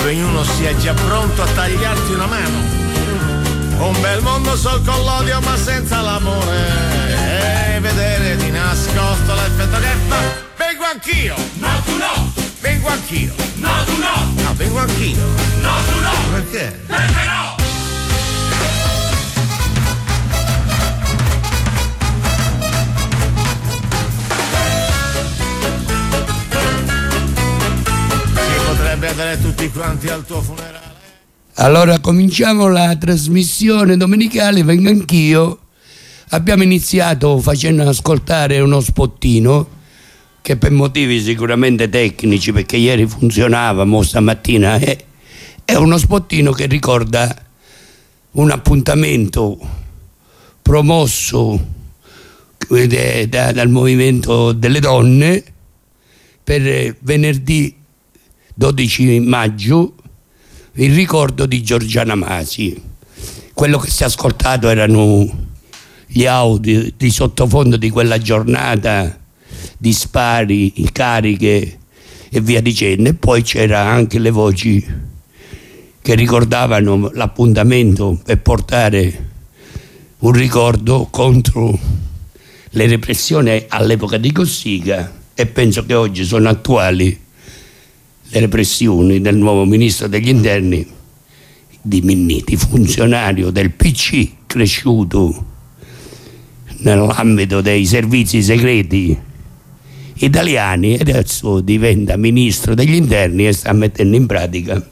dove ognuno sia già pronto a tagliarti una mano. Un bel mondo sol con l'odio ma senza l'amore, e vedere di nascosto l'effetto che fa. Vengo anch'io! No, tu no! Vengo anch'io! No, tu no! No, vengo anch'io! No, tu no! Perché? Perché no? Potrebbe andare tutti quanti al tuo funerale. Allora cominciamo la trasmissione domenicale, vengo anch'io. Abbiamo iniziato facendo ascoltare uno spottino che per motivi sicuramente tecnici, perché ieri funzionava, ma stamattina è uno spottino che ricorda un appuntamento promosso dal movimento delle donne per venerdì 12 maggio, il ricordo di Giorgiana Masi. Quello che si è ascoltato erano gli audio di sottofondo di quella giornata di spari, cariche e via dicendo, e poi c'era anche le voci che ricordavano l'appuntamento per portare un ricordo contro le repressioni all'epoca di Cossiga, e penso che oggi sono attuali le repressioni del nuovo ministro degli interni di Minniti, funzionario del PC cresciuto nell'ambito dei servizi segreti italiani, e adesso diventa ministro degli interni e sta mettendo in pratica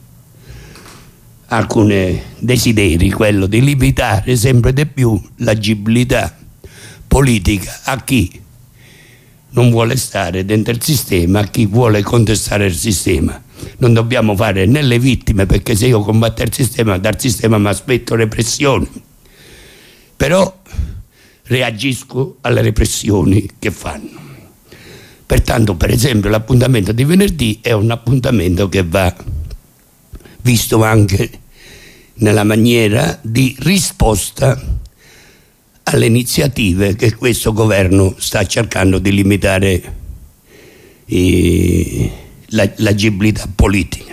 alcuni desideri, quello di limitare sempre di più l'agibilità politica a chi non vuole stare dentro il sistema, a chi vuole contestare il sistema. Non dobbiamo fare né le vittime, perché se io combatto il sistema, dal sistema mi aspetto repressioni, però reagisco alle repressioni che fanno. Pertanto, per esempio, l'appuntamento di venerdì è un appuntamento che va visto anche nella maniera di risposta alle iniziative che questo governo sta cercando di limitare l'agibilità politica.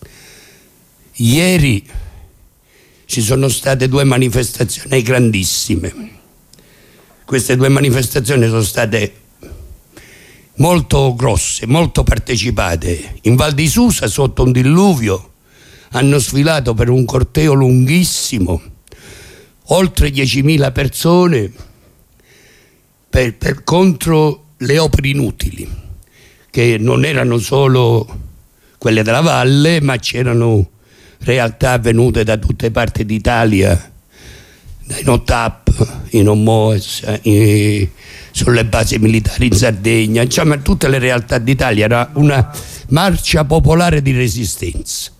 Ieri ci sono state 2 manifestazioni grandissime. Queste 2 manifestazioni sono state molto grosse, molto partecipate. In Val di Susa, sotto un diluvio, hanno sfilato per un corteo lunghissimo oltre 10.000 persone contro le opere inutili, che non erano solo quelle della valle, ma c'erano realtà venute da tutte parti d'Italia, dai NOTAP, in OMOES, sulle basi militari in Sardegna, insomma tutte le realtà d'Italia. Era una marcia popolare di resistenza.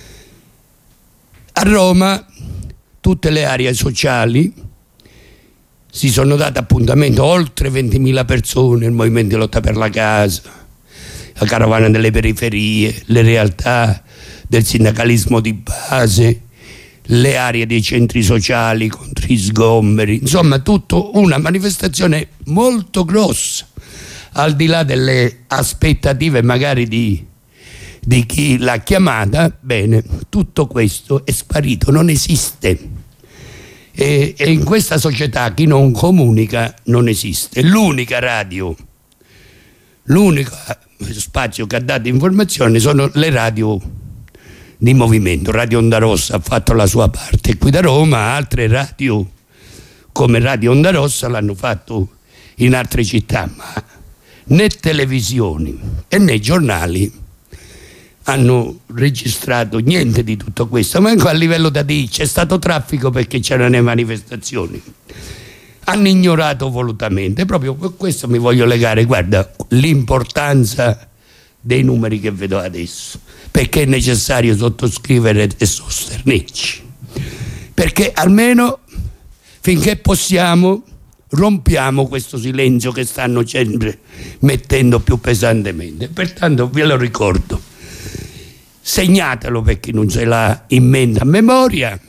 A Roma tutte le aree sociali si sono date appuntamento, oltre 20.000 persone, il movimento di lotta per la casa, la carovana delle periferie, le realtà del sindacalismo di base, le aree dei centri sociali contro gli sgomberi, insomma tutto una manifestazione molto grossa, al di là delle aspettative magari di chi l'ha chiamata. Bene, tutto questo è sparito, non esiste, e in questa società chi non comunica non esiste. L'unica radio, l'unico spazio che ha dato informazioni sono le radio di movimento. Radio Onda Rossa ha fatto la sua parte qui da Roma, altre radio come Radio Onda Rossa l'hanno fatto in altre città, ma né televisioni e né giornali hanno registrato niente di tutto questo. Ma anche a livello da dire c'è stato traffico perché c'erano le manifestazioni, hanno ignorato volutamente. Proprio per questo mi voglio legare, guarda, l'importanza dei numeri che vedo adesso, perché è necessario sottoscrivere e sostenerci, perché almeno finché possiamo rompiamo questo silenzio che stanno sempre mettendo più pesantemente. Pertanto ve lo ricordo, segnatelo per chi non ce l'ha in mente a memoria,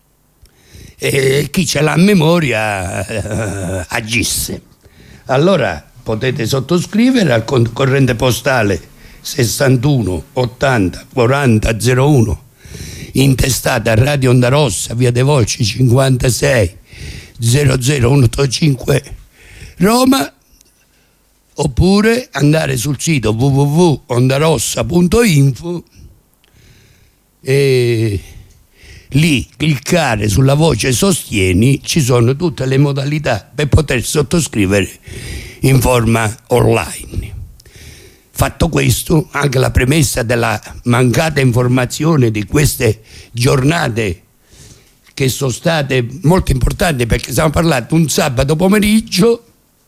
e chi ce l'ha a memoria agisse. Allora potete sottoscrivere al conto corrente postale 61 80 40 01, intestata a Radio Onda Rossa, via De Volci 56 00185 Roma, oppure andare sul sito www.ondarossa.info e lì cliccare sulla voce sostieni, ci sono tutte le modalità per poter sottoscrivere in forma online. Fatto questo, anche la premessa della mancata informazione di queste giornate che sono state molto importanti, perché stiamo parlando un sabato pomeriggio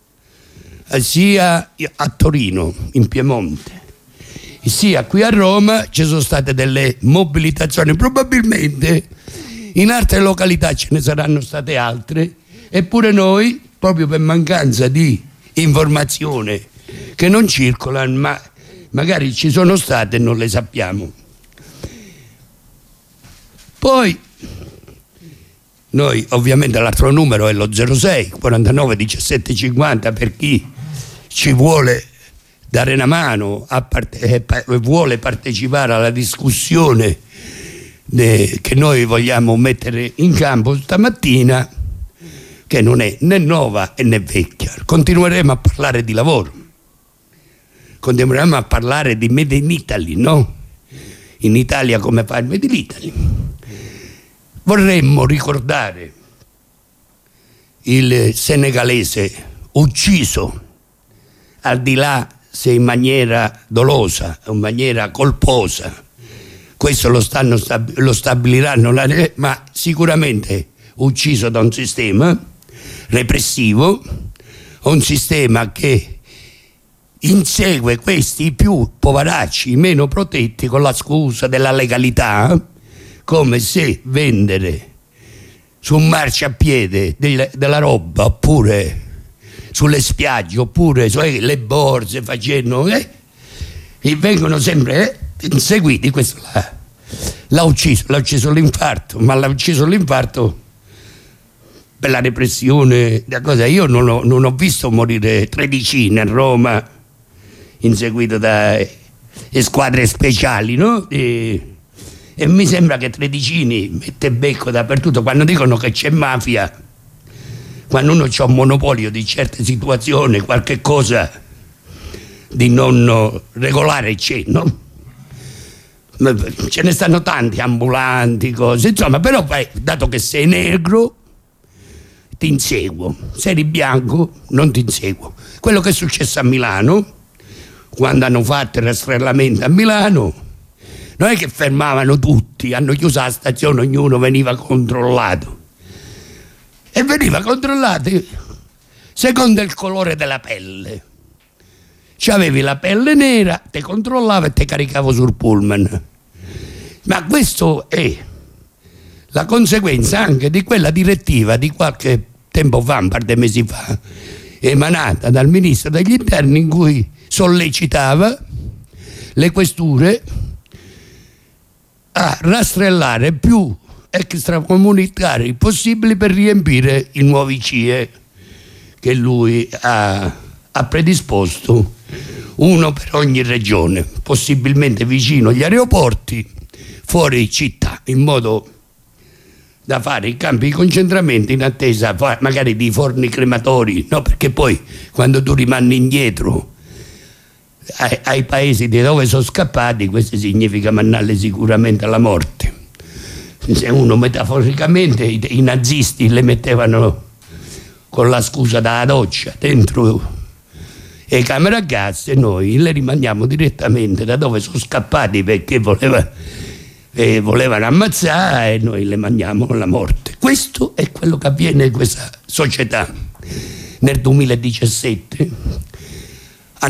sia a Torino, in Piemonte, sia qui a Roma ci sono state delle mobilitazioni, probabilmente in altre località ce ne saranno state altre, eppure noi, proprio per mancanza di informazione che non circolano, ma magari ci sono state e non le sappiamo. Poi noi ovviamente l'altro numero è lo 06 49 17 50 per chi ci vuole dare una mano vuole partecipare alla discussione che noi vogliamo mettere in campo stamattina, che non è né nuova né vecchia. Continueremo a parlare di lavoro, continueremo a parlare di Made in Italy, no? In Italia come fa il Made in Italy. Vorremmo ricordare il senegalese ucciso, al di là se in maniera dolosa o in maniera colposa, questo lo stabiliranno, ma sicuramente ucciso da un sistema repressivo, un sistema che insegue questi più poveracci, meno protetti, con la scusa della legalità, come se vendere su un marciapiede della roba, oppure sulle spiagge, oppure sulle borse facendo e vengono sempre inseguiti. Questo l'ha ucciso l'infarto, ma l'ha ucciso l'infarto per la repressione della cosa. Io non ho visto morire tredicine a Roma inseguito da squadre speciali, no? E mi sembra che tredicini mette becco dappertutto. Quando dicono che c'è mafia, quando uno c'ha un monopolio di certe situazioni, qualche cosa di non regolare c'è, no? Ce ne stanno tanti, ambulanti, cose, insomma, però poi, dato che sei negro, ti inseguo, se eri bianco non ti inseguo. Quello che è successo a Milano, quando hanno fatto il rastrellamento a Milano, non è che fermavano tutti, hanno chiuso la stazione, ognuno veniva controllato. E veniva controllato secondo il colore della pelle. C'avevi la pelle nera, ti controllava e ti caricavo sul pullman. Ma questo è la conseguenza anche di quella direttiva di qualche tempo fa, un par di mesi fa, emanata dal ministro degli interni, in cui sollecitava le questure a rastrellare più extracomunitari possibili per riempire i nuovi CIE che lui ha predisposto, uno per ogni regione, possibilmente vicino agli aeroporti, fuori città, in modo da fare i campi di concentramento in attesa magari di forni crematori, no? Perché poi quando tu rimani indietro ai paesi di dove sono scappati, questo significa mandarli sicuramente alla morte. Se uno metaforicamente, i nazisti le mettevano con la scusa dalla doccia dentro le camere a gas, e noi le rimandiamo direttamente da dove sono scappati perché volevano ammazzare, e noi le mandiamo alla morte. Questo è quello che avviene in questa società. Nel 2017, a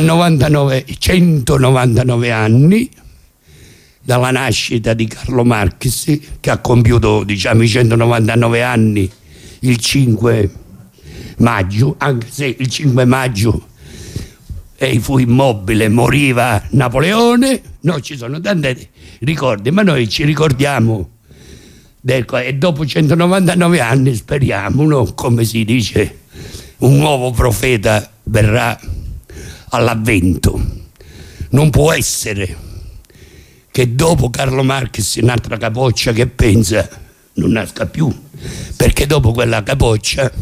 199 anni dalla nascita di Carlo Marx, che ha compiuto, diciamo, i 199 anni il 5 maggio, anche se il 5 maggio fu immobile, moriva Napoleone. No, ci sono tanti ricordi, ma noi ci ricordiamo e dopo 199 anni speriamo, no? Come si dice, un nuovo profeta verrà all'avvento. non può essere che dopo Carlo Marx un'altra capoccia che pensa non nasca più, perché dopo quella capoccia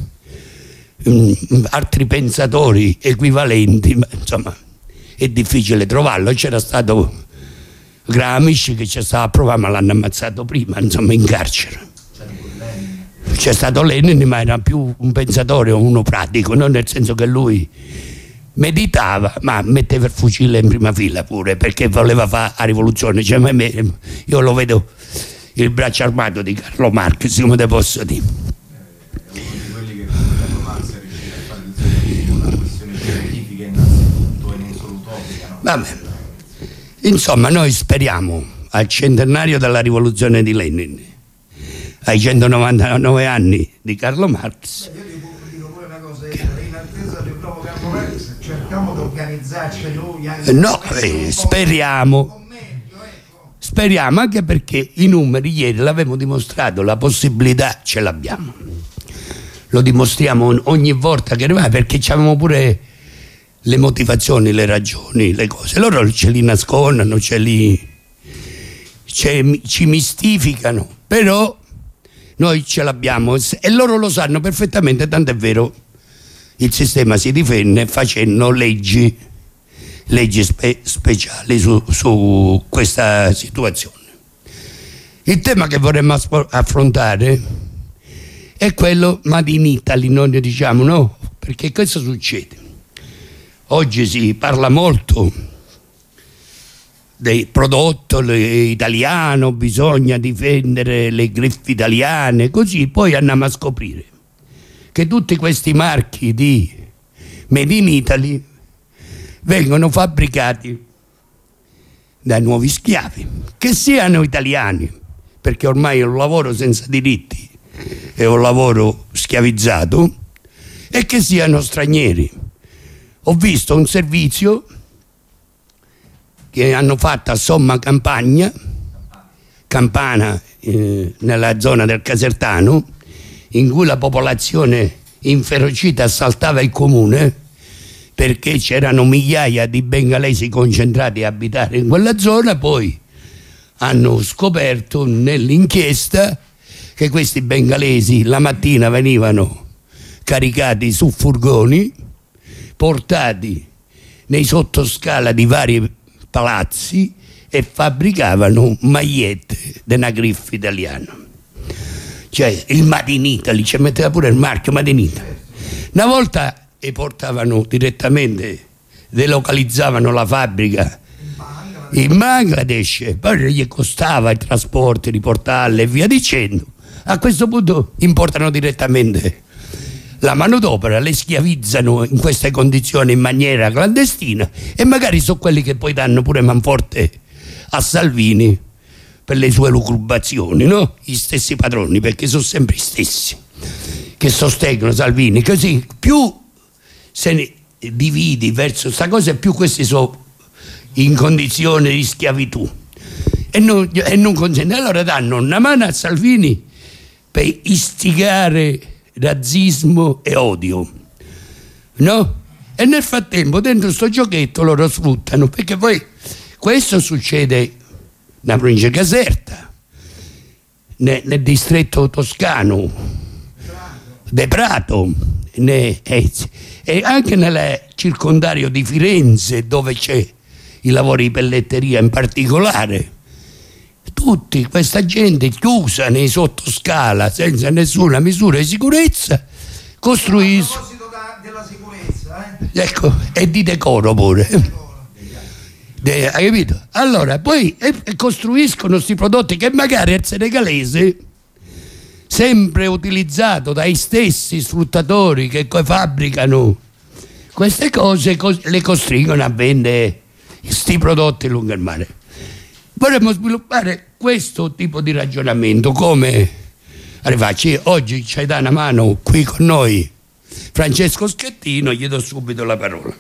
altri pensatori equivalenti, ma insomma è difficile trovarlo. C'era stato Gramsci che ci stava a provare, ma l'hanno ammazzato prima, insomma, in carcere. C'è stato Lenin, ma era più un pensatore, uno pratico, no? Nel senso che lui meditava, ma metteva il fucile in prima fila pure, perché voleva fare la rivoluzione. Cioè, io lo vedo il braccio armato di Carlo Marx, come te posso dire. È uno di quelli che Carlo Marx è riuscito a fare una questione scientifica innanzitutto e non solo utopica, no? Vabbè. Insomma, noi speriamo al centenario della rivoluzione di Lenin, ai 199 anni di Carlo Marx. Io dico pure una cosa, in attesa del nuovo Carlo Marx cerchiamo di organizzarci noi anche. No, speriamo. Speriamo, anche perché i numeri ieri l'abbiamo dimostrato, la possibilità ce l'abbiamo. Lo dimostriamo ogni volta che arriviamo, perché abbiamo pure le motivazioni, le ragioni, le cose. Loro ce li nascondono, ci mistificano, però noi ce l'abbiamo e loro lo sanno perfettamente, tanto è vero il sistema si difende facendo leggi speciali su questa situazione. Il tema che vorremmo affrontare è quello Made in Italy, noi ne diciamo, no? Perché questo succede. Oggi si parla molto del prodotto italiano, bisogna difendere le griffe italiane, così poi andiamo a scoprire che tutti questi marchi di Made in Italy vengono fabbricati da nuovi schiavi, che siano italiani, perché ormai è un lavoro senza diritti, è un lavoro schiavizzato, e che siano stranieri. Ho visto un servizio che hanno fatto a Somma Campana, nella zona del Casertano, in cui la popolazione inferocita assaltava il comune perché c'erano migliaia di bengalesi concentrati a abitare in quella zona. Poi hanno scoperto nell'inchiesta che questi bengalesi la mattina venivano caricati su furgoni, portati nei sottoscala di vari palazzi e fabbricavano magliette della griffa italiana. Cioè il Made in Italy, ci metteva pure il marchio Made in Italy. Una volta e portavano direttamente, delocalizzavano la fabbrica in Bangladesh, poi gli costava il trasporto, riportarle e via dicendo. A questo punto importano direttamente la manodopera, le schiavizzano in queste condizioni in maniera clandestina e magari sono quelli che poi danno pure manforte a Salvini per le sue lucubrazioni, no? Gli stessi padroni, perché sono sempre gli stessi che sostengono Salvini. Così più se ne dividi verso questa cosa, più questi sono in condizione di schiavitù e non consentono. Allora danno una mano a Salvini per istigare razzismo e odio, no? E nel frattempo dentro sto giochetto loro sfruttano, perché poi questo succede nella provincia di Caserta, nel distretto toscano de Prato, e anche nel circondario di Firenze, dove c'è i lavori di pelletteria in particolare. Tutti questa gente chiusa nei sottoscala senza nessuna misura di sicurezza costruiscono. A proposito della sicurezza, Ecco, e di decoro pure. Hai capito? Allora, poi costruiscono questi prodotti che magari il senegalese, sempre utilizzato dai stessi sfruttatori che fabbricano queste cose, le costringono a vendere questi prodotti lungo il mare. Vorremmo sviluppare questo tipo di ragionamento, come arrivarci. Oggi c'è da una mano qui con noi Francesco Schettino, gli do subito la parola.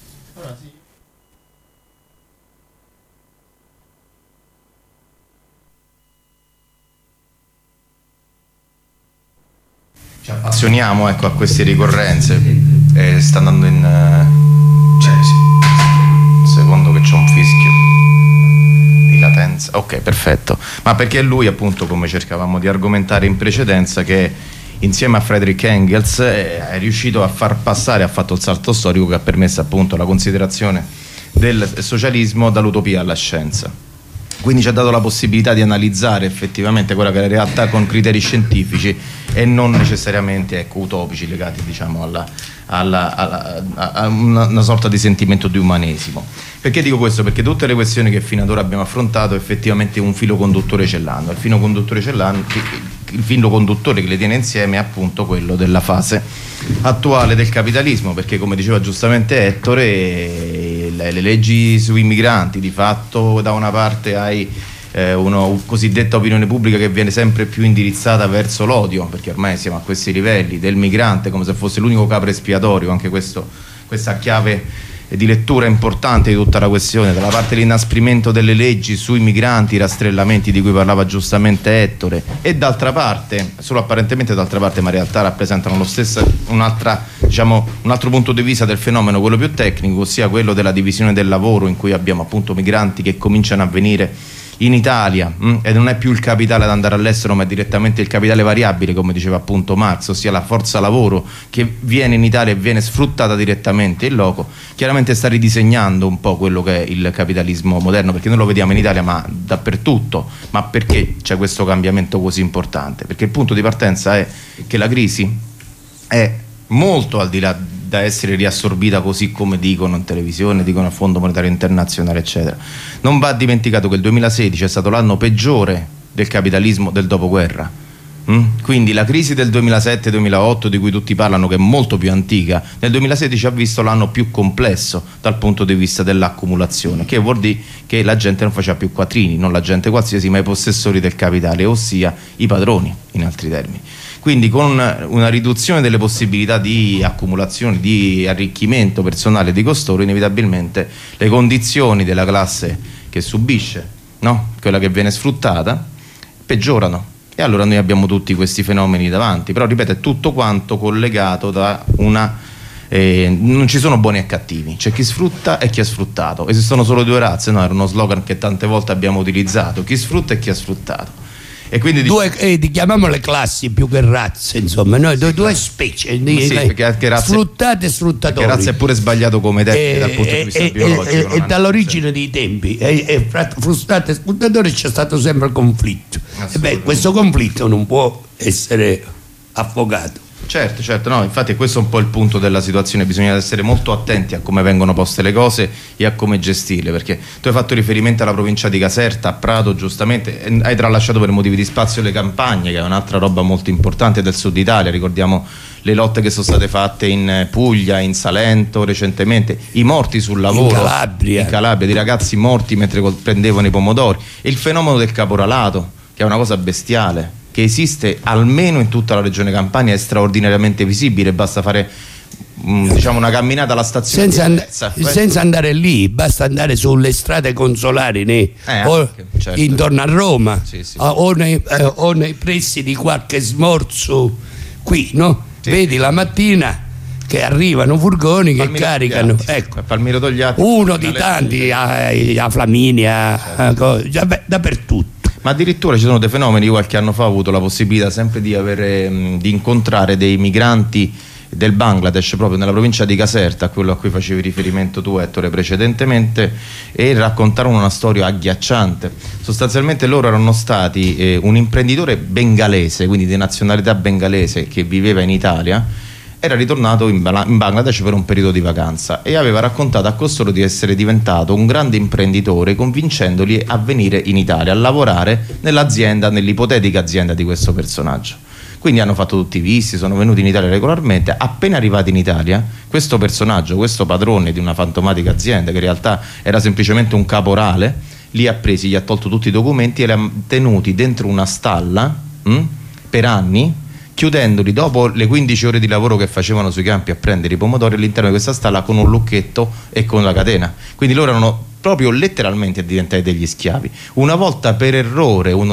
Ci appassioniamo, ecco, a queste ricorrenze e sta andando in secondo che c'è un fischio di latenza. Ok, perfetto. Ma perché lui, appunto, come cercavamo di argomentare in precedenza, che insieme a Friedrich Engels è riuscito a far passare, ha fatto il salto storico che ha permesso appunto la considerazione del socialismo dall'utopia alla scienza. Quindi ci ha dato la possibilità di analizzare effettivamente quella che è la realtà con criteri scientifici e non necessariamente utopici, legati, diciamo, a una sorta di sentimento di umanesimo. Perché dico questo? Perché tutte le questioni che fino ad ora abbiamo affrontato effettivamente un filo conduttore ce l'hanno. Il filo conduttore che le tiene insieme è appunto quello della fase attuale del capitalismo, perché come diceva giustamente Ettore, le leggi sui migranti di fatto da una parte hai una cosiddetta opinione pubblica che viene sempre più indirizzata verso l'odio, perché ormai siamo a questi livelli del migrante come se fosse l'unico capro espiatorio, anche questa chiave di lettura importante di tutta la questione, dalla parte l'inasprimento delle leggi sui migranti, i rastrellamenti di cui parlava giustamente Ettore, e d'altra parte, solo apparentemente d'altra parte, ma in realtà rappresentano lo stesso, un altro punto di vista del fenomeno, quello più tecnico, ossia quello della divisione del lavoro, in cui abbiamo appunto migranti che cominciano a venire in Italia e non è più il capitale ad andare all'estero, ma è direttamente il capitale variabile, come diceva appunto Marx, ossia la forza lavoro che viene in Italia e viene sfruttata direttamente in loco. Chiaramente sta ridisegnando un po' quello che è il capitalismo moderno, perché noi lo vediamo in Italia ma dappertutto. Ma perché c'è questo cambiamento così importante? Perché il punto di partenza è che la crisi è molto al di là da essere riassorbita così come dicono in televisione, dicono al Fondo Monetario Internazionale eccetera. Non va dimenticato che il 2016 è stato l'anno peggiore del capitalismo del dopoguerra. Quindi la crisi del 2007-2008 di cui tutti parlano, che è molto più antica, nel 2016 ha visto l'anno più complesso dal punto di vista dell'accumulazione, che vuol dire che la gente non faceva più quattrini, non la gente qualsiasi, ma i possessori del capitale, ossia i padroni, in altri termini. Quindi con una riduzione delle possibilità di accumulazione, di arricchimento personale di costoro, inevitabilmente le condizioni della classe che subisce, no? Quella che viene sfruttata, peggiorano. E allora noi abbiamo tutti questi fenomeni davanti. Però ripeto, è tutto quanto collegato da una... non ci sono buoni e cattivi, c'è chi sfrutta e chi è sfruttato. Esistono solo due razze, no? Era uno slogan che tante volte abbiamo utilizzato: chi sfrutta e chi è sfruttato. E quindi chiamiamole classi più che razze, insomma, noi due specie di sfruttate e sfruttatori. Perché razza è pure sbagliato come termine dal punto di vista biologico. E dall'origine dei tempi, fra fruttate e sfruttatori c'è stato sempre il conflitto. E questo conflitto non può essere affogato. Certo, no, infatti questo è un po' il punto della situazione, bisogna essere molto attenti a come vengono poste le cose e a come gestirle, perché tu hai fatto riferimento alla provincia di Caserta, a Prato giustamente, hai tralasciato per motivi di spazio le campagne, che è un'altra roba molto importante del sud Italia. Ricordiamo le lotte che sono state fatte in Puglia, in Salento recentemente, i morti sul lavoro in Calabria, di ragazzi morti mentre prendevano i pomodori, e il fenomeno del caporalato, che è una cosa bestiale, che esiste almeno in tutta la regione Campania, è straordinariamente visibile, basta fare diciamo una camminata alla stazione senza andare lì, basta andare sulle strade consolari certo, intorno a Roma, sì. O nei pressi di qualche smorzo qui, no? Sì. Vedi la mattina che arrivano furgoni che caricano, ecco, Palmiro Togliatti, uno di tanti, a Flaminia, certo. Dappertutto. Ma addirittura ci sono dei fenomeni. Io qualche anno fa ho avuto la possibilità sempre di incontrare dei migranti del Bangladesh proprio nella provincia di Caserta, a quello a cui facevi riferimento tu, Ettore, precedentemente, e raccontarono una storia agghiacciante. Sostanzialmente loro erano stati un imprenditore bengalese, quindi di nazionalità bengalese, che viveva in Italia, era ritornato in Bangladesh per un periodo di vacanza e aveva raccontato a costoro di essere diventato un grande imprenditore, convincendoli a venire in Italia a lavorare nell'ipotetica azienda di questo personaggio. Quindi hanno fatto tutti i visti, sono venuti in Italia regolarmente. Appena arrivati in Italia, questo personaggio, questo padrone di una fantomatica azienda, che in realtà era semplicemente un caporale, li ha presi, gli ha tolto tutti i documenti e li ha tenuti dentro una stalla per anni, chiudendoli dopo le 15 ore di lavoro che facevano sui campi a prendere i pomodori all'interno di questa stalla con un lucchetto e con la catena. Quindi loro erano proprio letteralmente diventati degli schiavi. Una volta per errore uno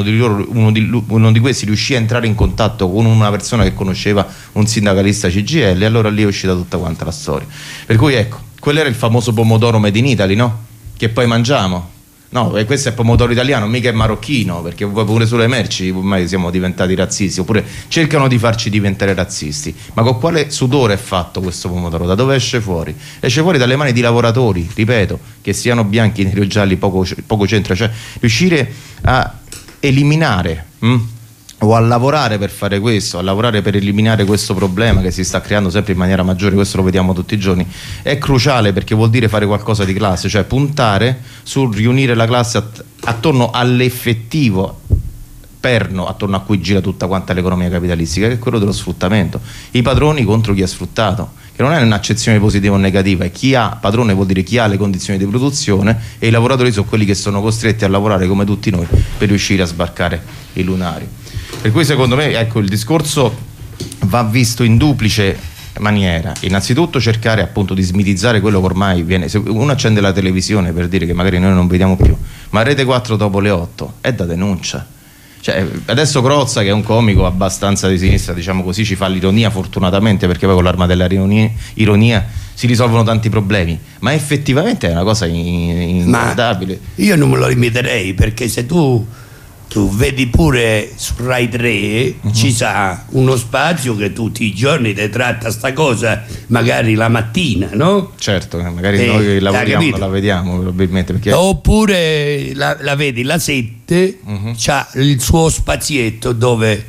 di questi riuscì a entrare in contatto con una persona che conosceva un sindacalista CGIL, e allora lì è uscita tutta quanta la storia. Per cui ecco, quello era il famoso pomodoro made in Italy, no? che poi mangiamo. No, e questo è pomodoro italiano, mica è marocchino, perché pure sulle merci ormai siamo diventati razzisti, oppure cercano di farci diventare razzisti. Ma con quale sudore è fatto questo pomodoro? Da dove esce fuori? Esce fuori dalle mani di lavoratori, ripeto, che siano bianchi, neri o gialli, poco c'entra, cioè riuscire a eliminare o a lavorare per fare questo, a lavorare per eliminare questo problema che si sta creando sempre in maniera maggiore, questo lo vediamo tutti i giorni, è cruciale, perché vuol dire fare qualcosa di classe, cioè puntare sul riunire la classe attorno all'effettivo perno attorno a cui gira tutta quanta l'economia capitalistica, che è quello dello sfruttamento. I padroni contro chi è sfruttato, che non è un'accezione positiva o negativa, è chi ha padrone vuol dire chi ha le condizioni di produzione, e i lavoratori sono quelli che sono costretti a lavorare come tutti noi per riuscire a sbarcare i lunari. Per cui secondo me, ecco, il discorso va visto in duplice maniera. Innanzitutto cercare appunto di smitizzare quello che ormai viene, se uno accende la televisione per dire che magari noi non vediamo più, ma Rete 4 dopo le 8 è da denuncia. Cioè, adesso Crozza, che è un comico abbastanza di sinistra, diciamo così, ci fa l'ironia, fortunatamente, perché poi con l'arma della ironia si risolvono tanti problemi, ma effettivamente è una cosa inguardabile. Io non me lo limiterei, perché se tu vedi pure su Rai 3 ci sa uno spazio che tutti i giorni ti tratta sta cosa, magari la mattina, no? Certo, magari noi lavoriamo, non la vediamo probabilmente, perché... Oppure la vedi la 7, c'ha il suo spazietto dove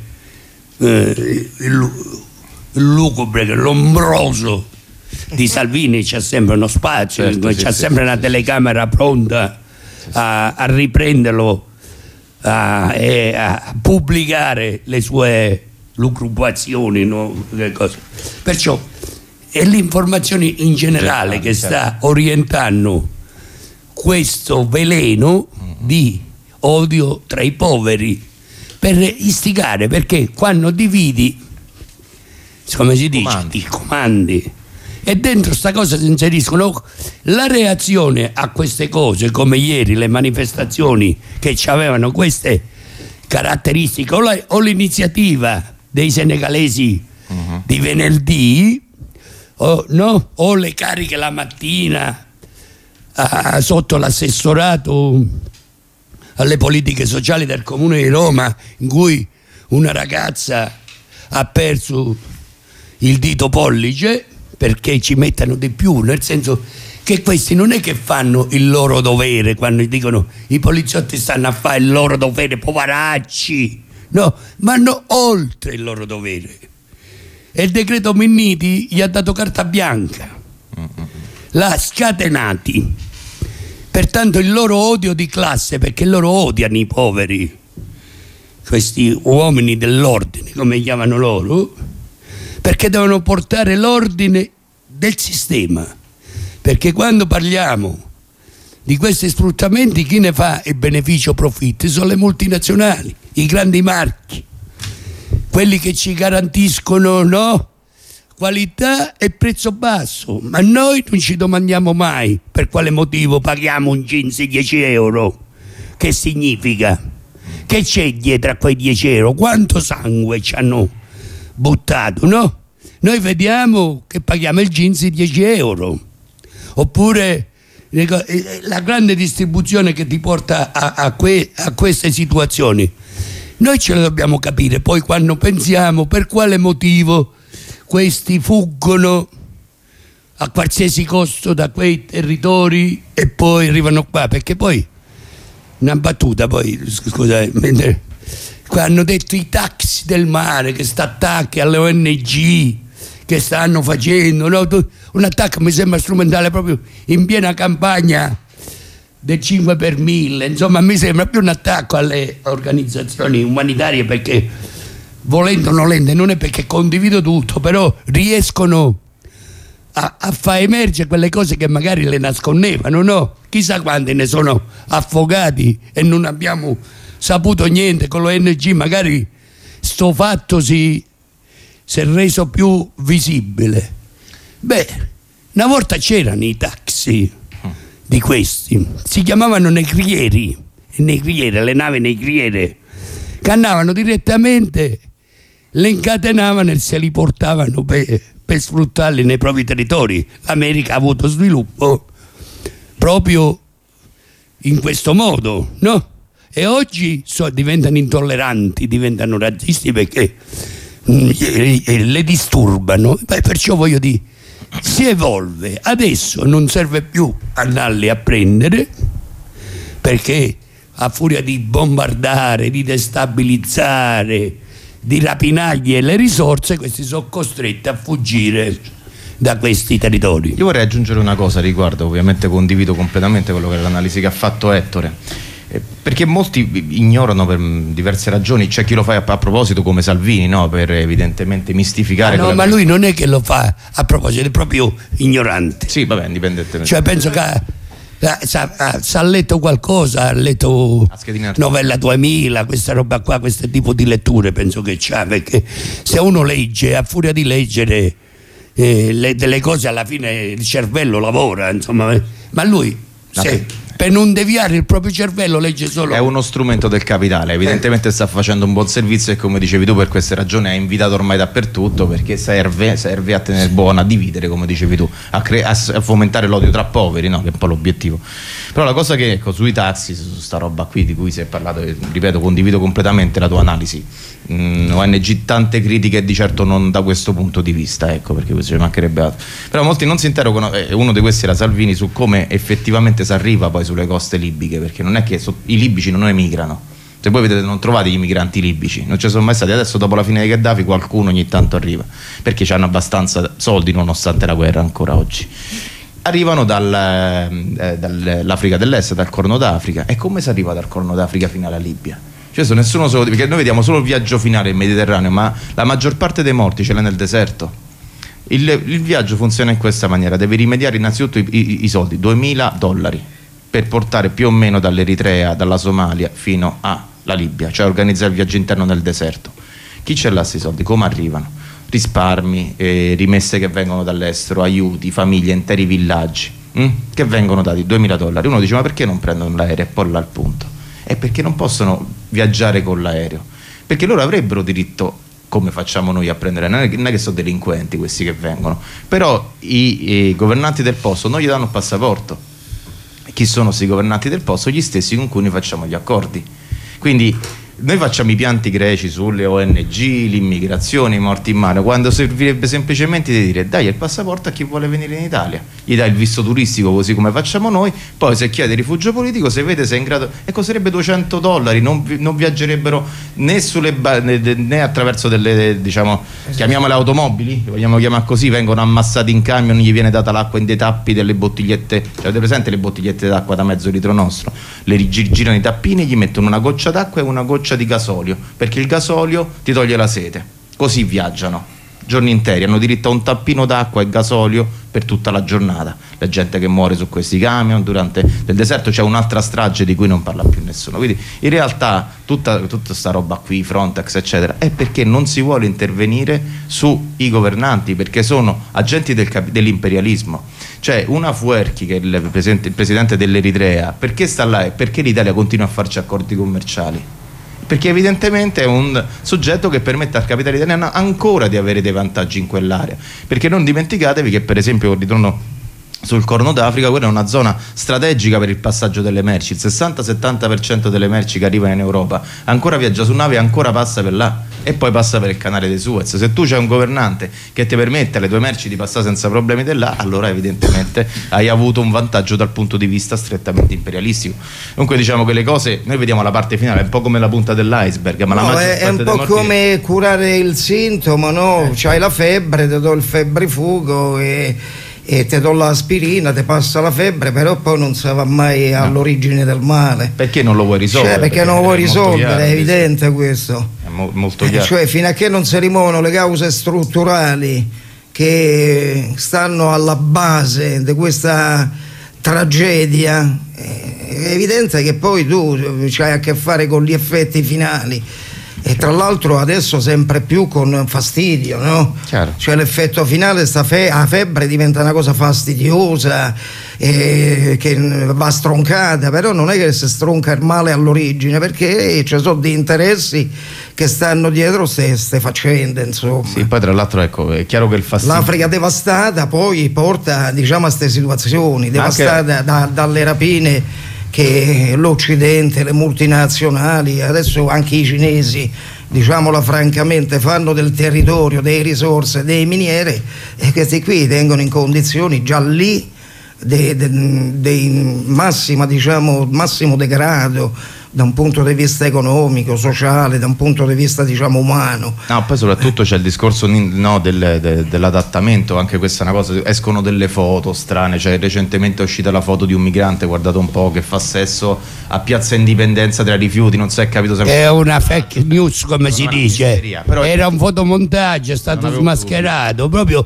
il lugubre, l'ombroso di Salvini c'ha sempre uno spazio, certo, c'ha sempre una telecamera pronta a riprenderlo, a pubblicare le sue lucubrazioni, no? Perciò è l'informazione in generale che sta orientando questo veleno di odio tra i poveri per istigare, perché quando dividi, come si dice, i comandi, e dentro sta cosa si inseriscono la reazione a queste cose, come ieri le manifestazioni che avevano queste caratteristiche, o l'iniziativa dei senegalesi di venerdì, o le cariche la mattina sotto l'assessorato alle politiche sociali del Comune di Roma, in cui una ragazza ha perso il dito pollice, perché ci mettano di più, nel senso che questi non è che fanno il loro dovere quando dicono i poliziotti stanno a fare il loro dovere, poveracci, no, vanno oltre il loro dovere. E il decreto Minniti gli ha dato carta bianca, l'ha scatenati. Pertanto il loro odio di classe, perché loro odiano i poveri, questi uomini dell'ordine, come chiamano loro, perché devono portare l'ordine del sistema, perché quando parliamo di questi sfruttamenti chi ne fa il beneficio profitti sono le multinazionali, i grandi marchi, quelli che ci garantiscono, no, qualità e prezzo basso, ma noi non ci domandiamo mai per quale motivo paghiamo un jeans di 10 euro, che significa, che c'è dietro a quei 10 euro, quanto sangue ci hanno buttato, no? Noi vediamo che paghiamo il jeans di 10 euro, oppure la grande distribuzione che ti porta a queste situazioni. Noi ce le dobbiamo capire, poi quando pensiamo per quale motivo questi fuggono a qualsiasi costo da quei territori e poi arrivano qua, perché poi una battuta, poi scusate, mentre hanno detto i taxi del mare, che sta attacchi alle ONG che stanno facendo, no? Un attacco mi sembra strumentale proprio in piena campagna del 5 per 1000, insomma mi sembra più un attacco alle organizzazioni umanitarie, perché volendo o nolendo, non è perché condivido tutto, però riescono a far emergere quelle cose che magari le nascondevano, no? Chissà quanti ne sono affogati e non abbiamo saputo niente. Con l'ONG magari sto fatto si è reso più visibile. Beh, una volta c'erano i taxi di questi, si chiamavano negrieri, le navi negriere, che andavano direttamente, le incatenavano e se li portavano per sfruttarli nei propri territori. L'America ha avuto sviluppo proprio in questo modo, no? E oggi diventano intolleranti, diventano razzisti perché le disturbano. Beh, perciò voglio dire, si evolve. Adesso non serve più andarli a prendere, perché a furia di bombardare, di destabilizzare, di rapinargli le risorse, questi sono costretti a fuggire da questi territori. Io vorrei aggiungere una cosa a riguardo, ovviamente condivido completamente quello che è l'analisi che ha fatto Ettore, perché molti ignorano per diverse ragioni. C'è chi lo fa a proposito, come Salvini, no? Per evidentemente mistificare. No, ma lui non è che lo fa a proposito, è proprio ignorante. Sì, vabbè, indipendentemente. Cioè penso che ha letto qualcosa, ha letto Novella 2000, questa roba qua, questo tipo di letture penso che c'ha, perché se uno legge, a furia di leggere delle cose, alla fine il cervello lavora, insomma, ma lui per non deviare il proprio cervello legge solo. È uno strumento del capitale, evidentemente sta facendo un buon servizio e, come dicevi tu, per queste ragioni è invitato ormai dappertutto, perché serve a tenere buona, a dividere, come dicevi tu, a fomentare l'odio tra poveri, no? Che è un po' l'obiettivo. Però la cosa che, ecco, sui taxi, su sta roba qui di cui si è parlato, ripeto, condivido completamente la tua analisi. ONG tante critiche, di certo non da questo punto di vista, ecco, perché questo ci mancherebbe altro. Però molti non si interrogano, uno di questi era Salvini, su come effettivamente si arriva poi sulle coste libiche, perché non è che i libici non emigrano. Se voi vedete, non trovate gli immigranti libici, non ci sono mai stati. Adesso, dopo la fine di Gheddafi, qualcuno ogni tanto arriva, perché hanno abbastanza soldi nonostante la guerra ancora oggi. Arrivano dall'Africa dell'Est, dal Corno d'Africa. E come si arriva dal Corno d'Africa fino alla Libia? Cioè, nessuno solo, perché noi vediamo solo il viaggio finale, il Mediterraneo, ma la maggior parte dei morti ce l'è nel deserto. Il viaggio funziona in questa maniera: devi rimediare innanzitutto i soldi, $2000, per portare più o meno dall'Eritrea, dalla Somalia fino alla Libia, cioè organizzare il viaggio interno nel deserto. Chi ce l'ha questi soldi? Come arrivano? Risparmi, rimesse che vengono dall'estero, aiuti, famiglie, interi villaggi che vengono dati, $2000. Uno dice: ma perché non prendono l'aereo? E poi là al punto è perché non possono viaggiare con l'aereo, perché loro avrebbero diritto, come facciamo noi a prendere, non è che sono delinquenti questi che vengono, però i governanti del posto non gli danno il passaporto. Chi sono questi governanti del posto? Gli stessi con cui noi facciamo gli accordi. Quindi noi facciamo i pianti greci sulle ONG, l'immigrazione, i morti in mare, quando servirebbe semplicemente di dire: dai il passaporto a chi vuole venire in Italia, gli dai il visto turistico così come facciamo noi, poi se chiede rifugio politico, se vede se è in grado, e costerebbe $200, non viaggerebbero né né attraverso delle, diciamo, chiamiamole automobili, vogliamo chiamare così, vengono ammassati in camion, gli viene data l'acqua in dei tappi delle bottigliette, cioè avete presente le bottigliette d'acqua da mezzo litro nostro, le girano i tappini, gli mettono una goccia d'acqua e una goccia di gasolio, perché il gasolio ti toglie la sete. Così viaggiano giorni interi, hanno diritto a un tappino d'acqua e gasolio per tutta la giornata. La gente che muore su questi camion durante il deserto, c'è un'altra strage di cui non parla più nessuno. Quindi in realtà tutta sta roba qui, Frontex eccetera, è perché non si vuole intervenire sui governanti, perché sono agenti dell'imperialismo. Cioè una Fuerchi, che è il presidente dell'Eritrea, perché sta là e perché l'Italia continua a farci accordi commerciali? Perché evidentemente è un soggetto che permette al capitale italiano ancora di avere dei vantaggi in quell'area. Perché non dimenticatevi che, per esempio, ritorno sul Corno d'Africa, quella è una zona strategica per il passaggio delle merci. Il 60-70% delle merci che arrivano in Europa ancora viaggia su nave e ancora passa per là, e poi passa per il canale dei Suez. Se tu c'hai un governante che ti permette alle tue merci di passare senza problemi di là, allora evidentemente hai avuto un vantaggio dal punto di vista strettamente imperialistico. Dunque diciamo che le cose, noi vediamo la parte finale, è un po' come la punta dell'iceberg, ma no, è un po' come curare il sintomo, no? C'hai la febbre, ti do il febbrifugo e ti do l'aspirina, ti passa la febbre, però poi non si va mai all'origine del male. Perché non lo vuoi risolvere? Cioè, perché non lo vuoi risolvere, è evidente questo. È molto chiaro. Cioè, fino a che non si rimuovono le cause strutturali che stanno alla base di questa tragedia, è evidente che poi tu hai a che fare con gli effetti finali. E tra l'altro adesso sempre più con fastidio, no? Chiaro. Cioè l'effetto finale, la febbre diventa una cosa fastidiosa, che va stroncata, però non è che si stronca il male all'origine, perché ci sono degli interessi che stanno dietro queste faccende, insomma. Sì, poi tra l'altro, ecco, è chiaro che il fastidio, l'Africa devastata poi porta, diciamo, a queste situazioni, devastata dalle rapine che l'Occidente, le multinazionali, adesso anche i cinesi, diciamola francamente, fanno del territorio, delle risorse, delle miniere, e questi qui tengono in condizioni già lì di massimo degrado da un punto di vista economico, sociale, da un punto di vista umano. No, poi soprattutto c'è il discorso dell'adattamento, anche questa è una cosa, escono delle foto strane, cioè recentemente è uscita la foto di un migrante, guardate un po', che fa sesso a Piazza Indipendenza tra rifiuti, non si è capito se è una fake news, come si dice, però era un fotomontaggio, è stato smascherato proprio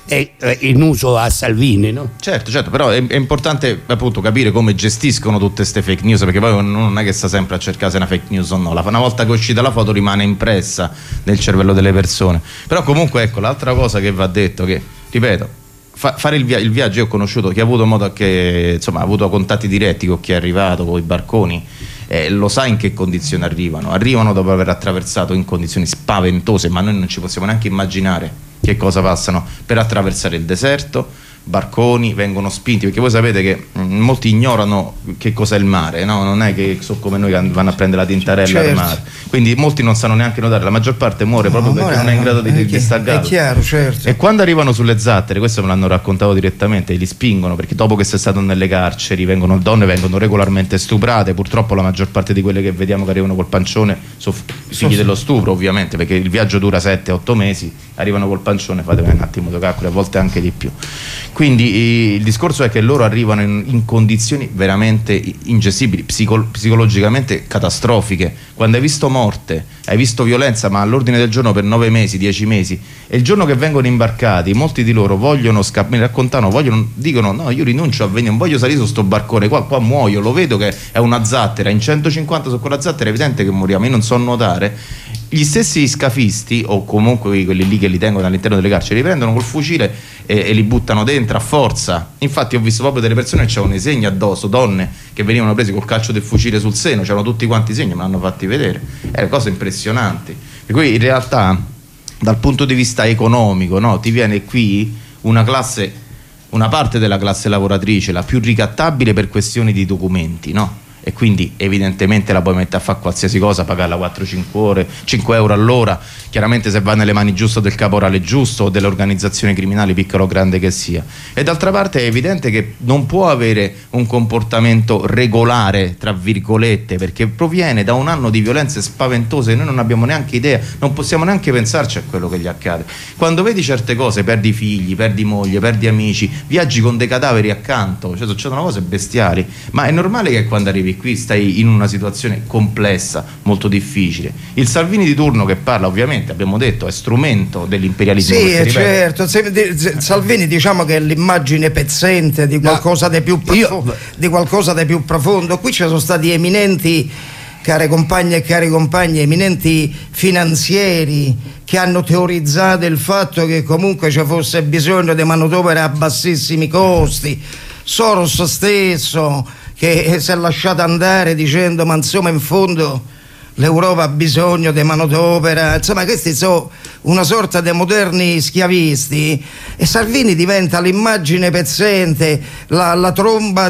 in uso a Salvini, no? Certo, però è importante appunto capire come gestiscono tutte queste fake news, perché poi non è che sta sempre a cercare se è una fake news o no, una volta che è uscita la foto rimane impressa nel cervello delle persone. Però comunque ecco, l'altra cosa che va detto, che ripeto, fare il viaggio, io ho conosciuto chi ha avuto modo che ha avuto contatti diretti con chi è arrivato con i barconi, lo sa in che condizioni arrivano dopo aver attraversato in condizioni spaventose, ma noi non ci possiamo neanche immaginare che cosa passano per attraversare il deserto. Barconi vengono spinti, perché voi sapete che molti ignorano che cos'è il mare, no? Non è che so come noi che vanno a prendere la tintarella al mare, quindi molti non sanno neanche nuotare, la maggior parte muore proprio perché non è in grado di stare. È chiaro, certo. E quando arrivano sulle zattere, questo me l'hanno raccontato direttamente, li spingono, perché dopo che sei stato nelle carceri donne vengono regolarmente stuprate, purtroppo la maggior parte di quelle che vediamo che arrivano col pancione sono figli dello stupro, ovviamente, perché il viaggio dura 7-8 mesi, arrivano col pancione, fatevi un attimo di calcoli, a volte anche di più. Quindi il discorso è che loro arrivano in condizioni veramente ingestibili, psicologicamente catastrofiche. Quando hai visto morte, hai visto violenza, ma all'ordine del giorno per 9 mesi, 10 mesi, e il giorno che vengono imbarcati, molti di loro vogliono mi raccontano, dicono no, io rinuncio a venire, non voglio salire su sto barcone, qua muoio, lo vedo che è una zattera, in 150 su quella zattera è evidente che moriamo, io non so nuotare. Gli stessi scafisti, o comunque quelli lì che li tengono all'interno delle carceri, li prendono col fucile e li buttano dentro a forza. Infatti ho visto proprio delle persone che c'erano i segni addosso, donne che venivano presi col calcio del fucile sul seno, c'erano tutti quanti i segni, me l'hanno fatti vedere, erano cose impressionanti. Per cui in realtà dal punto di vista economico, no, ti viene qui una parte della classe lavoratrice, la più ricattabile per questioni di documenti, no? E quindi evidentemente la puoi mettere a fare qualsiasi cosa, pagarla 4-5 ore, 5 euro all'ora, chiaramente se va nelle mani giuste del caporale giusto o delle organizzazioni criminali, piccolo o grande che sia. E d'altra parte è evidente che non può avere un comportamento regolare, tra virgolette, perché proviene da un anno di violenze spaventose, noi non abbiamo neanche idea, non possiamo neanche pensarci a quello che gli accade. Quando vedi certe cose, perdi figli, perdi moglie, perdi amici, viaggi con dei cadaveri accanto, cioè succedono cose bestiali, ma è normale che quando arrivi qui stai in una situazione complessa, molto difficile. Il Salvini di turno che parla, ovviamente abbiamo detto, è strumento dell'imperialismo. Sì, certo. Salvini diciamo che è l'immagine pezzente di qualcosa di più profondo. Qui ci sono stati eminenti, care compagne e cari compagni, eminenti finanzieri che hanno teorizzato il fatto che comunque ci fosse bisogno di manodopera a bassissimi costi. Soros stesso che si è lasciato andare dicendo ma insomma in fondo l'Europa ha bisogno di manodopera, insomma questi sono una sorta di moderni schiavisti, e Salvini diventa l'immagine pezzente, la tromba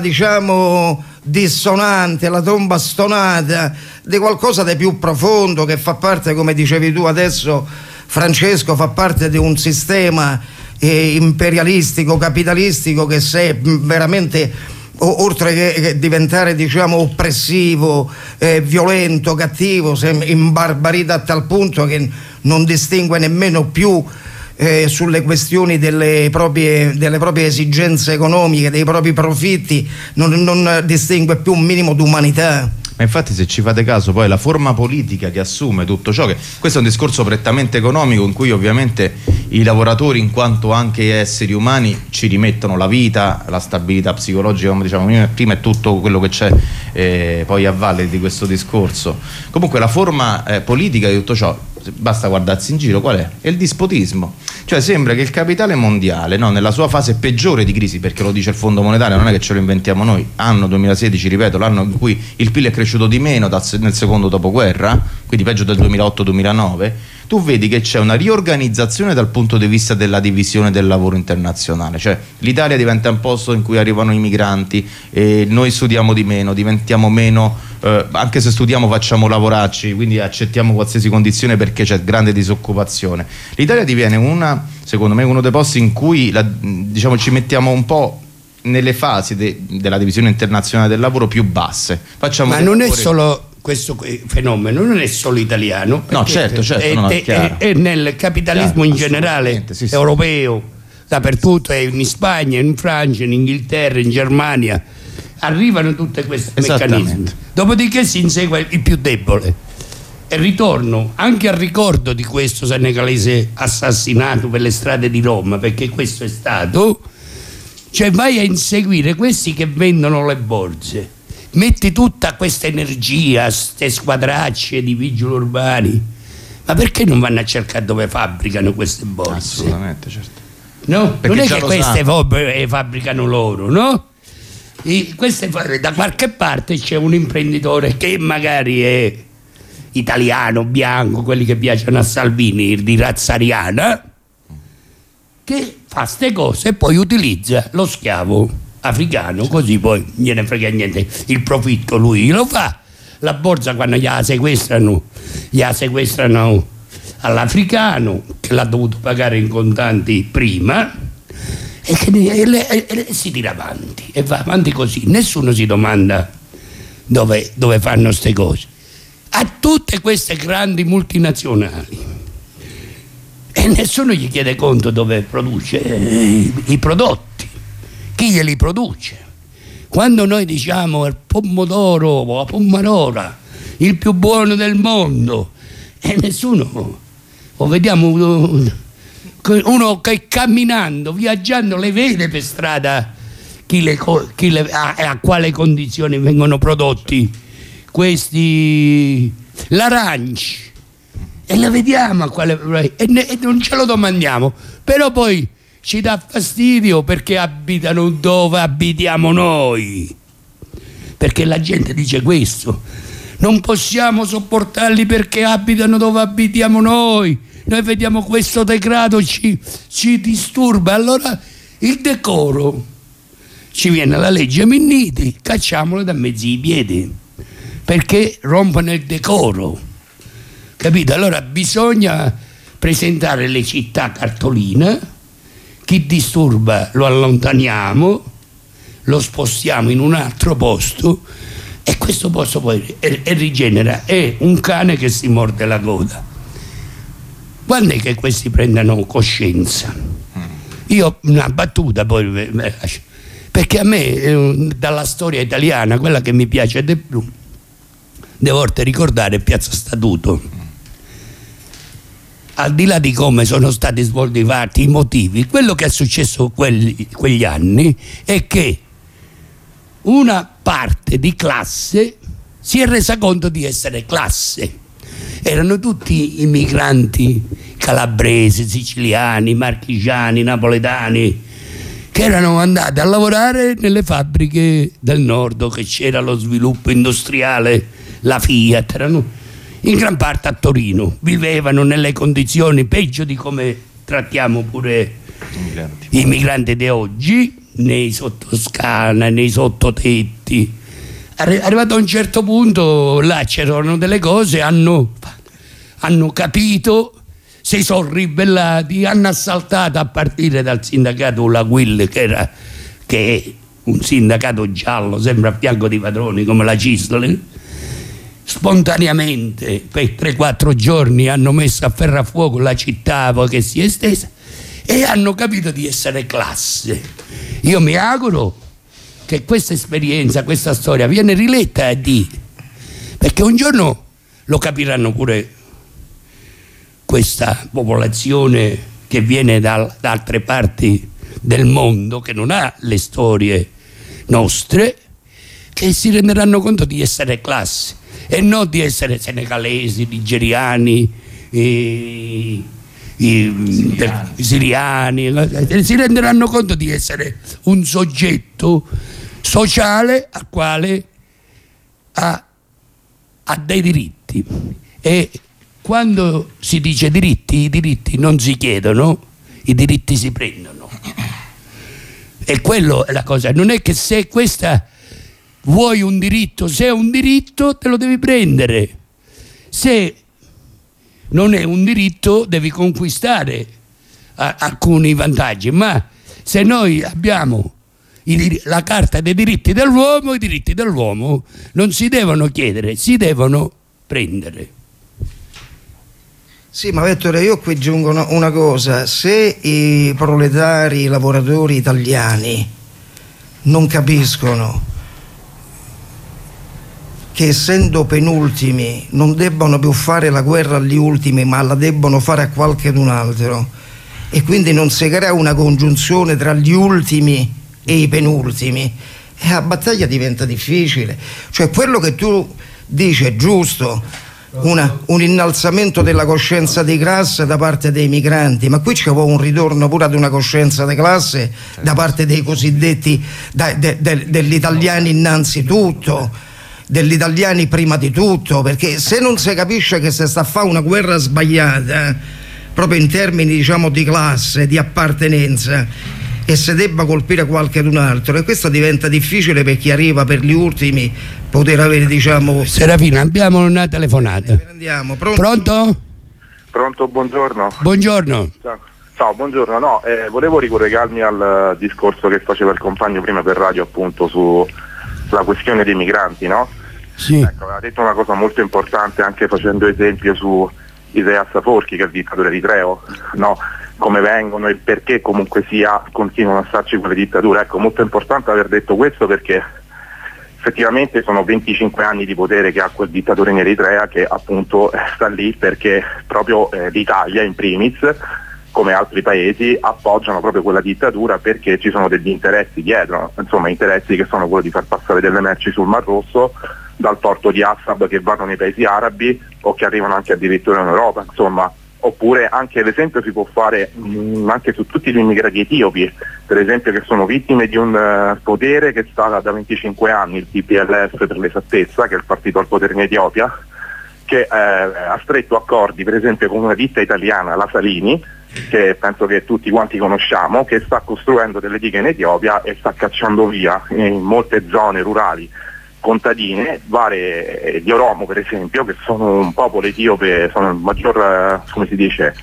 dissonante, la tromba stonata di qualcosa di più profondo che fa parte, come dicevi tu adesso Francesco, fa parte di un sistema imperialistico, capitalistico che se veramente oltre che diventare oppressivo, violento, cattivo, imbarbarita a tal punto che non distingue nemmeno più sulle questioni delle proprie esigenze economiche, dei propri profitti, non distingue più un minimo d'umanità. Ma infatti se ci fate caso poi la forma politica che assume tutto ciò, che questo è un discorso prettamente economico in cui ovviamente i lavoratori in quanto anche esseri umani ci rimettono la vita, la stabilità psicologica, come diciamo prima, è tutto quello che c'è poi a valle di questo discorso. Comunque la forma politica di tutto ciò, basta guardarsi in giro, qual è? È il dispotismo. Cioè sembra che il capitale mondiale, no, nella sua fase peggiore di crisi, perché lo dice il Fondo Monetario, non è che ce lo inventiamo noi, anno 2016, ripeto, l'anno in cui il PIL è cresciuto di meno nel secondo dopoguerra, quindi peggio del 2008-2009, tu vedi che c'è una riorganizzazione dal punto di vista della divisione del lavoro internazionale, cioè l'Italia diventa un posto in cui arrivano i migranti e noi studiamo di meno, diventiamo meno, anche se studiamo facciamo lavoracci, quindi accettiamo qualsiasi condizione perché c'è grande disoccupazione. L'Italia diviene secondo me uno dei posti in cui diciamo, ci mettiamo un po' nelle fasi della divisione internazionale del lavoro più basse. Ma non è solo questo fenomeno, non è solo italiano, no, certo, è nel capitalismo in generale, sì. Europeo, dappertutto, è in Spagna, in Francia, in Inghilterra, in Germania, arrivano tutti questi meccanismi. Dopodiché si insegue il più debole. E ritorno anche al ricordo di questo senegalese assassinato per le strade di Roma, perché questo è stato, cioè vai a inseguire questi che vendono le borse, metti tutta questa energia, queste squadracce di vigili urbani, ma perché non vanno a cercare dove fabbricano queste borse? Assolutamente, certo. No? Non è che queste fabbricano loro, no? Da qualche parte c'è un imprenditore che magari è italiano, bianco, quelli che piacciono a Salvini, di razza ariana, che fa ste cose e poi utilizza lo schiavo africano, così poi gliene frega niente, il profitto lui lo fa. La borsa quando gliela sequestrano all'africano, che l'ha dovuto pagare in contanti prima, e si tira avanti e va avanti così, nessuno si domanda dove fanno ste cose. A tutte queste grandi multinazionali, e nessuno gli chiede conto dove produce i prodotti, chi glieli produce. Quando noi diciamo il pomodoro o la pomarora, il più buono del mondo, e nessuno, o vediamo uno che camminando, viaggiando, le vede per strada a quale condizioni vengono prodotti questi l'arancia, e la vediamo a quale, e non ce lo domandiamo, però poi ci dà fastidio perché abitano dove abitiamo noi, perché la gente dice questo: non possiamo sopportarli perché abitano dove abitiamo noi vediamo questo degrado, ci disturba. Allora il decoro, ci viene la legge Minniti, cacciamolo da mezzo i piedi perché rompono il decoro, capito? Allora bisogna presentare le città cartoline, chi disturba lo allontaniamo, lo spostiamo in un altro posto, e questo posto poi rigenera, è un cane che si morde la coda. Quando è che questi prendano coscienza? Io una battuta poi, perché a me dalla storia italiana quella che mi piace di più, devo volte ricordare Piazza Statuto. Al di là di come sono stati svolti i motivi, quello che è successo quegli anni è che una parte di classe si è resa conto di essere classe. Erano tutti immigranti calabresi, siciliani, marchigiani, napoletani, che erano andati a lavorare nelle fabbriche del nord, che c'era lo sviluppo industriale, la Fiat, erano in gran parte a Torino, vivevano nelle condizioni peggio di come trattiamo pure i migranti di oggi, nei sottoscala, nei sottotetti. Arrivato a un certo punto là c'erano delle cose, hanno capito, si sono ribellati, hanno assaltato, a partire dal sindacato La Guil, che è un sindacato giallo, sempre a fianco di padroni come la Cisle. Spontaneamente per 3-4 giorni hanno messo a ferro a fuoco la città che si è estesa, e hanno capito di essere classe. Io mi auguro che questa esperienza, questa storia viene riletta perché un giorno lo capiranno pure questa popolazione che viene da altre parti del mondo, che non ha le storie nostre, che si renderanno conto di essere classe e non di essere senegalesi, nigeriani, siriani. Si renderanno conto di essere un soggetto sociale al quale ha dei diritti, e quando si dice diritti, i diritti non si chiedono, i diritti si prendono. E quello è la cosa. Non è che se questa vuoi un diritto, se è un diritto te lo devi prendere. Se non è un diritto devi conquistare alcuni vantaggi. Ma se noi abbiamo la Carta dei diritti dell'uomo, i diritti dell'uomo non si devono chiedere, si devono prendere. Sì, ma Vettore, io qui aggiungo una cosa: se i proletari, i lavoratori italiani non capiscono che essendo penultimi non debbano più fare la guerra agli ultimi, ma la debbono fare a qualcun altro, e quindi non si crea una congiunzione tra gli ultimi e i penultimi, e la battaglia diventa difficile. Cioè, quello che tu dici è giusto, un innalzamento della coscienza di classe da parte dei migranti, ma qui ci vuole un ritorno pure ad una coscienza di classe da parte dei cosiddetti degli italiani innanzitutto, degli italiani prima di tutto, perché se non si capisce che si sta a fare una guerra sbagliata proprio in termini, diciamo, di classe, di appartenenza, e se debba colpire qualcun altro, e questo diventa difficile per chi arriva per gli ultimi poter avere, diciamo. Serafina, abbiamo una telefonata. Andiamo. Pronto? Pronto, buongiorno. Buongiorno. Ciao, buongiorno. No, volevo ricollegarmi al discorso che faceva il compagno prima per radio, appunto, sulla questione dei migranti, no? Sì. Ecco, aveva detto una cosa molto importante, anche facendo esempio su Isaias Afwerki, che è il dittatore eritreo, no? Come vengono e perché comunque sia continuano a starci quelle dittature. Ecco, molto importante aver detto questo, perché effettivamente sono 25 anni di potere che ha quel dittatore in Eritrea, che appunto sta lì perché proprio l'Italia in primis, come altri paesi, appoggiano proprio quella dittatura perché ci sono degli interessi dietro, insomma interessi che sono quello di far passare delle merci sul Mar Rosso dal porto di Assab, che vanno nei paesi arabi o che arrivano anche addirittura in Europa, insomma. Oppure anche l'esempio si può fare anche su tutti gli immigrati etiopi, per esempio, che sono vittime di un potere che sta da 25 anni, il TPLF per l'esattezza, che è il partito al potere in Etiopia, che ha stretto accordi per esempio con una ditta italiana, la Salini, che penso che tutti quanti conosciamo, che sta costruendo delle dighe in Etiopia e sta cacciando via in molte zone rurali contadine, varie di Oromo per esempio, che sono un popolo etiope, sono il maggior, come si dice,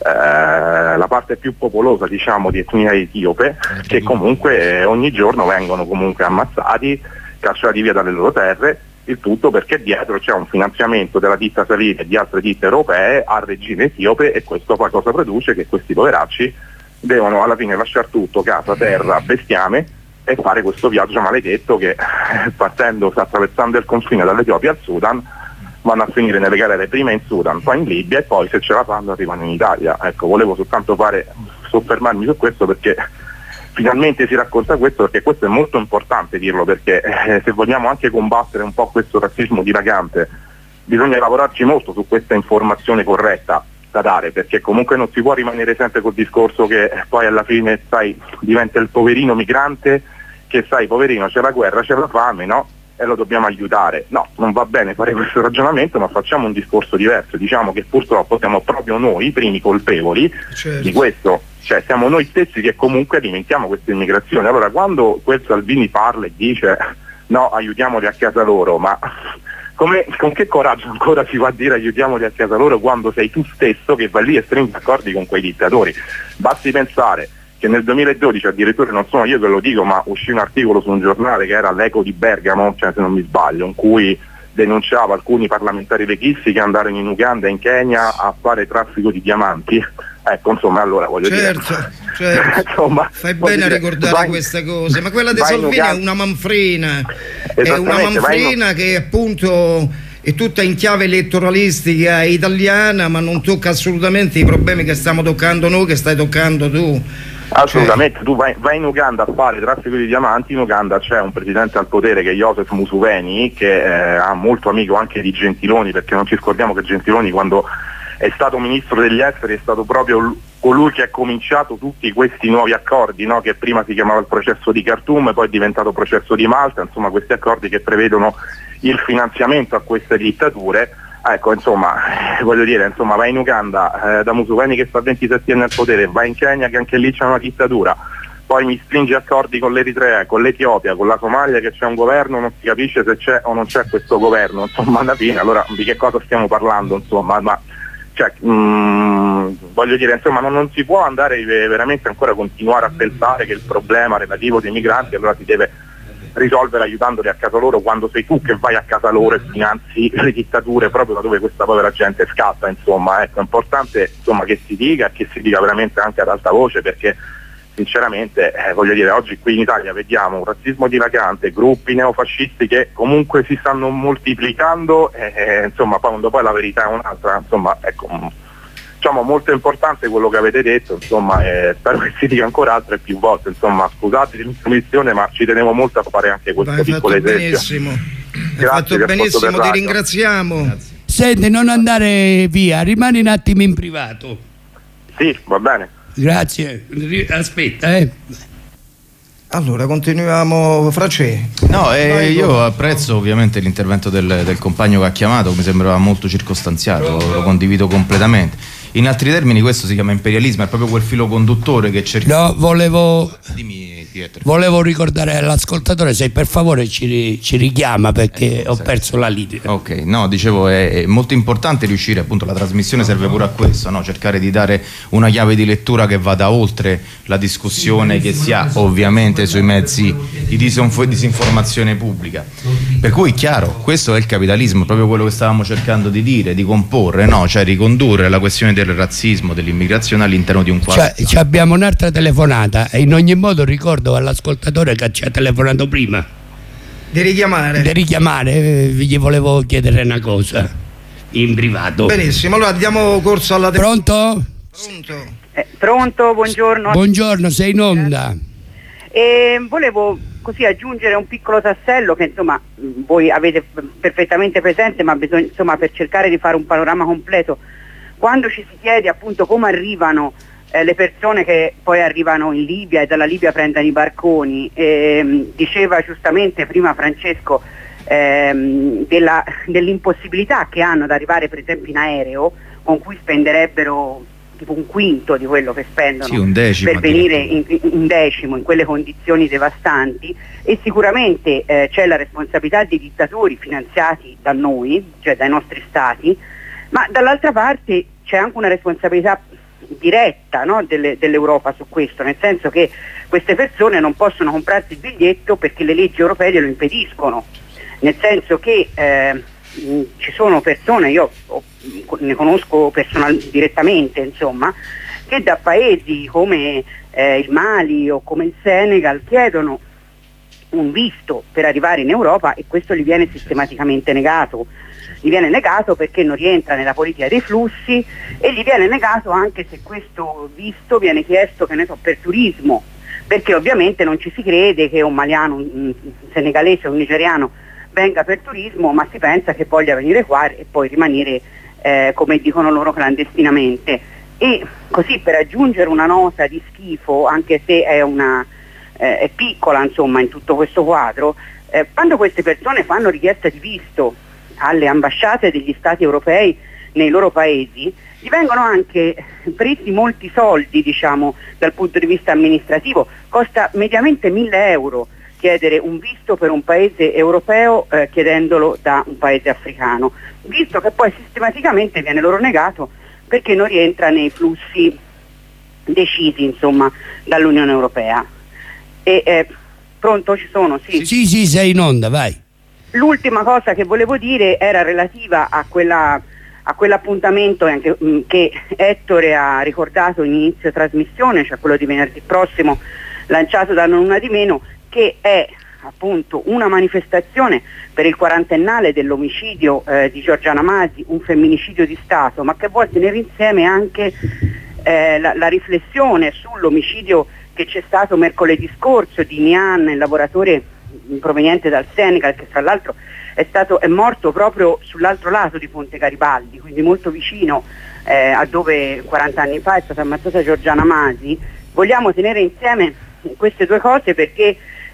la parte più popolosa, diciamo, di etnia etiope, che comunque ogni giorno vengono comunque ammazzati, cacciati via dalle loro terre, il tutto perché dietro c'è un finanziamento della ditta Salini e di altre ditte europee al regime etiope, e questo poi cosa produce? Che questi poveracci devono alla fine lasciare tutto, casa, terra, bestiame, e fare questo viaggio maledetto che attraversando il confine dall'Etiopia al Sudan, vanno a finire nelle galere prima in Sudan, poi in Libia, e poi se ce la fanno arrivano in Italia. Ecco, volevo soltanto soffermarmi su questo, perché finalmente si racconta questo, perché questo è molto importante dirlo, perché se vogliamo anche combattere un po' questo razzismo dilagante, bisogna lavorarci molto su questa informazione corretta da dare, perché comunque non si può rimanere sempre col discorso che poi alla fine diventa il poverino migrante, che poverino, c'è la guerra, c'è la fame, no? E lo dobbiamo aiutare. No, non va bene fare questo ragionamento, ma facciamo un discorso diverso. Diciamo che purtroppo siamo proprio noi i primi colpevoli, certo, di questo, cioè siamo noi stessi che comunque alimentiamo questa immigrazione. Allora, quando quel Salvini parla e dice no, aiutiamoli a casa loro, ma con che coraggio ancora si va a dire aiutiamoli a casa loro, quando sei tu stesso che vai lì e stringi accordi con quei dittatori? Basti pensare che nel 2012, addirittura non sono io che lo dico, ma uscì un articolo su un giornale che era l'Eco di Bergamo, cioè se non mi sbaglio, in cui denunciava alcuni parlamentari leghisti che andarono in Uganda e in Kenya a fare traffico di diamanti. Ecco, insomma, allora voglio dire. Certo. Insomma, fai bene a ricordare queste cose, ma quella di Salvini è una manfrina, che appunto è tutta in chiave elettoralistica italiana, ma non tocca assolutamente i problemi che stiamo toccando noi, che stai toccando tu. Assolutamente, tu vai in Uganda a fare traffico di diamanti. In Uganda c'è un presidente al potere che è Joseph Museveni, che ha molto amico anche di Gentiloni, perché non ci scordiamo che Gentiloni, quando è stato ministro degli esteri, è stato proprio colui che ha cominciato tutti questi nuovi accordi, no? Che prima si chiamava il processo di Khartoum, poi è diventato processo di Malta, insomma questi accordi che prevedono il finanziamento a queste dittature. ecco, insomma, voglio dire, insomma, vai in Uganda, da Museveni che sta 27 anni al potere, vai in Kenya che anche lì c'è una dittatura, poi mi stringi accordi con l'Eritrea, con l'Etiopia, con la Somalia che c'è un governo, non si capisce se c'è o non c'è questo governo, insomma, alla fine, allora di che cosa stiamo parlando, insomma, ma cioè, voglio dire, insomma, non si può andare veramente ancora a continuare a pensare che il problema relativo dei migranti allora si deve risolvere aiutandoli a casa loro, quando sei tu che vai a casa loro e finanzi le dittature proprio da dove questa povera gente scatta, insomma, ecco, è importante, insomma, che si dica veramente anche ad alta voce, perché sinceramente, voglio dire, oggi qui in Italia vediamo un razzismo dilagante, gruppi neofascisti che comunque si stanno moltiplicando, insomma, quando poi la verità è un'altra, insomma, ecco, diciamo molto importante quello che avete detto, insomma, spero che si dica ancora altre più volte, insomma, scusate l'intromissione, ma ci tenevo molto a fare anche questo piccolo esempio. Benissimo. Hai fatto benissimo, ti ringraziamo. Grazie. Senti, non andare via, rimani un attimo in privato. Sì, va bene. Grazie, aspetta, Allora, continuiamo, Francesco. No, io apprezzo ovviamente l'intervento del compagno che ha chiamato, mi sembrava molto circostanziato, lo condivido completamente. In altri termini questo si chiama imperialismo, è proprio quel filo conduttore che cerca... No, Dimmi, Pietro. volevo ricordare all'ascoltatore se per favore ci richiama, perché ho perso la linea. Ok, no, dicevo, è molto importante riuscire, appunto, la trasmissione serve pure a questo, no? Cercare di dare una chiave di lettura che vada oltre la discussione che si ha ovviamente sui mezzi di disinformazione pubblica. Per cui, chiaro, questo è il capitalismo, proprio quello che stavamo cercando di dire, di comporre, no? Cioè ricondurre la questione del razzismo, dell'immigrazione all'interno di un quadro. Cioè, abbiamo un'altra telefonata e in ogni modo ricordo all'ascoltatore che ci ha telefonato prima Di richiamare. Gli volevo chiedere una cosa in privato. Benissimo, allora diamo corso alla Pronto? Pronto, buongiorno. Buongiorno, sei in onda. Volevo così aggiungere un piccolo tassello che insomma voi avete perfettamente presente, ma bisogna, insomma, per cercare di fare un panorama completo, quando ci si chiede appunto come arrivano le persone che poi arrivano in Libia e dalla Libia prendono i barconi, diceva giustamente prima Francesco dell'impossibilità che hanno ad arrivare per esempio in aereo, con cui spenderebbero tipo un quinto di quello che spendono, sì, un decimo, per venire un decimo in quelle condizioni devastanti, e sicuramente c'è la responsabilità dei dittatori finanziati da noi, cioè dai nostri stati, ma dall'altra parte c'è anche una responsabilità diretta, no, dell'Europa su questo, nel senso che queste persone non possono comprarsi il biglietto perché le leggi europee glielo impediscono, nel senso che ci sono persone, io ne conosco direttamente, insomma, che da paesi come il Mali o come il Senegal chiedono un visto per arrivare in Europa e questo gli viene sistematicamente negato. Gli viene negato perché non rientra nella politica dei flussi e gli viene negato anche se questo visto viene chiesto, che ne so, per turismo, perché ovviamente non ci si crede che un maliano, un senegalese o un nigeriano venga per turismo, ma si pensa che voglia venire qua e poi rimanere, come dicono loro, clandestinamente. E così, per aggiungere una nota di schifo, anche se è piccola insomma in tutto questo quadro, quando queste persone fanno richiesta di visto alle ambasciate degli stati europei nei loro paesi, gli vengono anche presi molti soldi, diciamo, dal punto di vista amministrativo. Costa mediamente 1.000 euro chiedere un visto per un paese europeo chiedendolo da un paese africano, visto che poi sistematicamente viene loro negato perché non rientra nei flussi decisi, insomma, dall'Unione Europea. Pronto, ci sono? Sì. Sì, sei in onda, vai. L'ultima cosa che volevo dire era relativa a quell'appuntamento anche, che Ettore ha ricordato in inizio trasmissione, cioè quello di venerdì prossimo, lanciato da Non Una di Meno, che è appunto una manifestazione per il 40ennale dell'omicidio di Giorgiana Masi, un femminicidio di Stato, ma che vuole tenere insieme anche la riflessione sull'omicidio che c'è stato mercoledì scorso di Nian, il lavoratore proveniente dal Senegal, che tra l'altro è morto proprio sull'altro lato di Ponte Garibaldi, quindi molto vicino a dove 40 anni fa è stata ammazzata Giorgiana Masi. Vogliamo tenere insieme queste due cose perché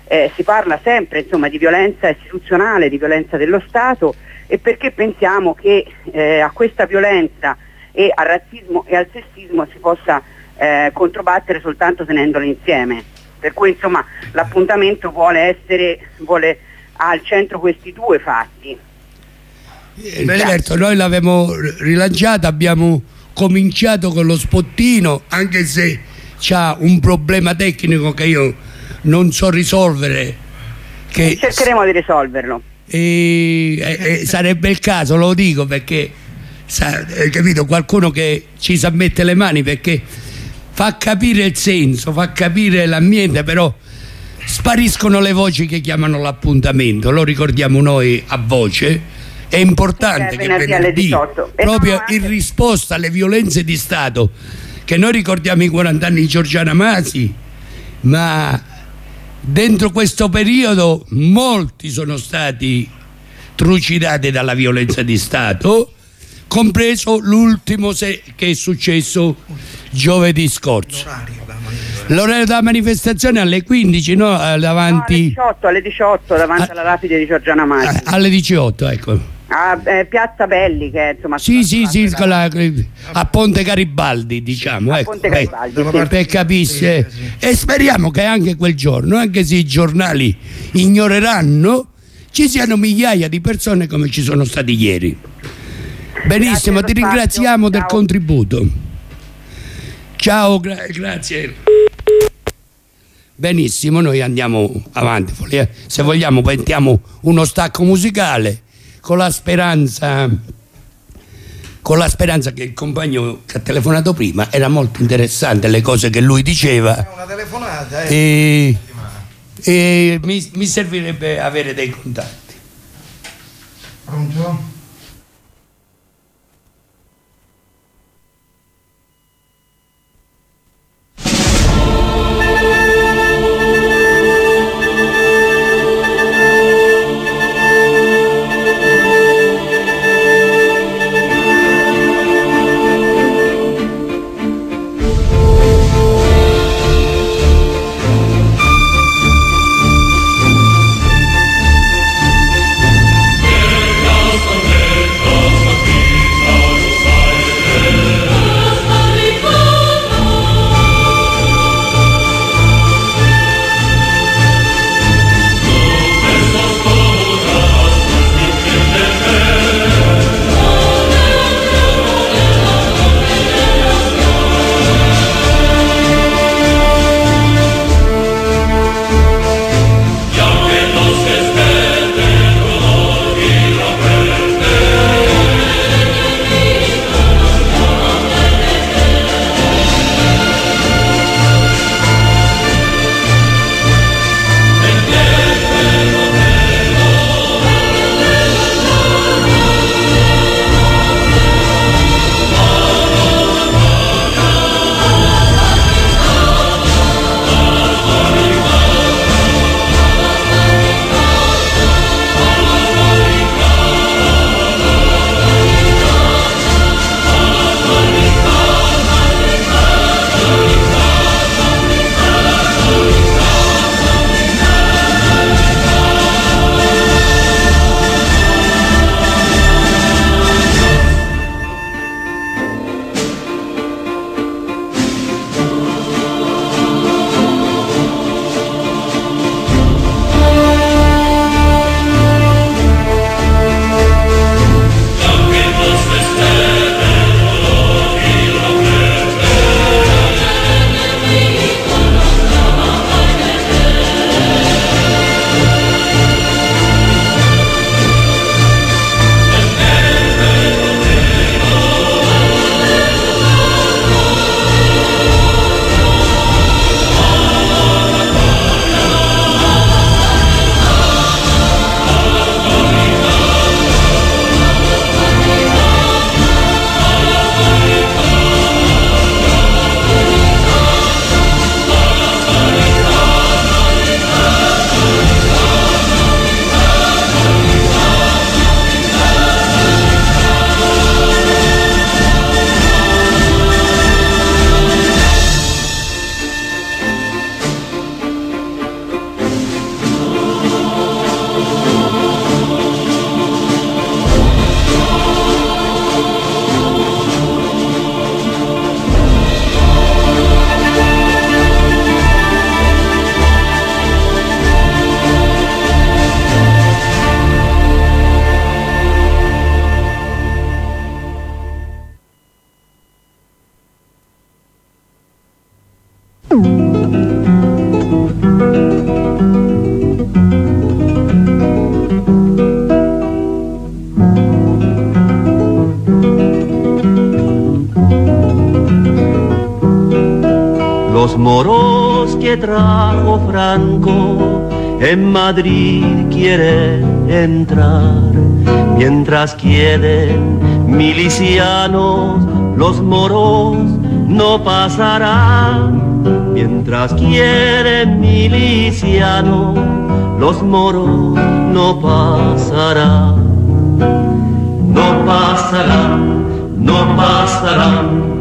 si parla sempre insomma di violenza istituzionale, di violenza dello Stato, e perché pensiamo che a questa violenza e al razzismo e al sessismo si possa controbattere soltanto tenendole insieme. Per cui insomma l'appuntamento vuole al centro questi due fatti. Certo, noi l'abbiamo rilanciata, abbiamo cominciato con lo spottino, anche se c'ha un problema tecnico che io non so risolvere, che cercheremo di risolverlo. Sarebbe il caso, lo dico perché capito, qualcuno che ci sa mettere le mani, perché fa capire il senso, fa capire l'ambiente, però spariscono le voci che chiamano l'appuntamento. Lo ricordiamo noi a voce. È importante che venerdì, proprio in risposta alle violenze di Stato, che noi ricordiamo i 40 anni di Giorgiana Masi, ma dentro questo periodo molti sono stati trucidati dalla violenza di Stato, compreso l'ultimo che è successo giovedì scorso. L'orario della manifestazione alle 15, no? Davanti... No, alle 18 davanti alla lapide di Giorgiana Masi. Alle 18, ecco. A Piazza Belli, che è insomma a Ponte Garibaldi, diciamo, a ecco, Ponte Garibaldi, per capire. E speriamo che anche quel giorno, anche se i giornali ignoreranno, ci siano migliaia di persone come ci sono stati ieri. Benissimo, ti ringraziamo del contributo. Ciao, grazie. Benissimo, noi andiamo avanti. Se vogliamo mettiamo uno stacco musicale con la speranza che il compagno che ha telefonato prima, era molto interessante le cose che lui diceva. È una telefonata, e mi servirebbe avere dei contatti. Pronto? Nostro Los moros que trajo Franco en Madrid quieren entrar, mientras quieren milicianos, los moros no pasarán. Mientras quieren milicianos, los moros no pasarán. No pasarán, no pasarán.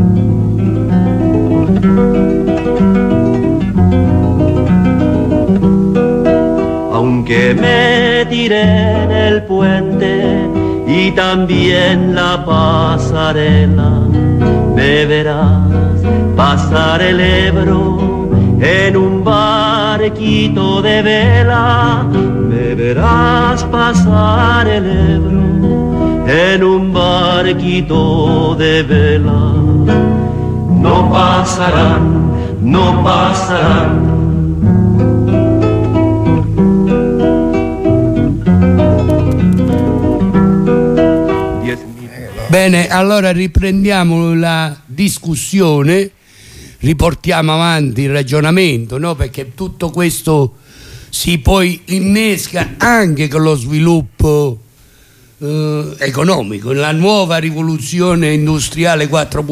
Aunque me tiren el puente y también la pasarela, me verás pasar el Ebro en un barquito de vela. Me verás pasar el Ebro en un barquito de vela. No pasarán, no pasarán. Bene, allora riprendiamo la discussione, riportiamo avanti il ragionamento, no? Perché tutto questo si poi innesca anche con lo sviluppo economico, la nuova rivoluzione industriale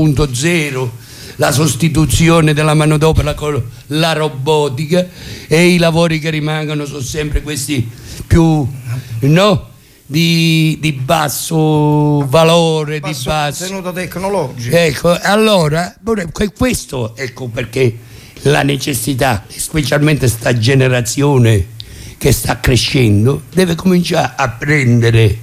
4.0, la sostituzione della manodopera con la robotica, e i lavori che rimangono sono sempre questi più, no? Di basso valore, di basso contenuto tecnologico. Ecco, allora questo, ecco perché la necessità, specialmente sta generazione che sta crescendo, deve cominciare a prendere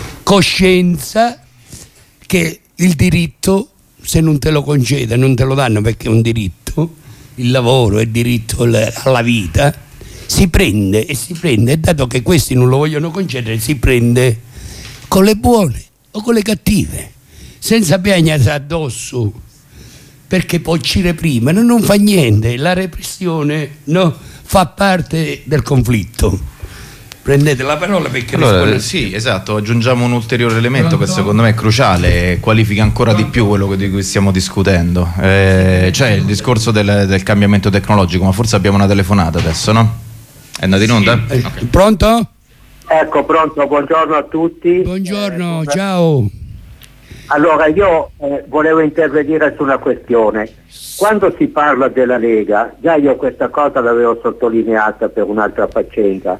coscienza che il diritto, se non te lo concede, non te lo danno, perché è un diritto, il lavoro è diritto alla vita, si prende, e dato che questi non lo vogliono concedere, si prende con le buone o con le cattive, senza piagnarsi addosso, perché può uscire prima, non fa niente, la repressione, no, fa parte del conflitto. Prendete la parola perché allora, sì, esatto, aggiungiamo un ulteriore elemento che secondo me è cruciale, qualifica ancora di più quello di cui stiamo discutendo, cioè il discorso del cambiamento tecnologico. Ma forse abbiamo una telefonata adesso, no? È andata in onda? Sì. Okay. Pronto? Ecco, pronto, buongiorno a tutti. Buongiorno, ciao. Allora, io volevo intervenire su una questione. Quando si parla della Lega, già io questa cosa l'avevo sottolineata per un'altra faccenda,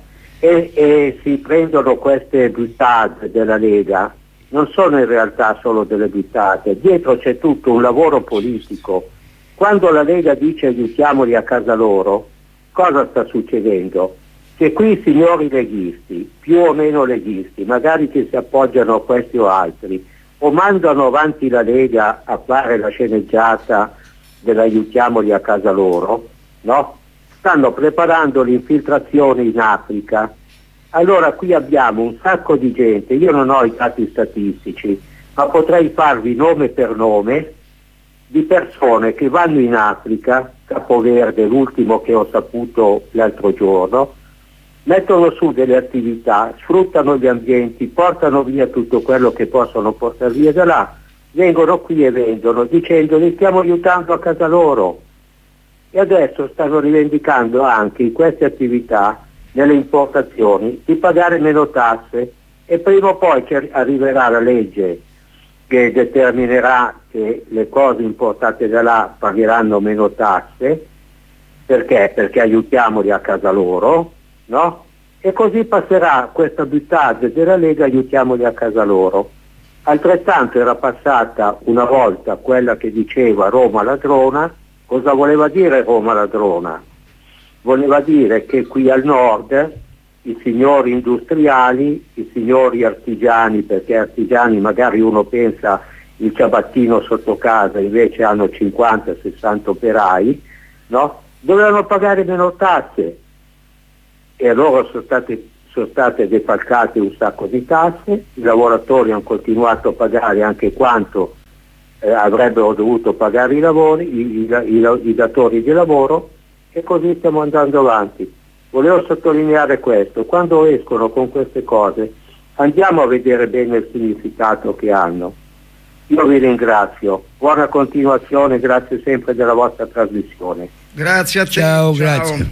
e si prendono queste buttate della Lega, non sono in realtà solo delle buttate, dietro c'è tutto un lavoro politico. Quando la Lega dice aiutiamoli a casa loro, cosa sta succedendo? Che qui i signori leghisti, più o meno leghisti, magari che si appoggiano a questi o altri, o mandano avanti la Lega a fare la sceneggiata dell'aiutiamoli a casa loro, no? Stanno preparando l'infiltrazione in Africa. Allora qui abbiamo un sacco di gente, io non ho i dati statistici, ma potrei farvi nome per nome di persone che vanno in Africa, Capoverde, l'ultimo che ho saputo l'altro giorno, mettono su delle attività, sfruttano gli ambienti, portano via tutto quello che possono portare via da là, vengono qui e vendono dicendo li stiamo aiutando a casa loro. E adesso stanno rivendicando anche in queste attività, nelle importazioni, di pagare meno tasse, e prima o poi arriverà la legge che determinerà che le cose importate da là pagheranno meno tasse. Perché? Perché aiutiamoli a casa loro, no? E così passerà questa buttata della Lega, aiutiamoli a casa loro. Altrettanto era passata una volta quella che diceva Roma ladrona. Cosa voleva dire Roma ladrona? Voleva dire che qui al nord i signori industriali, i signori artigiani, perché artigiani magari uno pensa il ciabattino sotto casa, invece hanno 50-60 operai, no? Dovevano pagare meno tasse, e allora sono state defalcate un sacco di tasse, i lavoratori hanno continuato a pagare anche quanto avrebbero dovuto pagare i lavori, i datori di lavoro, e così stiamo andando avanti. Volevo sottolineare questo: quando escono con queste cose andiamo a vedere bene il significato che hanno. Io vi ringrazio, buona continuazione, grazie sempre della vostra trasmissione. Grazie a te. Ciao. Grazie.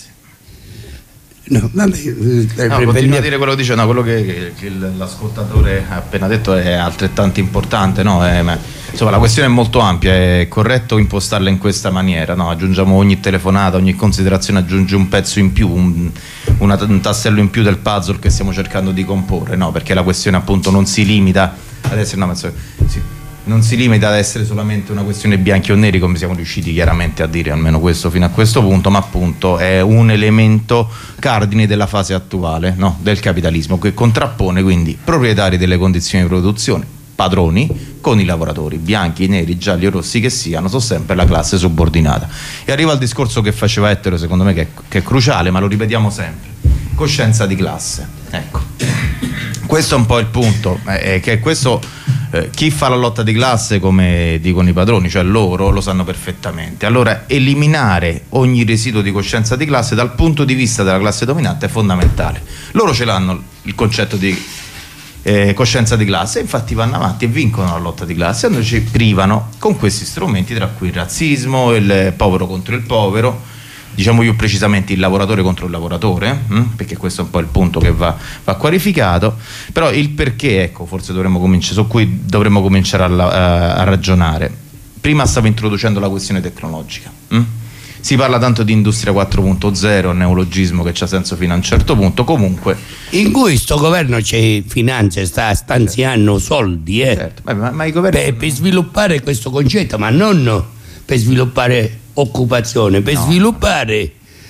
No, continuo a dire quello che dice, quello che l'ascoltatore ha appena detto è altrettanto importante, insomma la questione è molto ampia, è corretto impostarla in questa maniera, aggiungiamo ogni telefonata, ogni considerazione aggiunge un pezzo in più, un tassello in più del puzzle che stiamo cercando di comporre, perché la questione appunto non si limita ad essere non si limita ad essere solamente una questione bianchi o neri, come siamo riusciti chiaramente a dire, almeno questo fino a questo punto, ma appunto è un elemento cardine della fase attuale del capitalismo, che contrappone quindi proprietari delle condizioni di produzione, padroni, con i lavoratori, bianchi, neri, gialli o rossi che siano, sono sempre la classe subordinata. E arriva al discorso che faceva Ettore, secondo me, che è cruciale, ma lo ripetiamo sempre: coscienza di classe. Ecco, questo è un po' il punto, che questo chi fa la lotta di classe, come dicono i padroni, cioè loro, lo sanno perfettamente. Allora eliminare ogni residuo di coscienza di classe dal punto di vista della classe dominante è fondamentale. Loro ce l'hanno il concetto di coscienza di classe, infatti vanno avanti e vincono la lotta di classe, e noi ci privano con questi strumenti, tra cui il razzismo, il povero contro il povero, diciamo più precisamente il lavoratore contro il lavoratore, perché questo è un po' il punto che va qualificato. Però il perché, ecco, forse su cui dovremmo cominciare a ragionare. Prima stavo introducendo la questione tecnologica. Si parla tanto di industria 4.0, neologismo che c'ha senso fino a un certo punto, comunque in cui sto governo c'è finanza, sta stanziando soldi certo. Ma i governi per sviluppare questo concetto, ma non per sviluppare occupazione, per sviluppare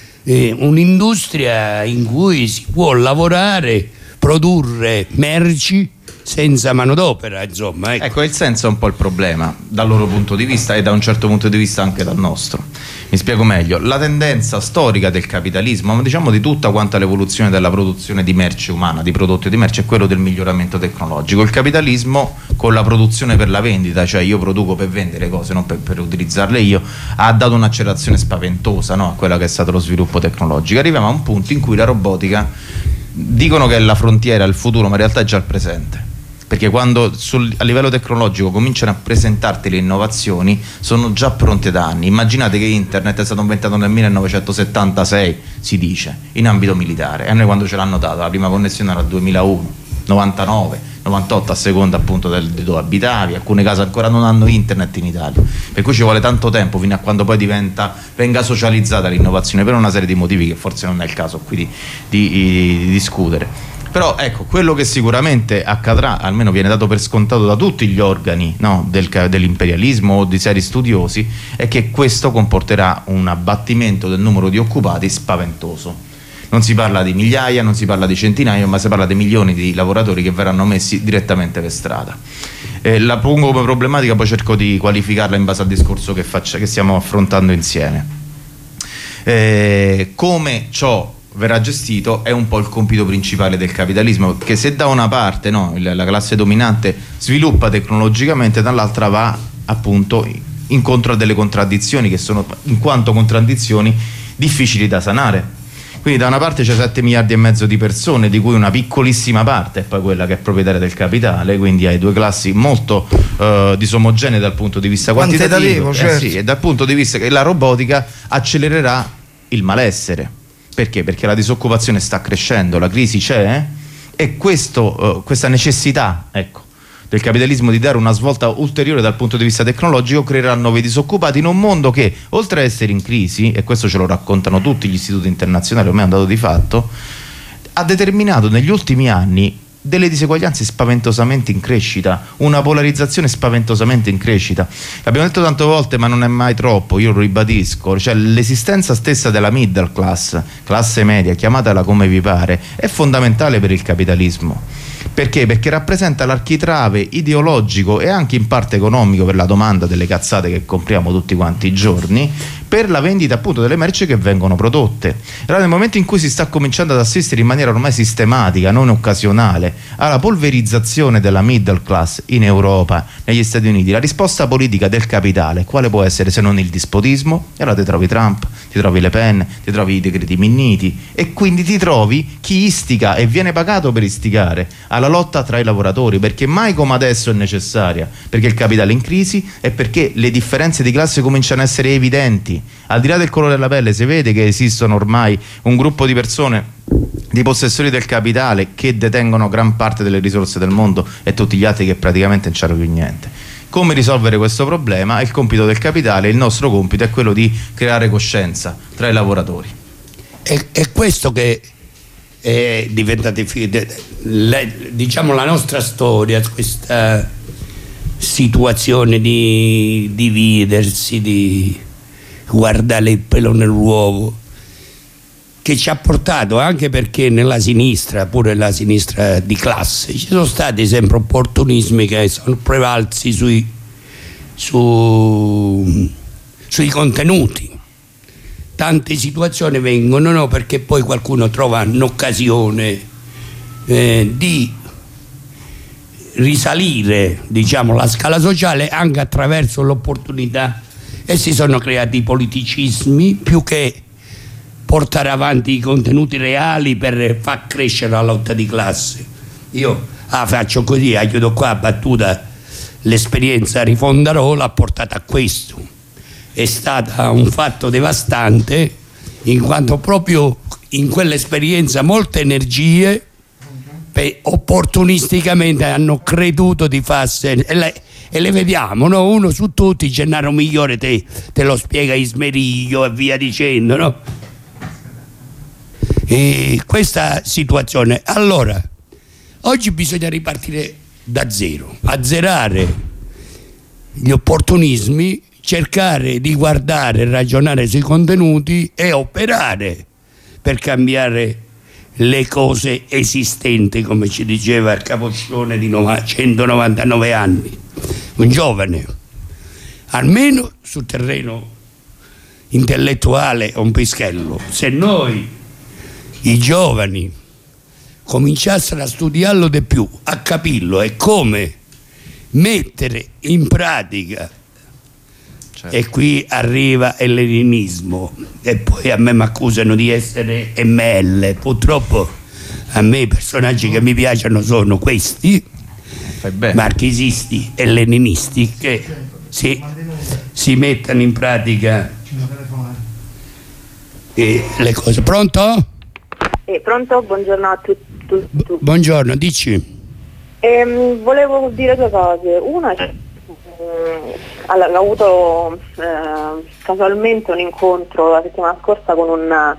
un'industria in cui si può lavorare, produrre merci senza manodopera, insomma. Ecco, il senso è un po' il problema dal loro punto di vista, e da un certo punto di vista anche dal nostro. Mi spiego meglio: la tendenza storica del capitalismo, ma diciamo di tutta quanta l'evoluzione della produzione di merce umana, di prodotti di merce, è quello del miglioramento tecnologico. Il capitalismo, con la produzione per la vendita, cioè io produco per vendere cose, non per utilizzarle io, ha dato un'accelerazione spaventosa a quella che è stato lo sviluppo tecnologico. Arriviamo a un punto in cui la robotica, dicono che è la frontiera, il futuro, ma in realtà è già il presente. Perché quando a livello tecnologico cominciano a presentarti le innovazioni, sono già pronte da anni. Immaginate che internet è stato inventato nel 1976, si dice, in ambito militare, e a noi quando ce l'hanno data la prima connessione era 2001, 99, 98, a seconda appunto di dove abitavi. Alcune case ancora non hanno internet in Italia, per cui ci vuole tanto tempo fino a quando poi venga socializzata l'innovazione, per una serie di motivi che forse non è il caso qui di discutere. Però ecco, quello che sicuramente accadrà, almeno viene dato per scontato da tutti gli organi dell'imperialismo o di seri studiosi, è che questo comporterà un abbattimento del numero di occupati spaventoso. Non si parla di migliaia, non si parla di centinaia, ma si parla di milioni di lavoratori che verranno messi direttamente per strada. La pongo come problematica, poi cerco di qualificarla in base al discorso che stiamo affrontando insieme. Come ciò verrà gestito è un po' il compito principale del capitalismo, che se da una parte la classe dominante sviluppa tecnologicamente, dall'altra va appunto incontro a delle contraddizioni che sono, in quanto contraddizioni, difficili da sanare. Quindi da una parte c'è 7 miliardi e mezzo di persone, di cui una piccolissima parte è poi quella che è proprietaria del capitale, quindi hai due classi molto disomogenee dal punto di vista quantitativo, certo. Sì, e dal punto di vista che la robotica accelererà il malessere. Perché? Perché la disoccupazione sta crescendo, la crisi c'è, e questa necessità, del capitalismo di dare una svolta ulteriore dal punto di vista tecnologico creerà nuovi disoccupati in un mondo che, oltre a essere in crisi, e questo ce lo raccontano tutti gli istituti internazionali, ormai è un dato di fatto, ha determinato negli ultimi anni delle diseguaglianze spaventosamente in crescita, una polarizzazione spaventosamente in crescita. L'abbiamo detto tante volte, ma non è mai troppo, io lo ribadisco, cioè l'esistenza stessa della middle class, classe media, chiamatela come vi pare, è fondamentale per il capitalismo, Perché? Perché rappresenta l'architrave ideologico e anche in parte economico per la domanda delle cazzate che compriamo tutti quanti i giorni, per la vendita appunto delle merci che vengono prodotte. Allora, nel momento in cui si sta cominciando ad assistere in maniera ormai sistematica, non occasionale, alla polverizzazione della middle class in Europa, negli Stati Uniti, la risposta politica del capitale quale può essere se non il dispotismo? E allora ti trovi Trump, ti trovi Le Pen, ti trovi i decreti Minniti, e quindi ti trovi chi istiga e viene pagato per istigare alla lotta tra i lavoratori, perché mai come adesso è necessaria, perché il capitale è in crisi e perché le differenze di classe cominciano a essere evidenti. Al di là del colore della pelle si vede che esistono ormai un gruppo di persone, di possessori del capitale, che detengono gran parte delle risorse del mondo e tutti gli altri che praticamente non c'hanno più niente. Come risolvere questo problema? È il compito del capitale, il nostro compito è quello di creare coscienza tra i lavoratori. È questo che è diventato, diciamo, la nostra storia, questa situazione di dividersi, di guardare il pelo nell'uovo, che ci ha portato, anche perché nella sinistra, pure la sinistra di classe, ci sono stati sempre opportunismi che sono prevalsi sui contenuti. Tante situazioni vengono, no, perché poi qualcuno trova un'occasione di risalire, diciamo, la scala sociale anche attraverso l'opportunità, e si sono creati i politicismi più che portare avanti i contenuti reali per far crescere la lotta di classe. Io faccio così, chiudo qua, battuta, l'esperienza Rifondarola ha portato a questo. È stata un fatto devastante, in quanto proprio in quell'esperienza molte energie opportunisticamente hanno creduto di farsi, e le vediamo, no? Uno su tutti, Gennaro Migliore te lo spiega Ismeriglio e via dicendo, no? E questa situazione, allora oggi bisogna ripartire da zero, azzerare gli opportunismi, cercare di guardare e ragionare sui contenuti e operare per cambiare le cose esistenti, come ci diceva il Capoccione di 199 anni, un giovane, almeno sul terreno intellettuale è un pischello. Se noi, i giovani, cominciassero a studiarlo di più, a capirlo e come mettere in pratica, certo. E qui arriva il leninismo, e poi a me mi accusano di essere ML. Purtroppo a me i personaggi che mi piacciono sono questi, marchisisti e leninisti, che si mettono in pratica le cose. Pronto? Pronto? Buongiorno a tutti. Buongiorno, dici. Volevo dire due cose. Una, ho avuto casualmente un incontro la settimana scorsa con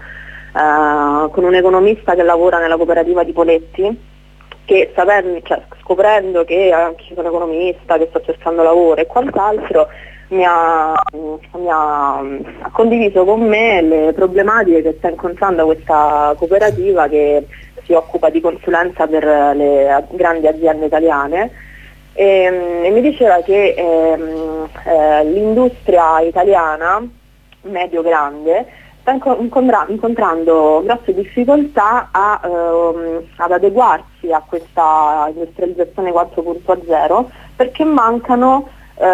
un economista che lavora nella cooperativa di Poletti, che scoprendo che anche sono economista, che sto cercando lavoro e quant'altro, ha condiviso con me le problematiche che sta incontrando questa cooperativa che si occupa di consulenza per le grandi aziende italiane, e mi diceva che l'industria italiana medio-grande sta incontrando grosse difficoltà ad adeguarsi a questa industrializzazione 4.0 perché mancano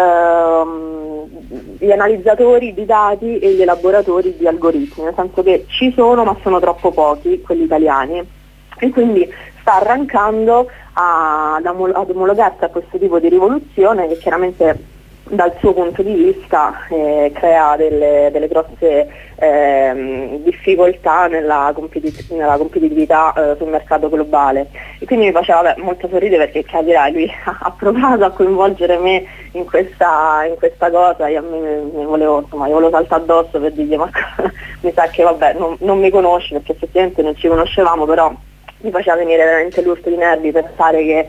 gli analizzatori di dati e gli elaboratori di algoritmi, nel senso che ci sono ma sono troppo pochi, quelli italiani, e quindi sta arrancando ad omologarsi a questo tipo di rivoluzione che chiaramente dal suo punto di vista crea delle grosse difficoltà nella competitività sul mercato globale, e quindi mi faceva molto sorridere perché capirai, lui ha provato a coinvolgere me in questa cosa, e a me io volevo saltare addosso per dirgli ma mi sa che vabbè non mi conosci, perché effettivamente non ci conoscevamo, però mi faceva venire veramente l'urto di nervi pensare che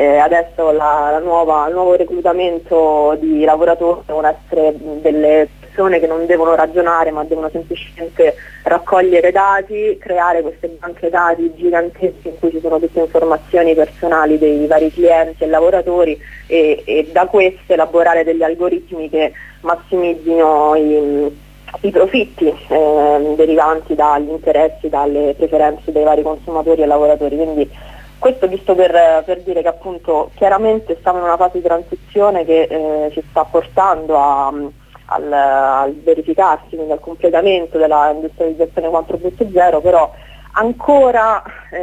adesso il nuovo reclutamento di lavoratori devono essere delle persone che non devono ragionare ma devono semplicemente raccogliere dati, creare queste banche dati gigantesche in cui ci sono tutte informazioni personali dei vari clienti e lavoratori e da queste elaborare degli algoritmi che massimizzino i profitti derivanti dagli interessi, dalle preferenze dei vari consumatori e lavoratori. Quindi questo giusto per dire che appunto chiaramente stiamo in una fase di transizione che ci sta portando al verificarsi, quindi al completamento della industrializzazione 4.0, però ancora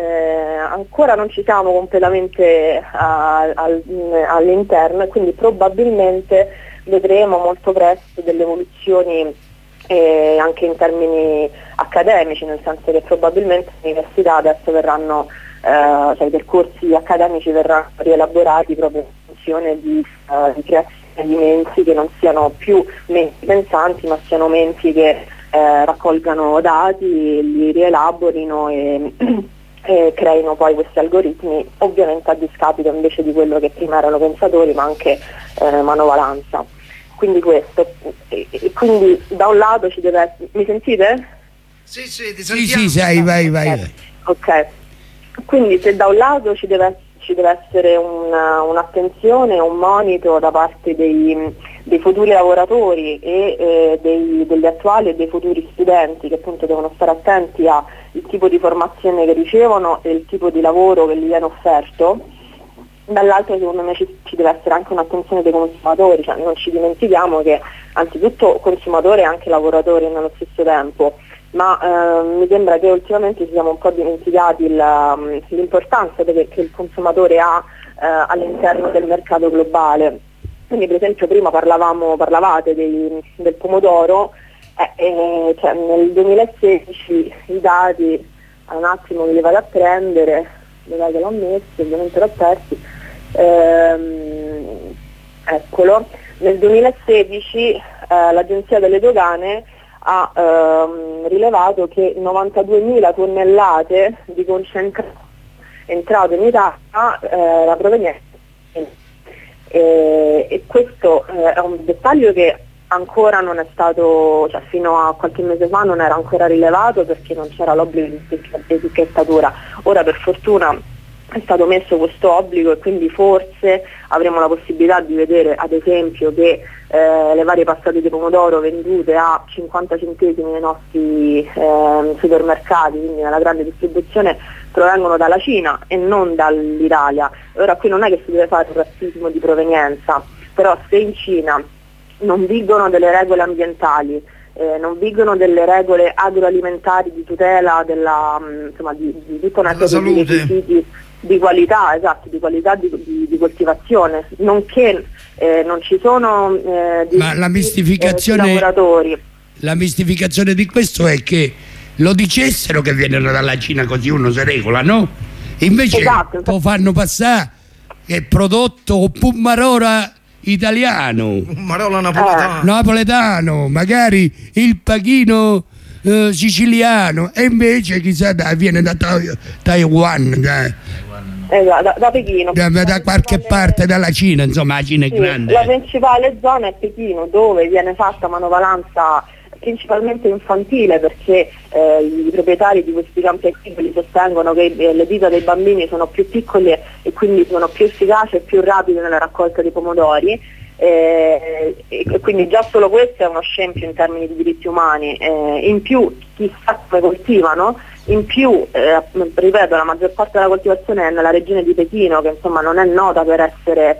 non ci siamo completamente all'interno, e quindi probabilmente vedremo molto presto delle evoluzioni anche in termini accademici, nel senso che probabilmente le università adesso verranno, i percorsi accademici verranno rielaborati proprio in funzione di creazione di menti che non siano più menti pensanti, ma siano menti che raccolgano dati, li rielaborino e creino poi questi algoritmi, ovviamente a discapito invece di quello che prima erano pensatori ma anche manovalanza. Quindi questo, quindi da un lato ci deve essere, mi sentite? Sì, ti sentiamo. Sì, vai. Ok, quindi se da un lato ci deve essere un'attenzione, un monito da parte dei futuri lavoratori e degli attuali e dei futuri studenti, che appunto devono stare attenti al tipo di formazione che ricevono e il tipo di lavoro che gli viene offerto. Dall'altro secondo me ci deve essere anche un'attenzione dei consumatori, cioè non ci dimentichiamo che anzitutto consumatore e anche lavoratori nello stesso tempo, ma mi sembra che ultimamente ci siamo un po' dimenticati l'importanza che il consumatore ha all'interno del mercato globale. Quindi per esempio prima parlavate del pomodoro, cioè nel 2016 i dati, un attimo che li vado a prendere, vedete che l'ho messi, ovviamente l'ho persi, eccolo, nel 2016 l'Agenzia delle Dogane ha rilevato che 92.000 tonnellate di concentrato entrato in Italia la provenienza, e questo è un dettaglio che ancora non è stato, cioè fino a qualche mese fa non era ancora rilevato perché non c'era l'obbligo di etichettatura. Ora per fortuna è stato messo questo obbligo e quindi forse avremo la possibilità di vedere ad esempio che le varie passate di pomodoro vendute a 50 centesimi nei nostri supermercati, quindi nella grande distribuzione, provengono dalla Cina e non dall'Italia. Ora qui non è che si deve fare un razzismo di provenienza, però se in Cina non vigono delle regole ambientali, non vigono delle regole agroalimentari di tutela di tutta una serie di requisiti di qualità, esatto, di qualità di coltivazione, nonché non ci sono ma la mistificazione, lavoratori. La mistificazione di questo è che lo dicessero che vengono dalla Cina, così uno si regola, no? Invece esatto, lo fanno passare che è prodotto Pumarola italiano, Pumarola napoletano, magari il pachino siciliano, e invece chissà viene da Taiwan, da Pechino, da qualche parte dalla Cina, insomma la Cina è grande. La principale zona è Pechino, dove viene fatta manovalanza principalmente infantile, perché i proprietari di questi campi agricoli sostengono che le dita dei bambini sono più piccole e quindi sono più efficaci e più rapide nella raccolta dei pomodori, e quindi già solo questo è uno scempio in termini di diritti umani. In più chissà come coltivano, in più ripeto, la maggior parte della coltivazione è nella regione di Pechino, che insomma non è nota per essere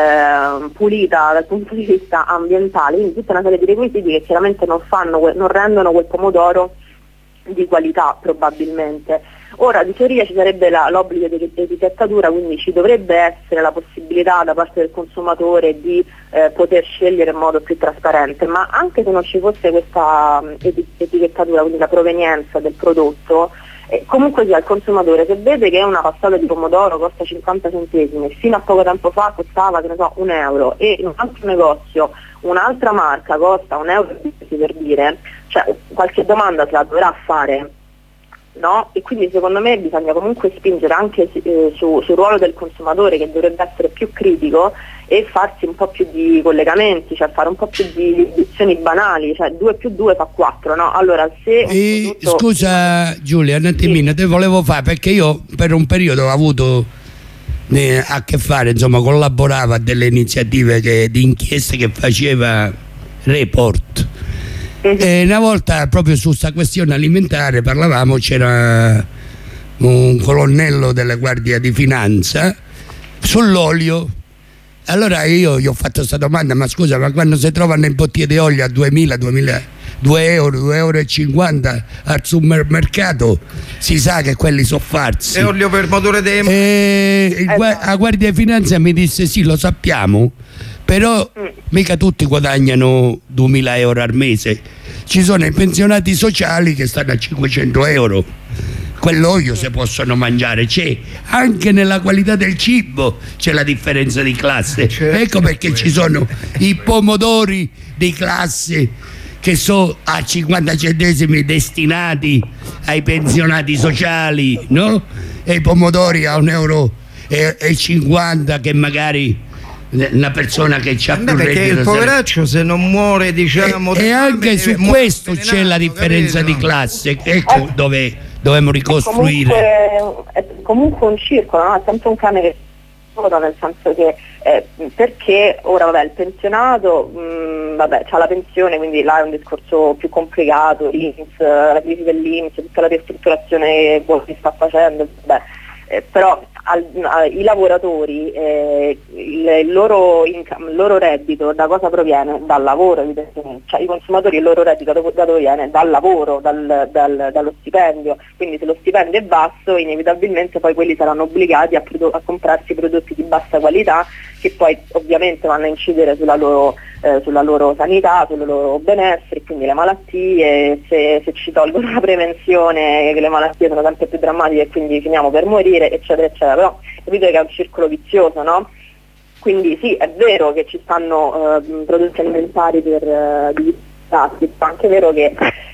pulita dal punto di vista ambientale, quindi tutta una serie di requisiti che chiaramente non rendono quel pomodoro di qualità probabilmente. Ora di teoria ci sarebbe l'obbligo di etichettatura, quindi ci dovrebbe essere la possibilità da parte del consumatore di poter scegliere in modo più trasparente, ma anche se non ci fosse questa etichettatura, quindi la provenienza del prodotto, comunque sia il consumatore, se vede che una passata di pomodoro costa 50 centesimi, fino a poco tempo fa costava, che ne so, €1, e in un altro negozio un'altra marca costa €1 per dire, cioè qualche domanda se la dovrà fare no? E quindi secondo me bisogna comunque spingere anche sul ruolo del consumatore, che dovrebbe essere più critico, e farsi un po' più di collegamenti, cioè fare un po' più di lezioni banali, cioè 2 più 2 fa 4, no? Allora se scusa Giulia, un attimino, te volevo fare, perché io per un periodo ho avuto a che fare, insomma collaborava a delle iniziative di inchieste che faceva Report. E una volta proprio su questa questione alimentare parlavamo, c'era un colonnello della Guardia di Finanza sull'olio. Allora io gli ho fatto questa domanda: ma scusa, ma quando si trovano in bottiglie di olio a 2 euro, 2,50 euro al supermercato, si sa che quelli sono farsi. E olio per motore la Guardia di Finanza mi disse: sì, lo sappiamo, però mica tutti guadagnano 2.000 euro al mese, ci sono i pensionati sociali che stanno a 500 euro, quell'olio si possono mangiare. C'è anche nella qualità del cibo, c'è la differenza di classe, ecco perché ci sono i pomodori di classe che sono a 50 centesimi destinati ai pensionati sociali, no? E i pomodori a 1,50 euro che magari una persona che c'ha più perché reddito, il poveraccio se non muore, diciamo, e anche su questo c'è la differenza di classe, ecco dove dobbiamo ricostruire. È comunque un circolo, no? È sempre un cane che ruota, nel senso che perché ora vabbè, il pensionato c'ha la pensione, quindi là è un discorso più complicato, l'INPS, la crisi dell'INPS, tutta la ristrutturazione che si sta facendo, però i lavoratori, il loro reddito da cosa proviene? Dal lavoro, evidentemente. Cioè i consumatori, il loro reddito da dove viene? Dal lavoro, dallo stipendio. Quindi se lo stipendio è basso, inevitabilmente poi quelli saranno obbligati a comprarsi prodotti di bassa qualità, che poi ovviamente vanno a incidere sulla loro sanità, sul loro benessere, quindi le malattie. Se ci tolgono la prevenzione, che le malattie sono sempre più drammatiche e quindi finiamo per morire, eccetera eccetera. Però capite che è un circolo vizioso, no? Quindi sì, è vero che ci stanno prodotti alimentari per è anche vero che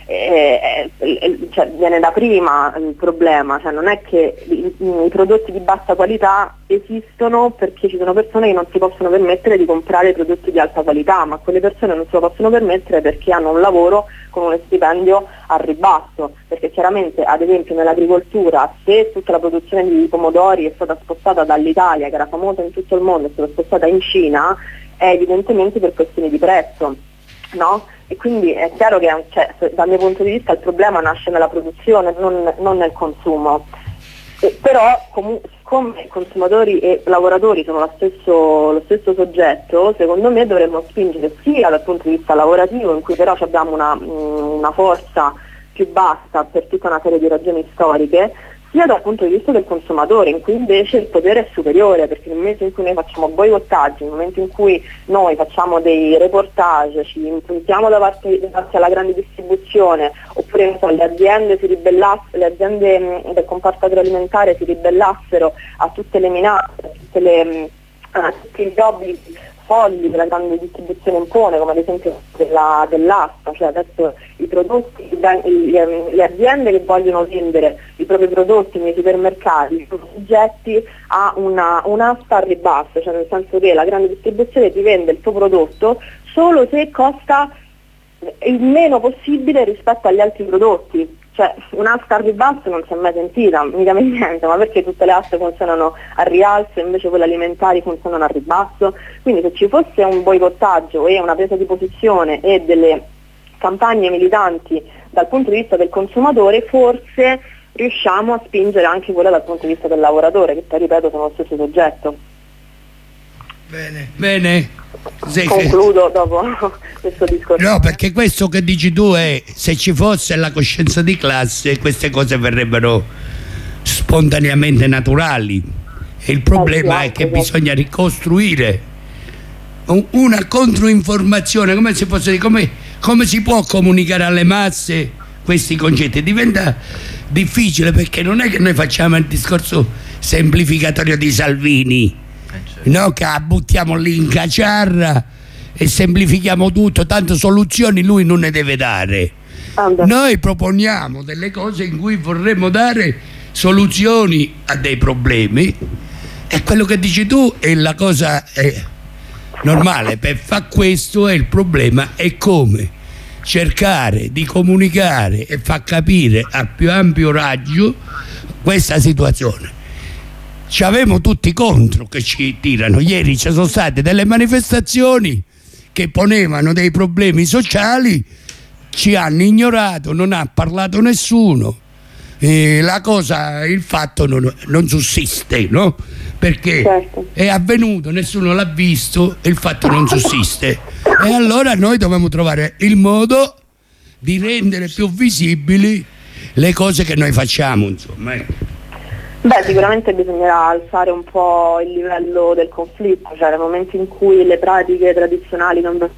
viene da prima il problema, cioè non è che i prodotti di bassa qualità esistono perché ci sono persone che non si possono permettere di comprare prodotti di alta qualità, ma quelle persone non se lo possono permettere perché hanno un lavoro con uno stipendio al ribasso, perché chiaramente ad esempio nell'agricoltura, se tutta la produzione di pomodori è stata spostata dall'Italia, che era famosa in tutto il mondo, è stata spostata in Cina, è evidentemente per questioni di prezzo, no? E quindi è chiaro che dal mio punto di vista il problema nasce nella produzione, non nel consumo. Però siccome consumatori e lavoratori sono lo stesso soggetto, secondo me dovremmo spingere sia dal punto di vista lavorativo, in cui però abbiamo una forza più bassa per tutta una serie di ragioni storiche, sia dal punto di vista del consumatore, in cui invece il potere è superiore, perché nel momento in cui noi facciamo boicottaggi, nel momento in cui noi facciamo dei reportage, ci impuntiamo davanti alla grande distribuzione, oppure non so, le aziende del comparto agroalimentare si ribellassero a tutte le minacce, a tutti gli obblighi folli che la grande distribuzione impone, come ad esempio dell'asta, cioè adesso i prodotti, le aziende che vogliono vendere i propri prodotti nei supermercati sono soggetti a un'asta al ribasso, cioè nel senso che la grande distribuzione ti vende il tuo prodotto solo se costa il meno possibile rispetto agli altri prodotti. Cioè un'asta al ribasso non si è mai sentita, mica niente, ma perché tutte le aste funzionano al rialzo e invece quelle alimentari funzionano al ribasso? Quindi se ci fosse un boicottaggio e una presa di posizione e delle campagne militanti dal punto di vista del consumatore, forse riusciamo a spingere anche quella dal punto di vista del lavoratore, che poi ripeto sono lo stesso soggetto. Bene. Concludo dopo questo discorso. No, perché questo che dici tu è, se ci fosse la coscienza di classe, queste cose verrebbero spontaneamente naturali. E il problema è che bisogna ricostruire una controinformazione, come si possa dire, come si può comunicare alle masse questi concetti. Diventa difficile, perché non è che noi facciamo il discorso semplificatorio di Salvini, no, che buttiamo lì in caciarra e semplifichiamo tutto, tanto soluzioni lui non ne deve dare. Noi proponiamo delle cose in cui vorremmo dare soluzioni a dei problemi, e quello che dici tu è la cosa normale. Per far questo è il problema, è come cercare di comunicare e far capire a più ampio raggio questa situazione. Ci avevamo tutti contro che ci tirano. Ieri ci sono state delle manifestazioni che ponevano dei problemi sociali, ci hanno ignorato, non ha parlato nessuno. La cosa, il fatto non sussiste, no? Perché Certo. è avvenuto, nessuno l'ha visto e il fatto non sussiste. E allora noi dobbiamo trovare il modo di rendere più visibili le cose che noi facciamo, insomma. Beh, sicuramente bisognerà alzare un po' il livello del conflitto, cioè nel momento in cui le pratiche tradizionali non vengono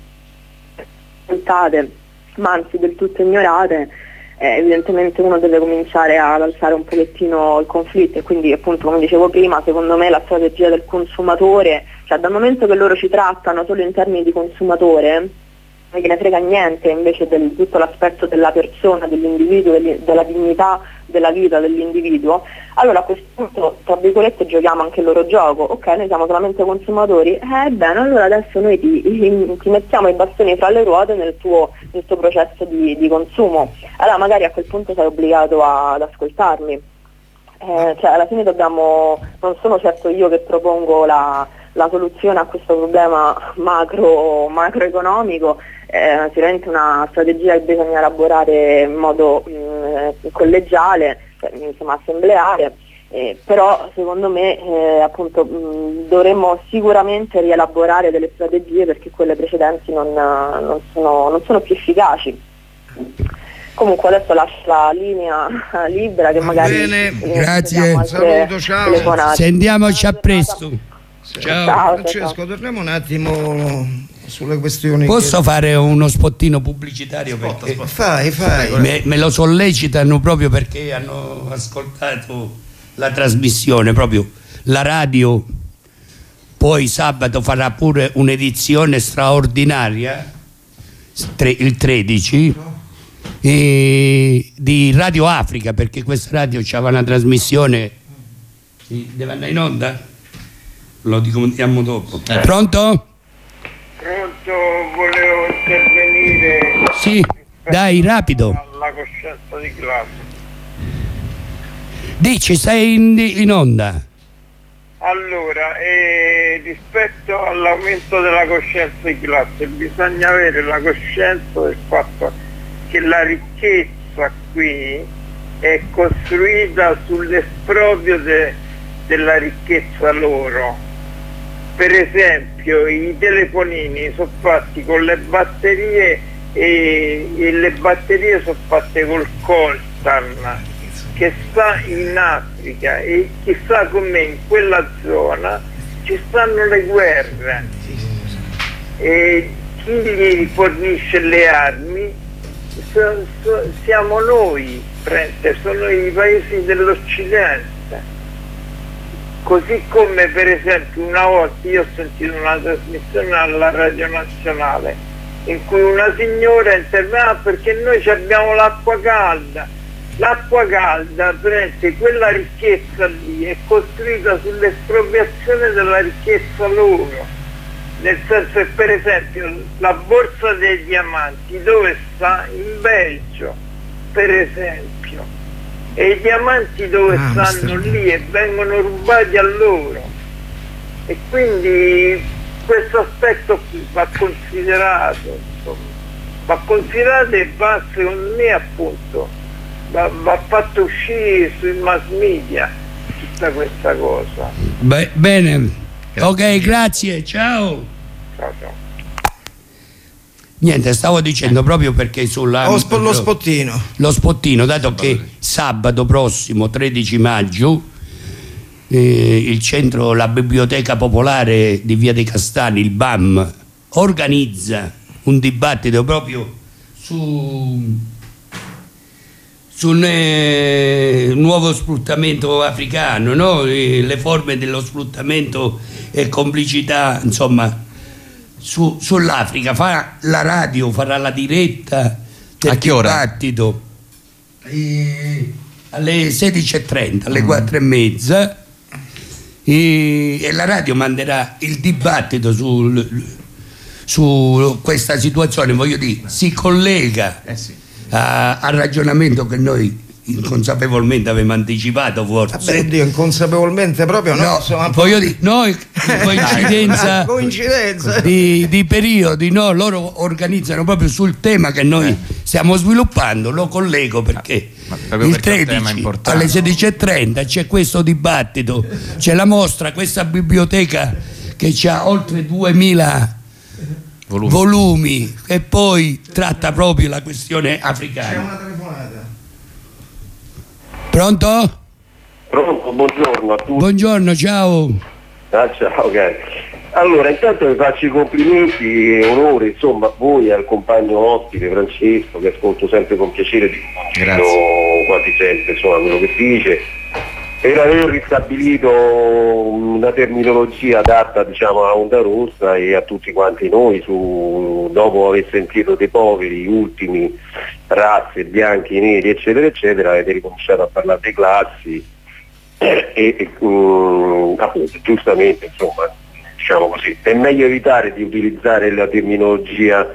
affrontate, ma anzi del tutto ignorate, evidentemente uno deve cominciare ad alzare un pochettino il conflitto, e quindi appunto, come dicevo prima, secondo me la strategia del consumatore, cioè dal momento che loro ci trattano solo in termini di consumatore, non gliene frega niente invece di tutto l'aspetto della persona, dell'individuo, della dignità della vita dell'individuo, allora a questo punto, tra virgolette, giochiamo anche il loro gioco. Ok, noi siamo solamente consumatori, bene, allora adesso noi ti mettiamo i bastoni fra le ruote nel tuo processo di consumo, allora magari a quel punto sei obbligato ad ascoltarmi. Cioè alla fine non sono certo io che propongo la soluzione a questo problema macroeconomico, è sicuramente una strategia che bisogna elaborare in modo collegiale, insomma assembleare, però secondo me appunto dovremmo sicuramente rielaborare delle strategie, perché quelle precedenti non sono più efficaci. Comunque adesso lascio la linea libera, che magari bene, grazie, saluto, ciao, sentiamoci a presto. Ciao. Francesco, torniamo un attimo sulle questioni. Posso fare uno spottino pubblicitario? Perché Fai. me lo sollecitano proprio perché hanno ascoltato la trasmissione, proprio la radio. Poi sabato farà pure un'edizione straordinaria, il 13, di Radio Africa, perché questa radio c'aveva una trasmissione. Deve andare in onda? Lo diciamo dopo. Pronto? Pronto, volevo intervenire. Sì, dai, rapido. La coscienza di classe. Dici, sei in onda. Allora, rispetto all'aumento della coscienza di classe, bisogna avere la coscienza del fatto che la ricchezza qui è costruita sull'esproprio della ricchezza loro. Per esempio i telefonini sono fatti con le batterie e le batterie sono fatte col coltan, che sta in Africa, e chissà com'è in quella zona ci stanno le guerre, e chi gli fornisce le armi siamo noi, sono i paesi dell'Occidente. Così come per esempio una volta io ho sentito una trasmissione alla Radio Nazionale in cui una signora interveniva perché noi abbiamo l'acqua calda. L'acqua calda, quella ricchezza lì è costruita sull'espropriazione della ricchezza loro, nel senso che per esempio la borsa dei diamanti dove sta? In Belgio, per esempio. E i diamanti dove stanno lì e vengono rubati a loro, e quindi questo aspetto qui va considerato, e va, secondo me, appunto va fatto uscire sui mass media tutta questa cosa. Bene, ok, grazie, ciao. Ciao. Niente, stavo dicendo proprio perché lo spottino. Lo spottino, dato che sabato prossimo, 13 maggio, il centro, la Biblioteca Popolare di Via dei Castani, il BAM, organizza un dibattito proprio sul nuovo sfruttamento africano, no? Le forme dello sfruttamento e complicità, insomma, sull'Africa. La radio farà la diretta del dibattito alle 16:30, alle 4:30, e la radio manderà il dibattito su questa situazione, voglio dire, si collega al ragionamento che noi inconsapevolmente avevamo anticipato, forse. Vabbè, oddio, inconsapevolmente proprio no, insomma, voglio dire, noi coincidenza di periodi, no, loro organizzano proprio sul tema che noi stiamo sviluppando, lo collego perché il 13 alle 16:30 c'è questo dibattito, c'è la mostra, questa biblioteca che ha oltre 2000 volumi e poi tratta proprio la questione africana. C'è una telefonata. Pronto? Pronto, buongiorno a tutti. Buongiorno, ciao. Ciao, ok. Allora, intanto vi faccio i complimenti e onore, insomma, a voi e al compagno ospite Francesco, che ascolto sempre con piacere, quasi sempre, insomma, quello che dice, per aver ristabilito una terminologia adatta, diciamo, a Onda Rossa e a tutti quanti noi, dopo aver sentito dei poveri, ultimi, razze, bianchi, neri, eccetera, eccetera, avete ricominciato a parlare dei classi e appunto, giustamente, insomma, diciamo così, è meglio evitare di utilizzare la terminologia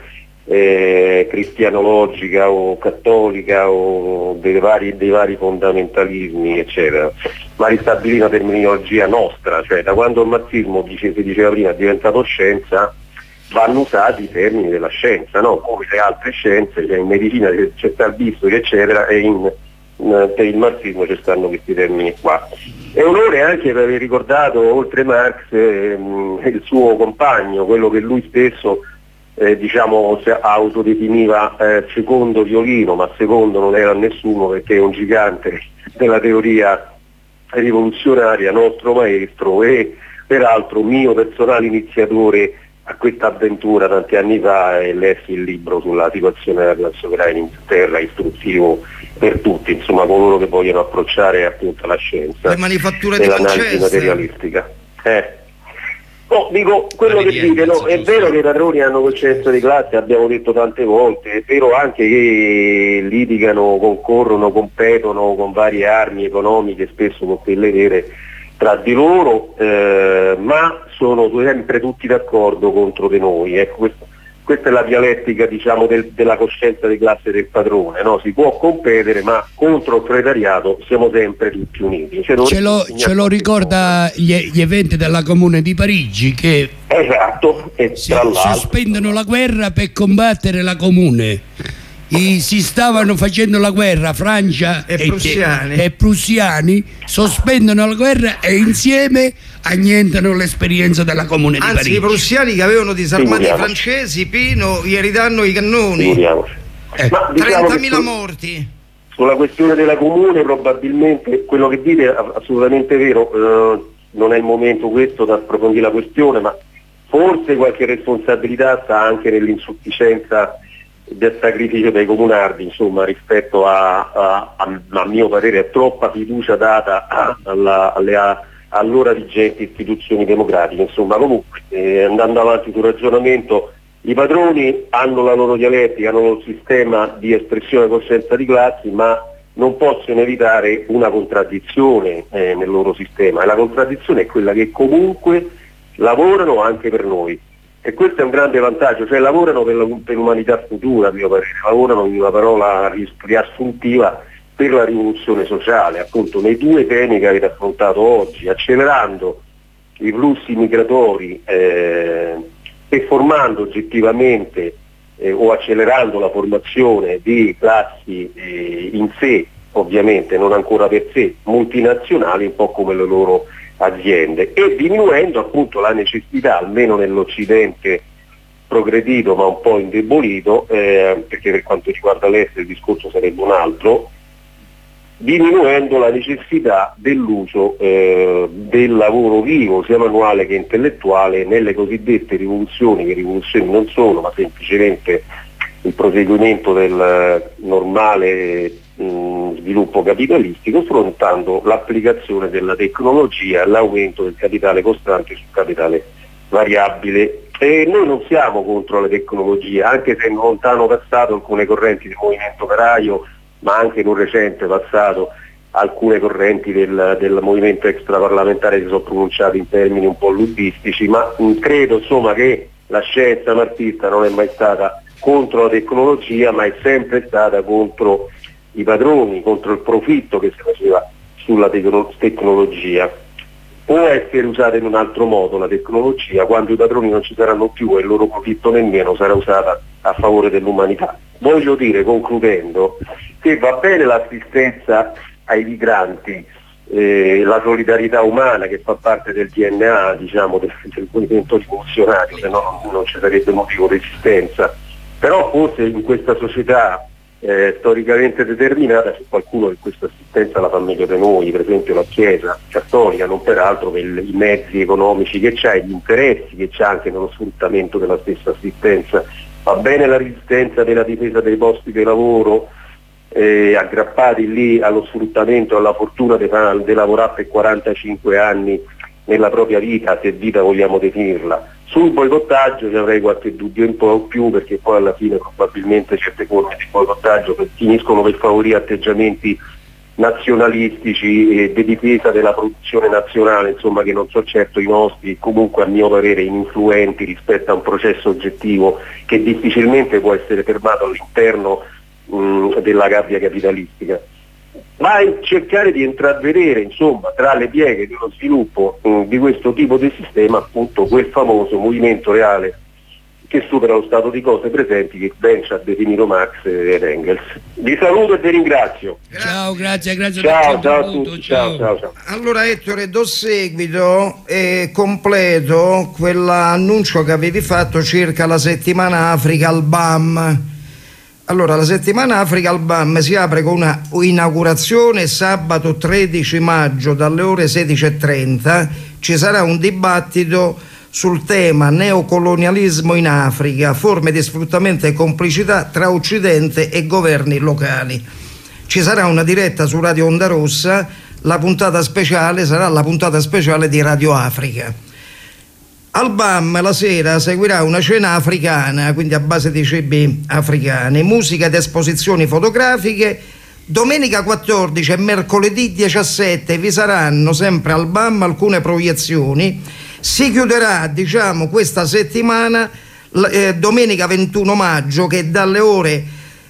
cristianologica o cattolica o dei vari fondamentalismi, eccetera, ma ristabilire una terminologia nostra, cioè da quando il marxismo, si diceva prima, è diventato scienza, vanno usati i termini della scienza, no? Come le altre scienze, cioè in medicina c'è sta il visto, eccetera, e per il marxismo ci stanno questi termini qua. È onore anche per aver ricordato, oltre Marx, il suo compagno, quello che lui stesso diciamo autodefiniva secondo violino, ma secondo non era nessuno perché è un gigante della teoria rivoluzionaria, nostro maestro e peraltro mio personale iniziatore a questa avventura tanti anni fa, e lessi il libro sulla situazione della classe operaia in Inghilterra, istruttivo per tutti, insomma, coloro che vogliono approcciare appunto la scienza le manifatture e l'analisi materialistica. No, dico quello che dite, no, è vero che i padroni hanno coscienza di classe, abbiamo detto tante volte, è vero anche che litigano, concorrono, competono con varie armi economiche, spesso con quelle vere, tra di loro, ma sono sempre tutti d'accordo contro di noi. Ecco, questa è la dialettica, diciamo, della coscienza di classe del padrone, no? Si può competere, ma contro il proletariato siamo sempre tutti uniti. Ce lo ricorda gli eventi della Comune di Parigi che esatto, e sospendono la guerra per combattere la Comune. Si stavano facendo la guerra Francia e prussiani sospendono la guerra e insieme annientano l'esperienza della Comune di Parigi. Anzi, i prussiani che avevano disarmato i francesi, Pino, gli ridanno i cannoni. Ma 30.000 morti. Sulla questione della Comune probabilmente quello che dite è assolutamente vero, non è il momento questo da approfondire la questione, ma forse qualche responsabilità sta anche nell'insufficienza del sacrificio dei comunardi, insomma, rispetto a mio parere a troppa fiducia data alle allora vigenti istituzioni democratiche. Insomma, comunque, andando avanti sul ragionamento, i padroni hanno la loro dialettica, hanno il sistema di espressione coscienza di classi, ma non possono evitare una contraddizione nel loro sistema, e la contraddizione è quella che comunque lavorano anche per noi. E questo è un grande vantaggio, cioè lavorano per l'umanità futura, a mio parere, lavorano in una parola riassuntiva per la rivoluzione sociale, appunto nei due temi che avete affrontato oggi, accelerando i flussi migratori e formando oggettivamente o accelerando la formazione di classi in sé, ovviamente non ancora per sé, multinazionali, un po' come le loro aziende, e diminuendo appunto la necessità, almeno nell'Occidente progredito ma un po' indebolito, perché per quanto riguarda l'estero il discorso sarebbe un altro, diminuendo la necessità dell'uso del lavoro vivo, sia manuale che intellettuale, nelle cosiddette rivoluzioni, che rivoluzioni non sono, ma semplicemente il proseguimento del normale sviluppo capitalistico, sfruttando l'applicazione della tecnologia e l'aumento del capitale costante sul capitale variabile E noi non siamo contro le tecnologie, anche se in un lontano passato alcune correnti del movimento operaio, ma anche in un recente passato alcune correnti del movimento extraparlamentare si sono pronunciate in termini un po' luddistici, ma credo insomma che la scienza marxista non è mai stata contro la tecnologia, ma è sempre stata contro i padroni, contro il profitto che si faceva sulla tecnologia. Può essere usata in un altro modo la tecnologia, quando i padroni non ci saranno più e il loro profitto nemmeno sarà usata a favore dell'umanità. Voglio dire, concludendo, che va bene l'assistenza ai migranti, la solidarietà umana che fa parte del DNA, diciamo, del movimento rivoluzionario, se no non ci sarebbe motivo di esistenza, però forse in questa società storicamente determinata c'è qualcuno che questa assistenza la fa meglio di noi, per esempio la Chiesa cattolica, non peraltro per i mezzi economici che c'ha e gli interessi che c'ha anche nello sfruttamento della stessa assistenza. Va bene la resistenza della difesa dei posti di lavoro, aggrappati lì allo sfruttamento, alla fortuna di lavorare per 45 anni nella propria vita, se vita vogliamo definirla. Sul boicottaggio ci avrei qualche dubbio in più, perché poi alla fine probabilmente certe forme di boicottaggio finiscono per favorire atteggiamenti nazionalistici e di difesa della produzione nazionale, insomma, che non sono certo i nostri, comunque a mio parere ininfluenti rispetto a un processo oggettivo che difficilmente può essere fermato all'interno della gabbia capitalistica, ma cercare di intravedere, insomma, tra le pieghe dello sviluppo di questo tipo di sistema, appunto quel famoso movimento reale che supera lo stato di cose presenti, che ben ci ha definito Marx ed Engels. Vi saluto e vi ringrazio. Ciao, grazie. Ciao a tutti. Ciao. Allora Ettore, do seguito e completo quell'annuncio che avevi fatto circa la settimana Africa al BAM. Allora, la settimana Africa al BAM si apre con una inaugurazione sabato 13 maggio dalle ore 16:30. Ci sarà un dibattito sul tema neocolonialismo in Africa, forme di sfruttamento e complicità tra Occidente e governi locali. Ci sarà una diretta su Radio Onda Rossa, la puntata speciale sarà la puntata speciale di Radio Africa. Al BAM la sera seguirà una cena africana, quindi a base di cibi africani, musica ed esposizioni fotografiche. Domenica 14 e mercoledì 17 vi saranno sempre al BAM alcune proiezioni. Si chiuderà, diciamo, questa settimana domenica 21 maggio, che dalle ore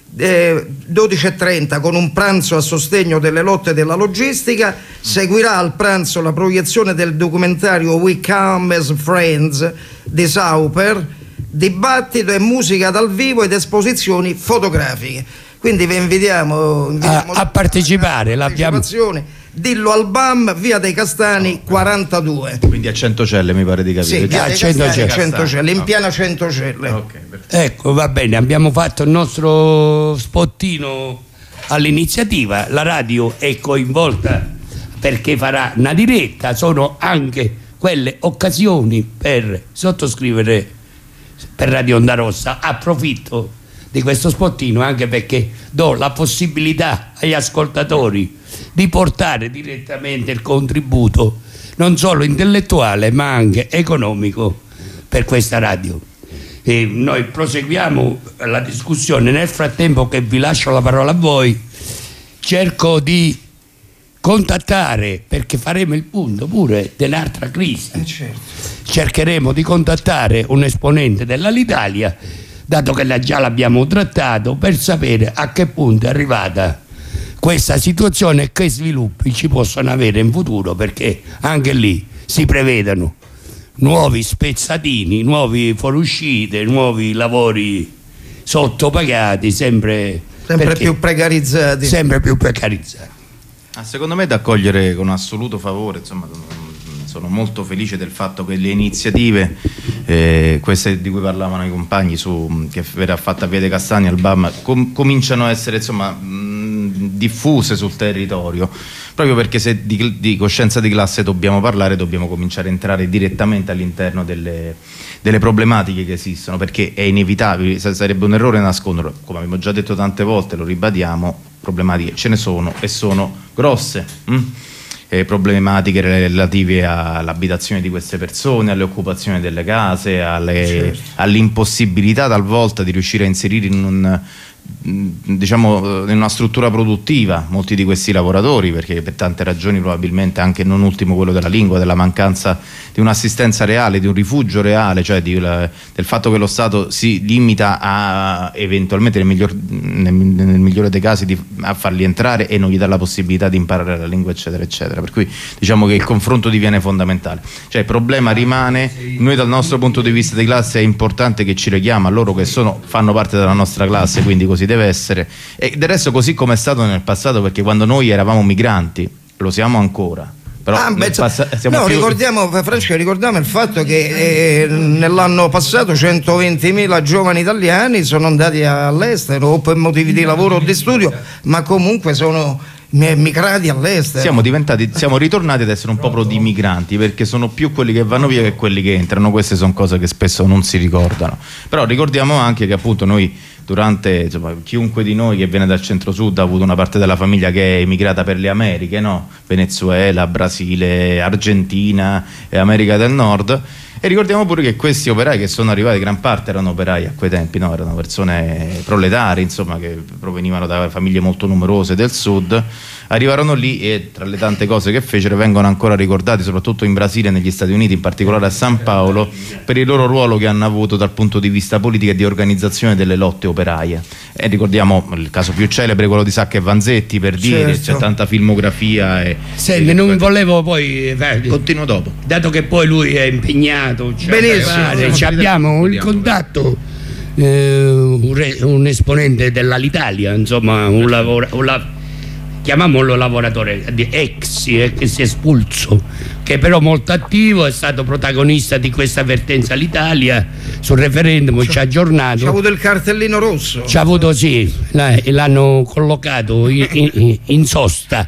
12:30 con un pranzo a sostegno delle lotte della logistica. Seguirà al pranzo la proiezione del documentario We Come as Friends di Sauper, dibattito e musica dal vivo ed esposizioni fotografiche. Quindi vi invitiamo a partecipare. Dillo al BAM, via dei Castani 42. Quindi a Centocelle, mi pare di capire. Sì, via dei Castani, Centocelle, in piana Centocelle. Ecco, va bene, abbiamo fatto il nostro spottino all'iniziativa. La radio è coinvolta perché farà una diretta. Sono anche quelle occasioni per sottoscrivere per Radio Onda Rossa. Approfitto di questo spottino anche perché do la possibilità agli ascoltatori di portare direttamente il contributo non solo intellettuale ma anche economico per questa radio. E noi proseguiamo la discussione. Nel frattempo che vi lascio la parola a voi, cerco di contattare, perché faremo il punto pure dell'altra crisi. Certo. Cercheremo di contattare un esponente dell'Alitalia, dato che già l'abbiamo trattato, per sapere a che punto è arrivata questa situazione e che sviluppi ci possono avere in futuro, perché anche lì si prevedono nuovi spezzatini, nuovi fuoriuscite, nuovi lavori sottopagati, sempre più precarizzati. Secondo me è da accogliere con assoluto favore, insomma. Sono molto felice del fatto che le iniziative, queste di cui parlavano i compagni, che verrà fatta a Via dei Castani al BAM, cominciano a essere, insomma, diffuse sul territorio, proprio perché se di coscienza di classe dobbiamo parlare, dobbiamo cominciare a entrare direttamente all'interno delle problematiche che esistono, perché è inevitabile, sarebbe un errore nasconderlo. Come abbiamo già detto tante volte, lo ribadiamo, problematiche ce ne sono e sono grosse. problematiche relative all'abitazione di queste persone, alle occupazioni delle case, all'impossibilità talvolta di riuscire a inserire in una struttura produttiva molti di questi lavoratori, perché per tante ragioni, probabilmente anche non ultimo quello della lingua, della mancanza di un'assistenza reale, di un rifugio reale, cioè del fatto che lo Stato si limita a eventualmente nel migliore dei casi a farli entrare e non gli dà la possibilità di imparare la lingua, eccetera eccetera, per cui diciamo che il confronto diviene fondamentale, cioè il problema rimane. Noi dal nostro punto di vista di classe è importante che ci leghiamo a loro che fanno parte della nostra classe, quindi così deve essere, e del resto così come è stato nel passato, perché quando noi eravamo migranti, lo siamo ancora, però ricordiamo il fatto che nell'anno passato 120.000 giovani italiani sono andati all'estero o per motivi di lavoro o di studio, ma comunque sono migrati all'estero. Siamo ritornati ad essere un popolo di migranti, perché sono più quelli che vanno via che quelli che entrano. Queste sono cose che spesso non si ricordano, però ricordiamo anche che appunto noi chiunque di noi che viene dal centro-sud ha avuto una parte della famiglia che è emigrata per le Americhe, no? Venezuela, Brasile, Argentina e America del Nord. E ricordiamo pure che questi operai che sono arrivati, gran parte erano operai a quei tempi, no? Erano persone proletari, insomma, che provenivano da famiglie molto numerose del sud, arrivarono lì e tra le tante cose che fecero vengono ancora ricordati, soprattutto in Brasile e negli Stati Uniti, in particolare a San Paolo, per il loro ruolo che hanno avuto dal punto di vista politico e di organizzazione delle lotte operaie. E ricordiamo il caso più celebre, quello di Sacca e Vanzetti, per dire, c'è tanta filmografia. Senti, non volevo poi continuo dopo, dato che poi lui è impegnato, benissimo, abbiamo il contatto, un esponente dell'Alitalia, insomma chiamiamolo lavoratore ex che si è espulso, che però molto attivo, è stato protagonista di questa avvertenza all'Italia sul referendum, ci ha aggiornato. C'ha avuto il cartellino rosso. C'ha avuto, sì, l'hanno collocato in sosta.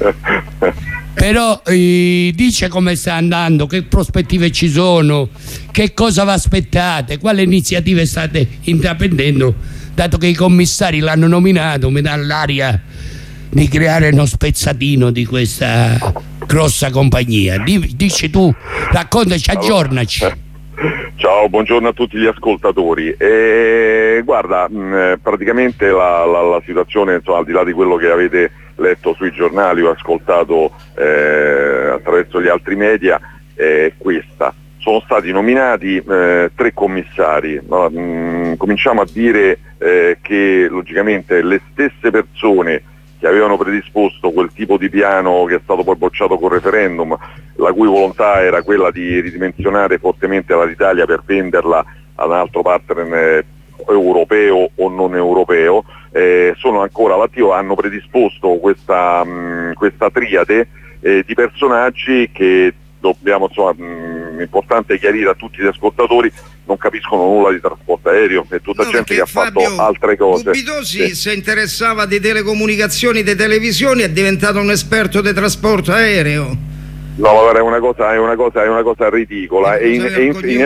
Però dice come sta andando, che prospettive ci sono, che cosa vi aspettate, quali iniziative state intraprendendo, dato che i commissari l'hanno nominato, mi dà l'aria di creare uno spezzatino di questa grossa compagnia. Dici tu, raccontaci, aggiornaci. Ciao, buongiorno a tutti gli ascoltatori. Guarda, praticamente la situazione, insomma, al di là di quello che avete letto sui giornali o ascoltato attraverso gli altri media, è questa. Sono stati nominati 3 commissari. Cominciamo a dire che logicamente le stesse persone che avevano predisposto quel tipo di piano che è stato poi bocciato col referendum, la cui volontà era quella di ridimensionare fortemente l'Italia per venderla ad un altro partner europeo o non europeo, sono ancora all'attivo, hanno predisposto questa triade di personaggi che dobbiamo, insomma, importante chiarire a tutti gli ascoltatori, non capiscono nulla di trasporto aereo, è tutta gente che ha fatto altre cose. Gubitosi si interessava di telecomunicazioni, di televisioni, è diventato un esperto di trasporto aereo. No, guarda, è una cosa ridicola e in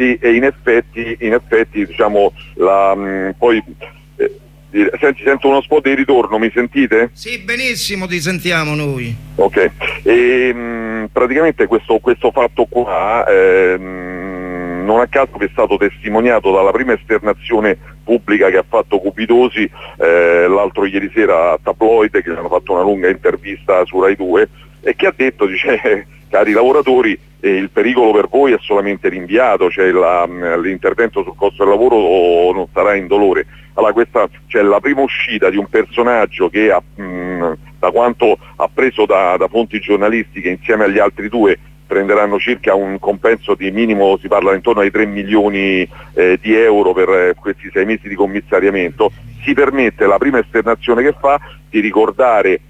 effetti diciamo poi sento uno spot di ritorno, mi sentite? Sì, benissimo, ti sentiamo noi. Ok, praticamente questo fatto qua non a caso che è stato testimoniato dalla prima esternazione pubblica che ha fatto Gubitosi l'altro ieri sera a Tabloid, che hanno fatto una lunga intervista su Rai 2 e che ha detto, dice, cari lavoratori, il pericolo per voi è solamente rinviato, cioè l'intervento sul costo del lavoro non sarà indolore. Allora questa, cioè, la prima uscita di un personaggio che da quanto ha preso da fonti giornalistiche, insieme agli altri 2 prenderanno circa un compenso di minimo, si parla intorno ai 3 milioni di euro per questi 6 mesi di commissariamento, si permette, la prima esternazione che fa, di ricordare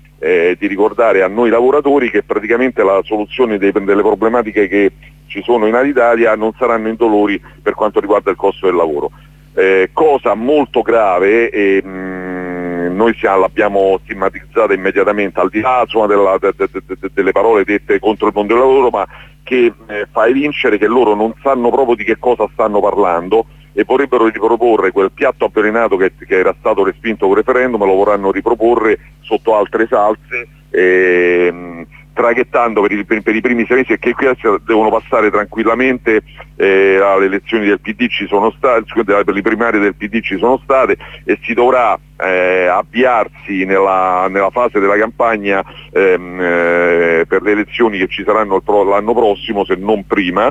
a noi lavoratori che praticamente la soluzione delle problematiche che ci sono in Alitalia non saranno indolori per quanto riguarda il costo del lavoro. Cosa molto grave, e noi l'abbiamo stigmatizzata immediatamente, al di là delle parole dette contro il mondo del lavoro, ma che fa evincere che loro non sanno proprio di che cosa stanno parlando e vorrebbero riproporre quel piatto avvelenato che era stato respinto con referendum, lo vorranno riproporre sotto altre salse, traghettando per i primi 6 mesi, e che qui devono passare tranquillamente alle elezioni del PD ci sono state, per le primarie del PD ci sono state, e si dovrà avviarsi nella fase della campagna per le elezioni che ci saranno l'anno prossimo, se non prima,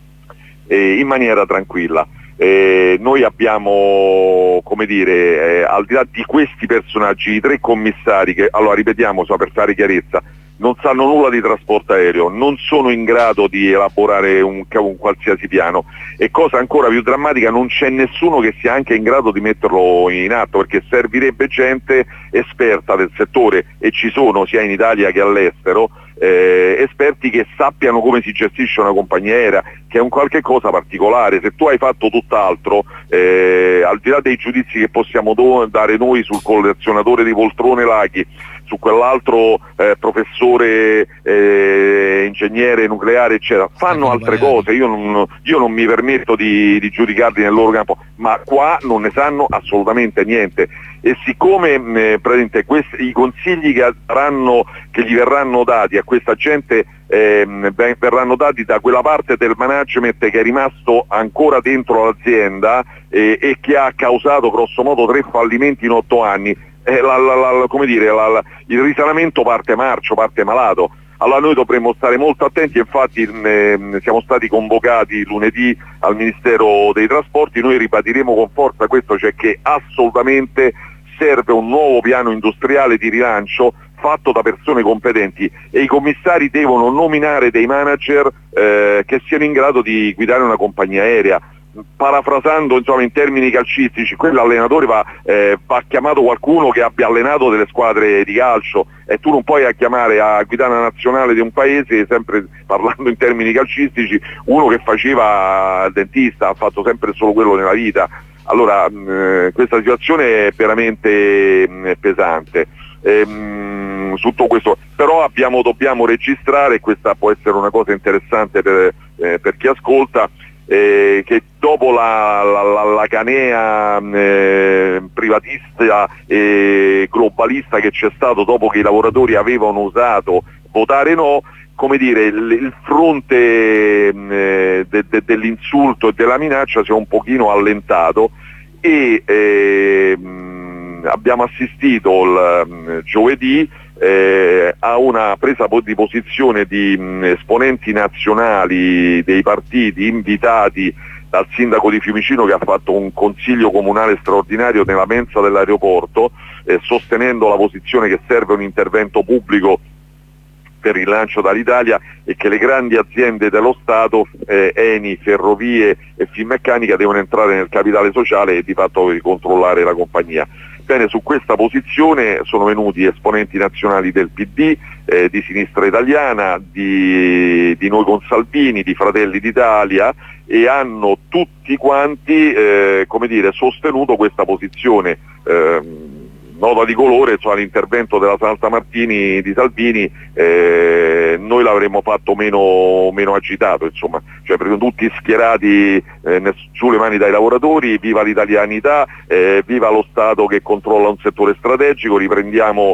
in maniera tranquilla. Noi abbiamo, come dire, al di là di questi personaggi, i 3 commissari che, allora ripetiamo, per fare chiarezza, non sanno nulla di trasporto aereo, non sono in grado di elaborare un qualsiasi piano, e cosa ancora più drammatica, non c'è nessuno che sia anche in grado di metterlo in atto, perché servirebbe gente esperta del settore, e ci sono sia in Italia che all'estero, esperti che sappiano come si gestisce una compagnia aerea, che è un qualche cosa particolare. Se tu hai fatto tutt'altro, al di là dei giudizi che possiamo dare noi sul collezionatore di poltrone Laghi, su quell'altro professore ingegnere nucleare eccetera, fanno altre cose, io non mi permetto di giudicarli nel loro campo, ma qua non ne sanno assolutamente niente. E siccome i consigli che gli verranno dati a questa gente verranno dati da quella parte del management che è rimasto ancora dentro l'azienda e che ha causato grosso modo 3 fallimenti in 8 anni, come dire, il risanamento parte marcio, parte malato. Allora noi dovremmo stare molto attenti, infatti siamo stati convocati lunedì al Ministero dei Trasporti, noi ribadiremo con forza questo, cioè che assolutamente serve un nuovo piano industriale di rilancio fatto da persone competenti, e i commissari devono nominare dei manager che siano in grado di guidare una compagnia aerea. Parafrasando in termini calcistici, quell'allenatore va chiamato qualcuno che abbia allenato delle squadre di calcio, e tu non puoi chiamare a guidare la nazionale di un paese, sempre parlando in termini calcistici, uno che faceva il dentista, ha fatto sempre solo quello nella vita. Allora questa situazione è veramente pesante. Tutto questo però dobbiamo registrare, e questa può essere una cosa interessante per chi ascolta, che dopo la canea privatista e globalista che c'è stato dopo che i lavoratori avevano osato votare no, come dire, il fronte dell'insulto e della minaccia si è un pochino allentato, e abbiamo assistito giovedì a una presa di posizione di esponenti nazionali dei partiti invitati dal sindaco di Fiumicino, che ha fatto un consiglio comunale straordinario nella mensa dell'aeroporto, sostenendo la posizione che serve un intervento pubblico per il rilancio dall'Italia, e che le grandi aziende dello Stato, Eni, Ferrovie e Finmeccanica, devono entrare nel capitale sociale e di fatto controllare la compagnia. Bene, su questa posizione sono venuti esponenti nazionali del PD, di Sinistra Italiana, di Noi con Salvini, di Fratelli d'Italia, e hanno tutti quanti sostenuto questa posizione. Nota di colore, l'intervento della Saltamartini di Salvini, noi l'avremmo fatto meno agitato, insomma, perché tutti schierati sulle mani dai lavoratori, viva l'italianità, viva lo Stato che controlla un settore strategico, riprendiamo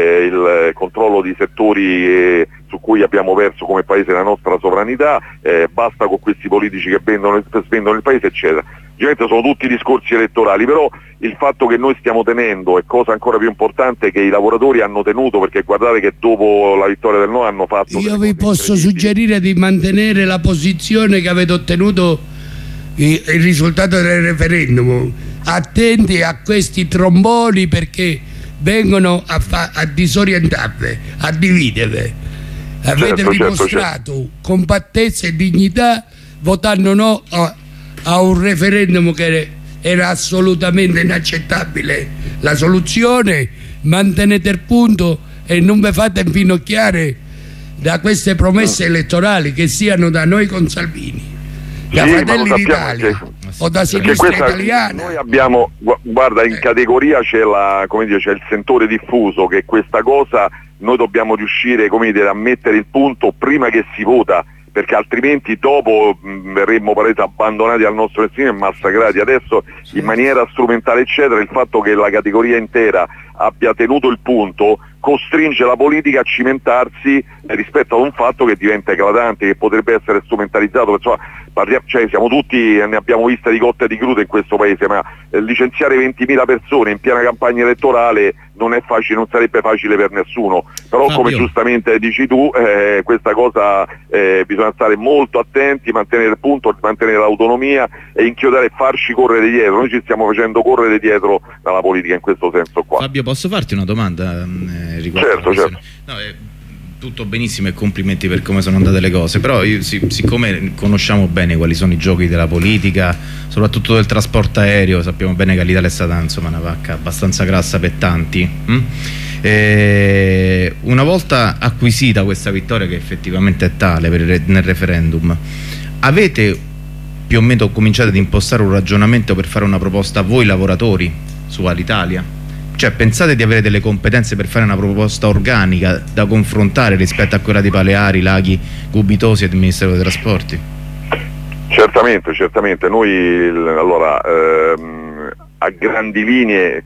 il controllo di settori su cui abbiamo perso come paese la nostra sovranità, basta con questi politici che spendono il paese, eccetera. Ovviamente sono tutti discorsi elettorali, però il fatto che noi stiamo tenendo, e cosa ancora più importante che i lavoratori hanno tenuto, perché guardate che dopo la vittoria del no hanno fatto... Io vi posso suggerire di mantenere la posizione che avete ottenuto il risultato del referendum. Attenti a questi tromboni, perché vengono a disorientarvi, a dividervi. Avete dimostrato compattezza e dignità votando no a un referendum che era assolutamente inaccettabile. La soluzione: mantenete il punto e non vi fate infinocchiare da queste promesse elettorali, che siano da Noi con Salvini, da Fratelli d'Italia o da Sinistra Italiana. Noi abbiamo, guarda, in categoria c'è il sentore diffuso che questa cosa noi dobbiamo riuscire a mettere il punto prima che si vota, perché altrimenti dopo verremmo abbandonati al nostro destino e massacrati. Adesso in maniera strumentale eccetera, il fatto che la categoria intera abbia tenuto il punto costringe la politica a cimentarsi rispetto ad un fatto che diventa eclatante, che potrebbe essere strumentalizzato. Cioè, siamo tutti, ne abbiamo viste di cotte e di crude in questo paese, ma licenziare 20.000 persone in piena campagna elettorale non è facile, non sarebbe facile per nessuno, però Fabio, come giustamente dici tu, questa cosa bisogna stare molto attenti, mantenere il punto, mantenere l'autonomia e inchiodare, farci correre dietro. Noi ci stiamo facendo correre dietro dalla politica in questo senso qua. Fabio, posso farti una domanda riguardo? Certo. No, tutto benissimo e complimenti per come sono andate le cose, però siccome conosciamo bene quali sono i giochi della politica, soprattutto del trasporto aereo, sappiamo bene che l'Italia è stata insomma una vacca abbastanza grassa per tanti. Una volta acquisita questa vittoria, che effettivamente è tale nel referendum, avete più o meno cominciato ad impostare un ragionamento per fare una proposta a voi lavoratori su Alitalia? Cioè, pensate di avere delle competenze per fare una proposta organica da confrontare rispetto a quella di Paleari, Laghi, Gubitosi e del Ministero dei Trasporti? Certamente. Noi allora a grandi linee,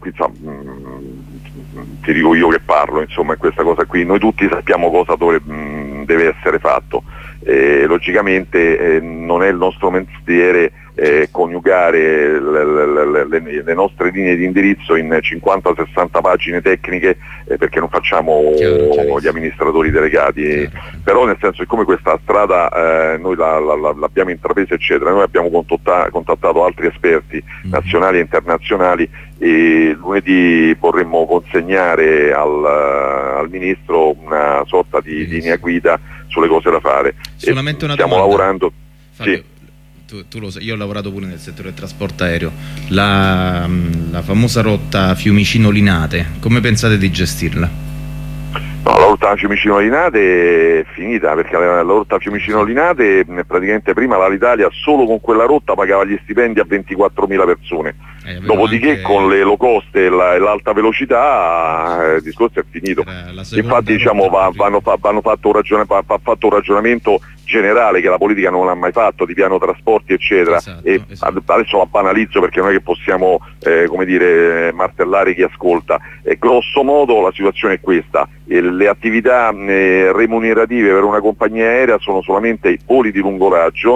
ti dico io che parlo, insomma, in questa cosa qui, noi tutti sappiamo cosa deve essere fatto. Logicamente non è il nostro mestiere coniugare le nostre linee di indirizzo in 50-60 pagine tecniche, perché non facciamo gli amministratori delegati, però nel senso che come questa strada noi l'abbiamo intrapresa eccetera, noi abbiamo contattato altri esperti nazionali e internazionali e lunedì vorremmo consegnare al Ministro una sorta di linea guida sulle cose da fare. Solamente una stiamo domanda. lavorando. Fabio, sì. Tu lo sai, io ho lavorato pure nel settore del trasporto aereo. La famosa rotta Fiumicino-Linate, come pensate di gestirla? No, la rotta Fiumicino-Linate è finita, perché la rotta Fiumicino-Linate praticamente prima l'Alitalia solo con quella rotta pagava gli stipendi a 24.000 persone, dopodiché anche con le low cost e l'alta velocità il discorso è finito. Infatti diciamo vanno fatto un ragionamento generale che la politica non ha mai fatto, di piano trasporti eccetera, esatto. Adesso la banalizzo perché non è che possiamo come dire martellare chi ascolta, grosso modo la situazione è questa: le attività remunerative per una compagnia aerea sono solamente i voli di lungo raggio,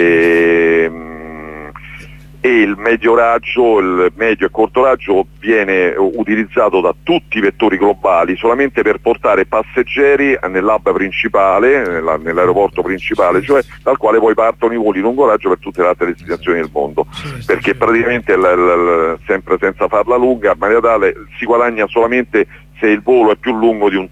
e il medio raggio, il medio e corto raggio viene utilizzato da tutti i vettori globali solamente per portare passeggeri nell'hub principale, nell'aeroporto principale, cioè dal quale poi partono i voli lungo raggio per tutte le altre destinazioni del mondo, perché praticamente sempre senza farla lunga, a maniera tale si guadagna solamente se il volo è più lungo di un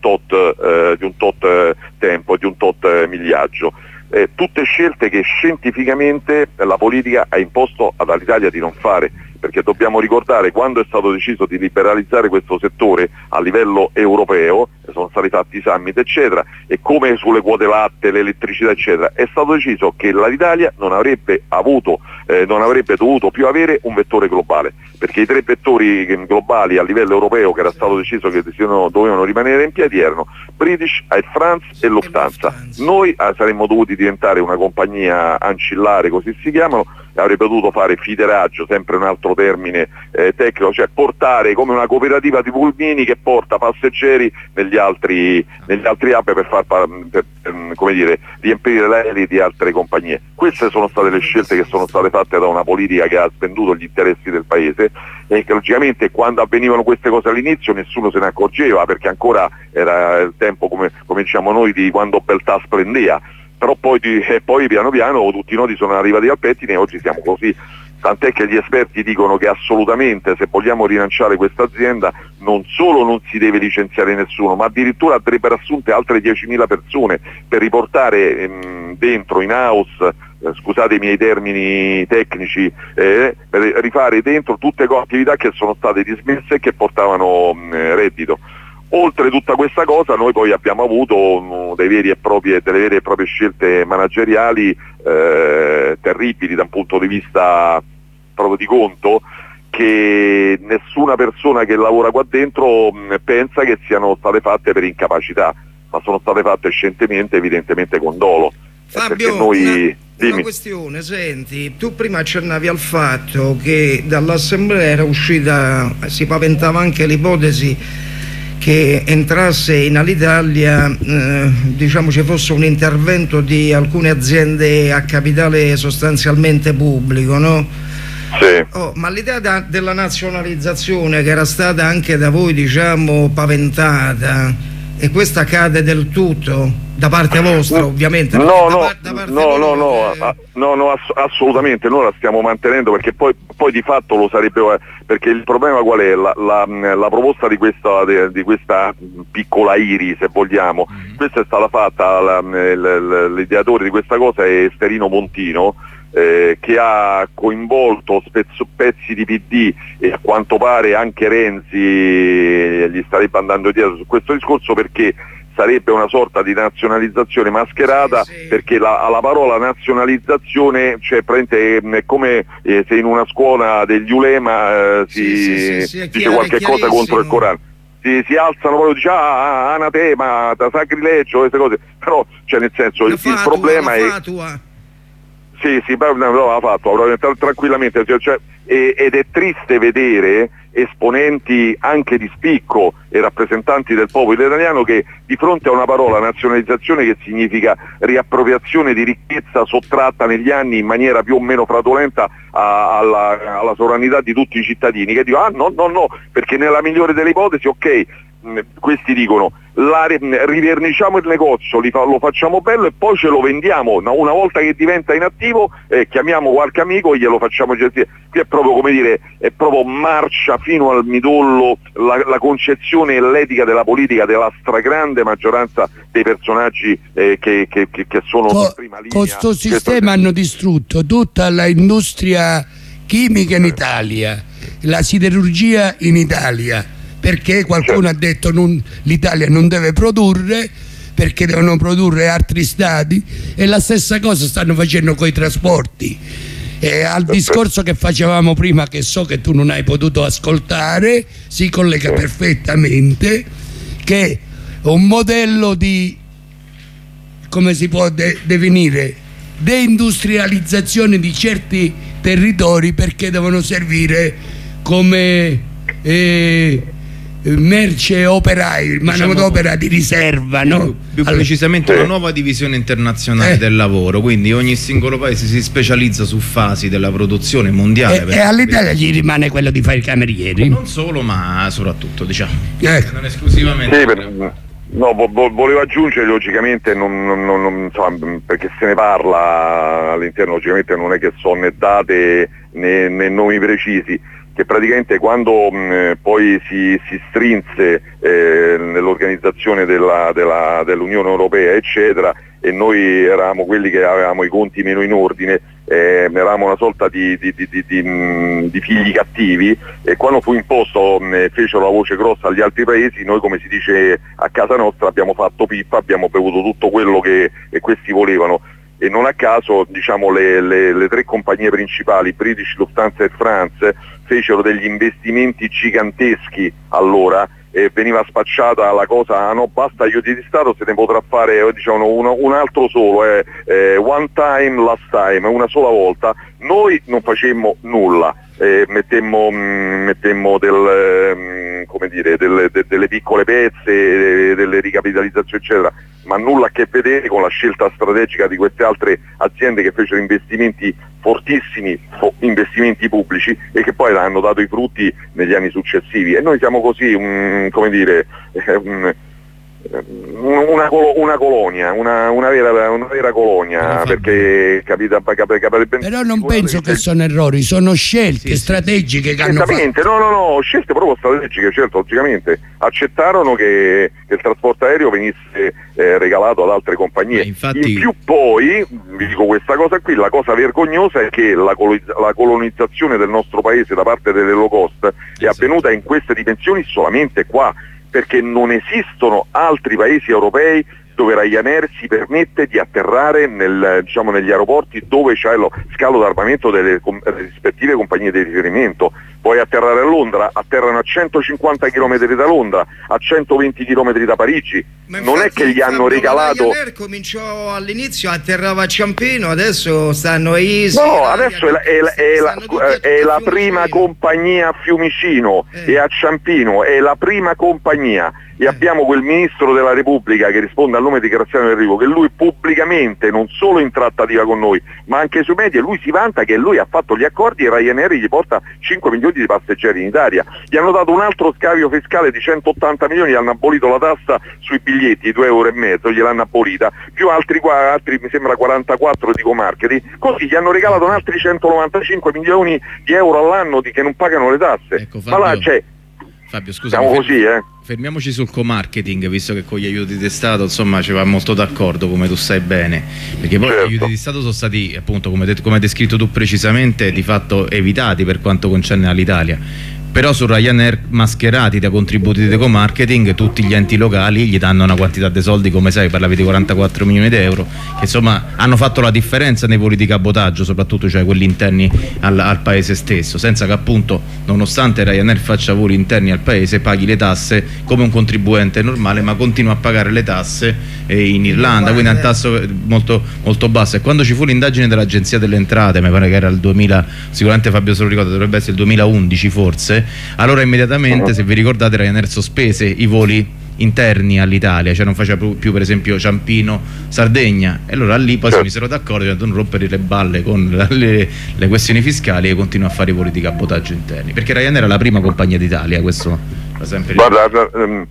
tot tempo, di un tot migliaggio. Tutte scelte che scientificamente la politica ha imposto ad Alitalia di non fare, perché dobbiamo ricordare quando è stato deciso di liberalizzare questo settore a livello europeo, sono stati fatti i summit eccetera, e come sulle quote latte, l'elettricità eccetera, è stato deciso che l'Alitalia non avrebbe dovuto più avere un vettore globale, perché i 3 vettori globali a livello europeo che era stato deciso che dovevano rimanere in piedi erano British, Air France e Lufthansa. Noi saremmo dovuti diventare una compagnia ancillare, così si chiamano, e avrebbe dovuto fare fideraggio, sempre un altro termine tecnico, cioè portare come una cooperativa di pulmini che porta passeggeri negli altri hub per come dire, riempire l'aereo di altre compagnie. Queste sono state le scelte che sono state fatte da una politica che ha svenduto gli interessi del paese, e che logicamente quando avvenivano queste cose all'inizio nessuno se ne accorgeva, perché ancora era il tempo, come diciamo noi, di quando beltà splendeva, però poi piano piano tutti i nodi sono arrivati al pettine e oggi siamo così. Tant'è che gli esperti dicono che assolutamente, se vogliamo rilanciare questa azienda, non solo non si deve licenziare nessuno, ma addirittura andrebbero assunte altre 10.000 persone per riportare dentro, in house, scusate i miei termini tecnici, per rifare dentro tutte le attività che sono state dismesse e che portavano reddito. Oltre tutta questa cosa noi poi abbiamo avuto delle vere e proprie scelte manageriali terribili da un punto di vista proprio di conto, che nessuna persona che lavora qua dentro pensa che siano state fatte per incapacità, ma sono state fatte scientemente, evidentemente con dolo. Fabio, una questione, senti, tu prima accennavi al fatto che dall'assemblea era uscita, si paventava anche l'ipotesi che entrasse in Alitalia, diciamo ci fosse un intervento di alcune aziende a capitale sostanzialmente pubblico, no? Sì. Ma l'idea della nazionalizzazione, che era stata anche da voi, diciamo, paventata, e questa cade del tutto da parte vostra, ovviamente? No, assolutamente, noi la stiamo mantenendo, perché poi di fatto lo sarebbe, perché il problema qual è? La proposta di questa piccola IRI, se vogliamo, questa è stata fatta, l'ideatore di questa cosa è Esterino Montino, che ha coinvolto pezzi di PD, e a quanto pare anche Renzi gli starebbe andando dietro su questo discorso, perché sarebbe una sorta di nazionalizzazione mascherata, perché alla parola nazionalizzazione, cioè è come se in una scuola degli ulema si dice qualche cosa contro il Corano. Si alzano proprio, dice anatema, sacrilegio, queste cose, però cioè nel senso il problema è... Sì, l'ha fatto tranquillamente, ed è triste vedere esponenti anche di spicco e rappresentanti del popolo italiano che di fronte a una parola nazionalizzazione, che significa riappropriazione di ricchezza sottratta negli anni in maniera più o meno fraudolenta alla sovranità di tutti i cittadini, che dicono no, perché nella migliore delle ipotesi, ok, questi dicono riverniciamo il negozio, lo facciamo bello e poi ce lo vendiamo, no? Una volta che diventa inattivo chiamiamo qualche amico e glielo facciamo gestire. Qui è proprio, come dire, è proprio marcia fino al midollo la concezione e l'etica della politica della stragrande maggioranza dei personaggi che sono in prima linea. Con questo sistema hanno distrutto tutta l'industria chimica in Italia, la siderurgia in Italia, perché qualcuno ha detto l'Italia non deve produrre, perché devono produrre altri stati, e la stessa cosa stanno facendo con i trasporti. E al discorso che facevamo prima, che so che tu non hai potuto ascoltare, si collega perfettamente, che è un modello di, come si può definire, deindustrializzazione di certi territori, perché devono servire come merce operai, manodopera di riserva, no? Più precisamente una nuova divisione internazionale del lavoro, quindi ogni singolo paese si specializza su fasi della produzione mondiale. E all'Italia gli rimane quello di fare i camerieri? Non solo, ma soprattutto, diciamo. Non esclusivamente. Volevo aggiungere, logicamente, insomma, perché se ne parla all'interno, logicamente non è che sono né date né nomi precisi, che praticamente quando poi si strinse nell'organizzazione dell'Unione Europea, eccetera, e noi eravamo quelli che avevamo i conti meno in ordine, eravamo una sorta di figli cattivi, e quando fu imposto fecero la voce grossa agli altri paesi. Noi, come si dice a casa nostra, abbiamo fatto pippa, abbiamo bevuto tutto quello che questi volevano, e non a caso, diciamo, le tre compagnie principali, British, Lufthansa e France, fecero degli investimenti giganteschi allora, e veniva spacciata la cosa, no, basta aiuti di Stato, se ne potrà fare, diciamo, un altro solo, one time, last time, una sola volta. Noi non facemmo nulla, mettemmo delle piccole pezze, delle ricapitalizzazioni, eccetera, ma nulla a che vedere con la scelta strategica di queste altre aziende che fecero investimenti fortissimi, investimenti pubblici, e che poi hanno dato i frutti negli anni successivi. E noi siamo così, una colonia, una vera colonia, perché capita però non penso che sono errori, sono scelte strategiche che hanno fatto. No, scelte proprio strategiche, certo. Logicamente accettarono che il trasporto aereo venisse regalato ad altre compagnie. Infatti... In più poi, vi dico questa cosa qui, la cosa vergognosa è che la colonizzazione del nostro paese da parte delle low cost è avvenuta in queste dimensioni solamente qua, perché non esistono altri paesi europei dove Ryanair si permette di atterrare negli aeroporti dove c'è lo scalo d'armamento delle rispettive compagnie di riferimento. puoi atterrare a Londra, atterrano a 150 km da Londra, a 120 km da Parigi. Non è che gli hanno regalato... Ryanair cominciò all'inizio, atterrava a Ciampino, adesso stanno a Isi. No, adesso è la prima compagnia a Fiumicino e a Ciampino, è la prima compagnia. E abbiamo quel ministro della Repubblica che risponde al nome di Graziano Enrico, che lui pubblicamente, non solo in trattativa con noi, ma anche sui media, lui si vanta che lui ha fatto gli accordi e Ryanair gli porta 5 milioni di passeggeri in Italia. Gli hanno dato un altro scavio fiscale di 180 milioni, gli hanno abolito la tassa sui biglietti, 2,5 euro, gliel'hanno abolita, più altri mi sembra 44 di co-marketing, così gli hanno regalato altri 195 milioni di euro all'anno che non pagano le tasse. Ecco, Fabio, ma là c'è... Fabio, scusa, siamo così, fermiamoci sul co-marketing, visto che con gli aiuti di Stato insomma ci va molto d'accordo, come tu sai bene, perché poi gli aiuti di Stato sono stati, appunto, come hai descritto tu precisamente, di fatto evitati per quanto concerne all'Italia. Però su Ryanair, mascherati da contributi di co-marketing, tutti gli enti locali gli danno una quantità di soldi, come sai, parlavi di 44 milioni di euro, che insomma hanno fatto la differenza nei voli di cabotaggio, soprattutto cioè quelli interni al paese stesso, senza che appunto, nonostante Ryanair faccia voli interni al paese, paghi le tasse come un contribuente normale, ma continua a pagare le tasse in Irlanda, quindi è un tasso molto, molto basso. E quando ci fu l'indagine dell'Agenzia delle Entrate, mi pare che era il 2000, sicuramente Fabio se lo ricorda, dovrebbe essere il 2011 forse, allora immediatamente, se vi ricordate, Ryanair sospese i voli interni all'Italia, cioè non faceva più per esempio Ciampino-Sardegna, e allora lì poi si misero d'accordo di non rompere le balle con le questioni fiscali e continua a fare i voli di cabotaggio interni, perché Ryanair è la prima compagnia d'Italia, questo va sempre. Guarda,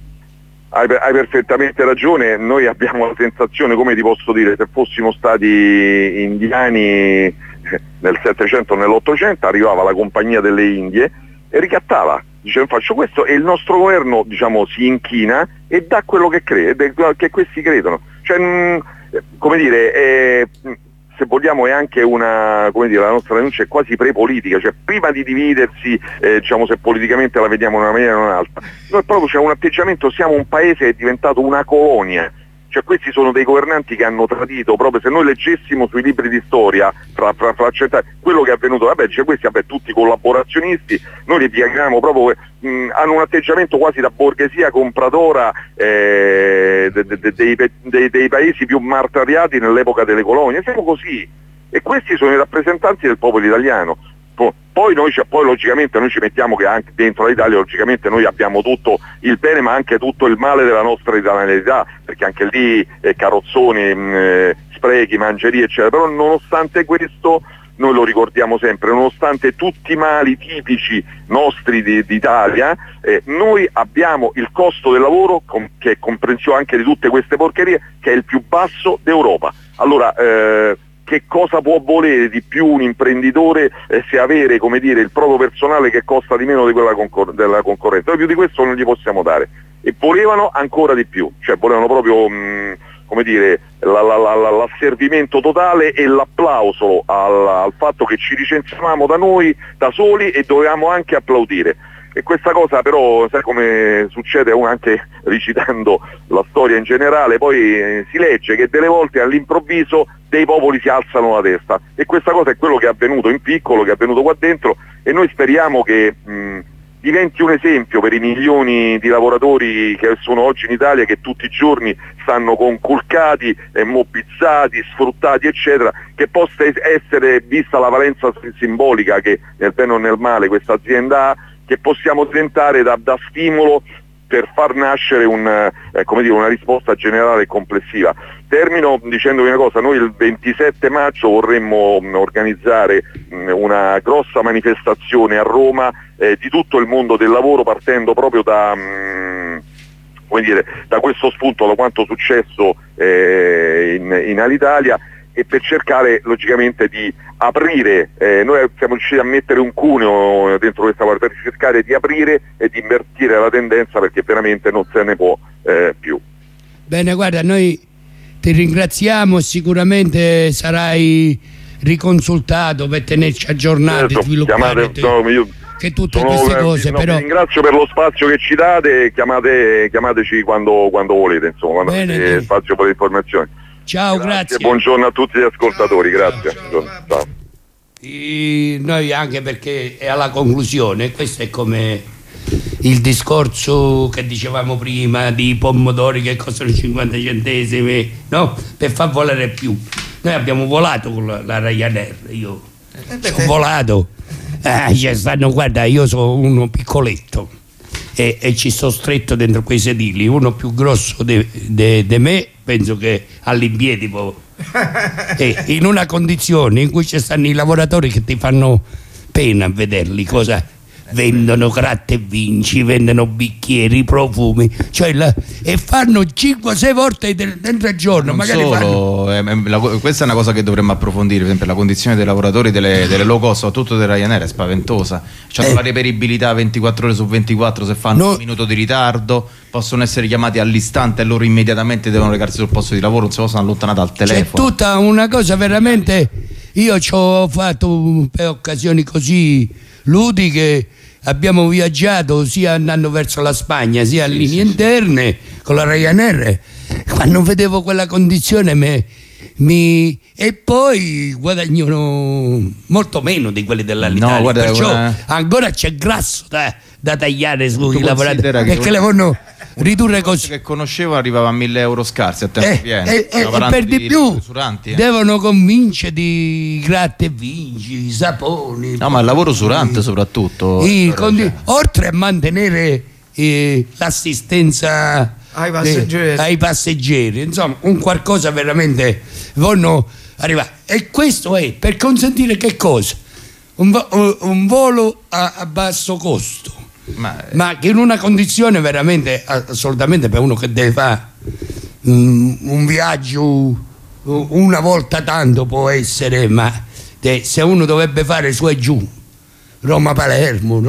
hai perfettamente ragione, noi abbiamo la sensazione, come ti posso dire, se fossimo stati indiani nel 700 o nell'800, arrivava la compagnia delle Indie e ricattava, dice faccio questo, e il nostro governo, diciamo, si inchina e dà quello che crede, che questi credono, cioè, come dire, se vogliamo è anche una, come dire, la nostra denuncia è quasi prepolitica, cioè prima di dividersi, diciamo, se politicamente la vediamo in una maniera o in un'altra, noi proprio c'è un atteggiamento, siamo un paese che è diventato una colonia. Cioè questi sono dei governanti che hanno tradito, proprio se noi leggessimo sui libri di storia fra quello che è avvenuto, cioè questi tutti collaborazionisti, noi li pieghiamo proprio, hanno un atteggiamento quasi da borghesia compratora dei paesi più martiriati nell'epoca delle colonie, siamo così, e questi sono i rappresentanti del popolo italiano. Poi logicamente noi ci mettiamo che anche dentro l'Italia logicamente noi abbiamo tutto il bene ma anche tutto il male della nostra italianità, perché anche lì carrozzoni, sprechi, mangerie eccetera, però nonostante questo noi lo ricordiamo sempre, nonostante tutti i mali tipici nostri d'Italia, noi abbiamo il costo del lavoro che è comprensivo anche di tutte queste porcherie, che è il più basso d'Europa. Allora che cosa può volere di più un imprenditore se avere, come dire, il proprio personale che costa di meno di quella della concorrenza? Noi più di questo non gli possiamo dare, e volevano ancora di più, cioè volevano proprio come dire, l'asservimento totale e l'applauso al fatto che ci licenziavamo da noi da soli e dovevamo anche applaudire. E questa cosa però, sai come succede anche recitando la storia in generale, poi si legge che delle volte all'improvviso dei popoli si alzano la testa, e questa cosa è quello che è avvenuto in piccolo, che è avvenuto qua dentro, e noi speriamo che diventi un esempio per i milioni di lavoratori che sono oggi in Italia, che tutti i giorni stanno conculcati, mobbizzati, sfruttati eccetera, che possa essere vista la valenza simbolica che nel bene o nel male questa azienda ha, che possiamo diventare da stimolo per far nascere una risposta generale e complessiva. Termino dicendovi una cosa: noi il 27 maggio vorremmo organizzare una grossa manifestazione a Roma di tutto il mondo del lavoro, partendo proprio da questo spunto, da quanto successo in Alitalia, e per cercare logicamente di aprire, noi siamo riusciti a mettere un cuneo dentro questa parte per cercare di aprire e di invertire la tendenza, perché veramente non se ne può più. Bene, guarda, noi ti ringraziamo, sicuramente sarai riconsultato per tenerci aggiornati, sviluppare che tutte queste cose. Però vi ringrazio per lo spazio che ci date, chiamateci quando volete, insomma, quando avete spazio per le informazioni. Ciao, grazie. Buongiorno a tutti gli ascoltatori, grazie. Ciao. noi anche perché è alla conclusione, questo è come il discorso che dicevamo prima di pomodori che costano 50 centesimi, no? Per far volare più. Noi abbiamo volato con la Ryanair, io ho volato, guarda, io sono uno piccoletto e ci sto stretto dentro quei sedili, uno più grosso di me, penso che all'impiedi in una condizione in cui ci stanno i lavoratori che ti fanno pena a vederli, cosa vendono gratta e vinci, vendono bicchieri, profumi, cioè e fanno 5-6 volte dentro il giorno. Non magari solo, questa è una cosa che dovremmo approfondire, per esempio la condizione dei lavoratori delle low cost, soprattutto delle Ryanair, è spaventosa. C'hanno la reperibilità 24 ore su 24, se fanno un minuto di ritardo possono essere chiamati all'istante e loro immediatamente devono recarsi sul posto di lavoro, non si possono allontanare dal telefono. C'è tutta una cosa veramente, io ci ho fatto per occasioni così ludiche. Abbiamo viaggiato sia andando verso la Spagna sia in linee interne con la Ryanair. Quando vedevo quella condizione e poi guadagnano molto meno di quelli dell'Alitalia, perciò ancora c'è grasso da tagliare sui lavoratori, perché le vanno ridurre così. Che conoscevo arrivava a 1.000 euro scarsi a tempo pieno e per di più devono convincere di gratta e vinci, saponi, no, ma il lavoro usurante soprattutto, oltre a mantenere l'assistenza ai passeggeri, insomma un qualcosa veramente vanno arrivare, e questo è per consentire che cosa? Un volo a basso costo, ma che in una condizione veramente assolutamente, per uno che deve fare un viaggio una volta tanto può essere, ma se uno dovrebbe fare su e giù Roma-Palermo,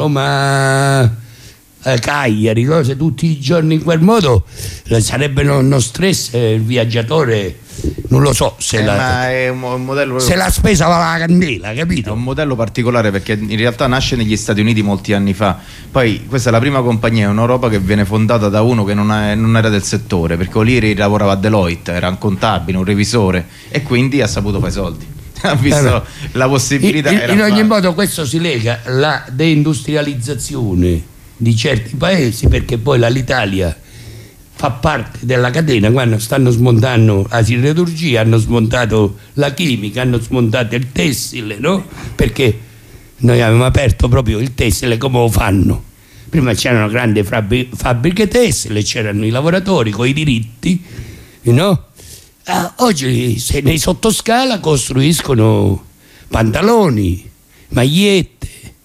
Roma-Cagliari, cose tutti i giorni in quel modo, sarebbe uno stress, il viaggiatore non lo so se ma è un modello, se la spesa va la candela, capito? È un modello particolare perché in realtà nasce negli Stati Uniti molti anni fa, poi questa è la prima compagnia in Europa che viene fondata da uno che non era del settore, perché O'Leary lavorava a Deloitte, era un contabile, un revisore, e quindi ha saputo fare i soldi. Ha visto la possibilità. In ogni modo questo si lega alla deindustrializzazione di certi paesi, perché poi l'Italia fa parte della catena. Quando stanno smontando la siderurgia, hanno smontato la chimica, hanno smontato il tessile, no? Perché noi avevamo aperto proprio il tessile come lo fanno. Prima c'erano grandi fabbriche tessile, c'erano i lavoratori con i diritti, no? Oggi nei sottoscala costruiscono pantaloni, magliette,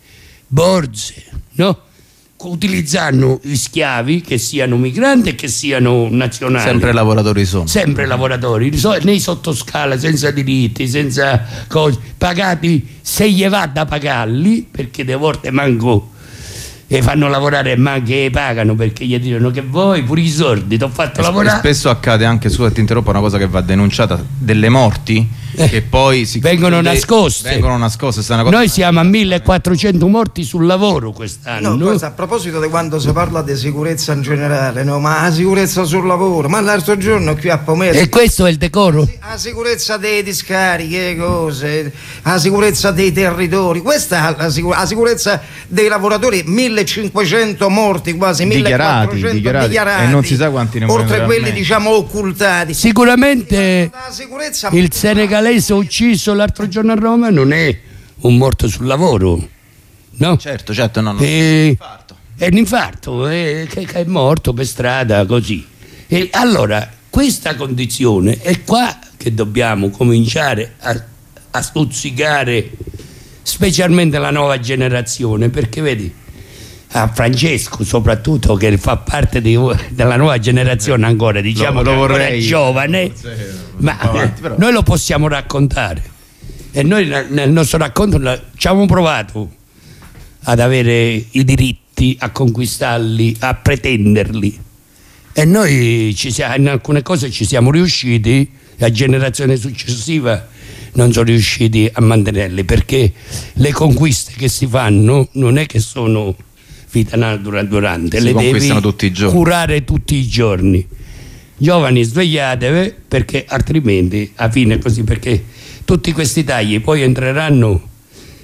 borse, no? Utilizzando gli schiavi, che siano migranti e che siano nazionali, sempre lavoratori sono, sempre lavoratori nei sottoscala, senza diritti, senza cose, pagati se gli va da pagarli, perché delle volte manco e fanno lavorare, ma che pagano perché gli dicono che vuoi pure i soldi, ti ho fatto lavorare. Spesso accade anche, scusa ti interrompo, una cosa che va denunciata, delle morti che poi vengono nascoste. Noi siamo a 1400 morti sul lavoro quest'anno. No, a proposito di quando si parla di sicurezza in generale, no, ma la sicurezza sul lavoro, ma l'altro giorno qui a Pomero, e questo è il decoro? La sicurezza dei discariche, cose, la sicurezza dei territori, questa è la sicurezza dei lavoratori, 1500 morti, quasi 1400 dichiarati, e non si sa quanti ne oltre quelli diciamo occultati. Sicuramente il senegalese ucciso l'altro giorno a Roma non è un morto sul lavoro, no? Certo, no. È un infarto che è morto per strada così. E allora questa condizione è qua che dobbiamo cominciare a stuzzicare specialmente la nuova generazione, perché vedi a Francesco soprattutto, che fa parte della nuova generazione ancora, diciamo che ancora è giovane, ma noi lo possiamo raccontare, e noi nel nostro racconto ci abbiamo provato ad avere i diritti, a conquistarli, a pretenderli, e noi in alcune cose ci siamo riusciti, la generazione successiva non sono riusciti a mantenerli, perché le conquiste che si fanno non è che sono vita durante, le devi tutti i giorni, curare tutti i giorni. Giovani, svegliatevi, perché altrimenti a fine così, perché tutti questi tagli poi entreranno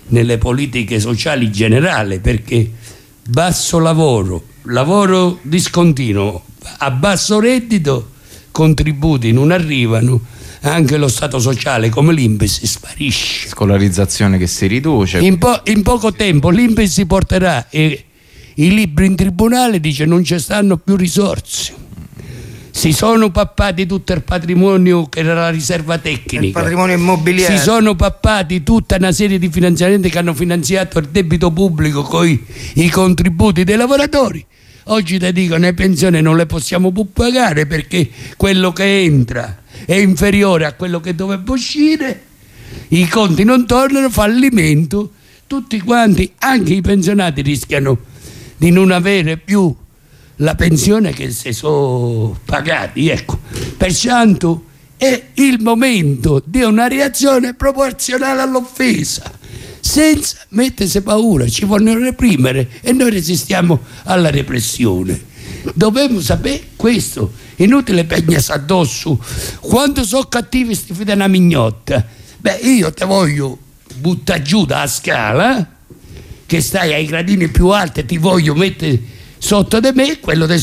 nelle politiche sociali generali, perché basso lavoro discontinuo, a basso reddito, contributi non arrivano, anche lo stato sociale come l'INPS sparisce. Scolarizzazione che si riduce. In poco tempo l'INPS si porterà i libri in tribunale, dice non ci stanno più risorse. Si sono pappati tutto il patrimonio che era la riserva tecnica, il patrimonio immobiliare. Si sono pappati tutta una serie di finanziamenti che hanno finanziato il debito pubblico con i contributi dei lavoratori. Oggi ti dicono le pensioni non le possiamo più pagare perché quello che entra è inferiore a quello che dovrebbe uscire, i conti non tornano, fallimento, tutti quanti, anche i pensionati rischiano di non avere più la pensione che si sono pagati, ecco. Pertanto è il momento di una reazione proporzionale all'offesa, senza mettersi paura, ci vogliono reprimere e noi resistiamo alla repressione. Dobbiamo sapere questo, inutile pegnarsi addosso, quando sono cattivi sti fidi una mignotta, beh io te voglio buttare giù dalla scala, che stai ai gradini più alti, ti voglio mettere sotto di me, quello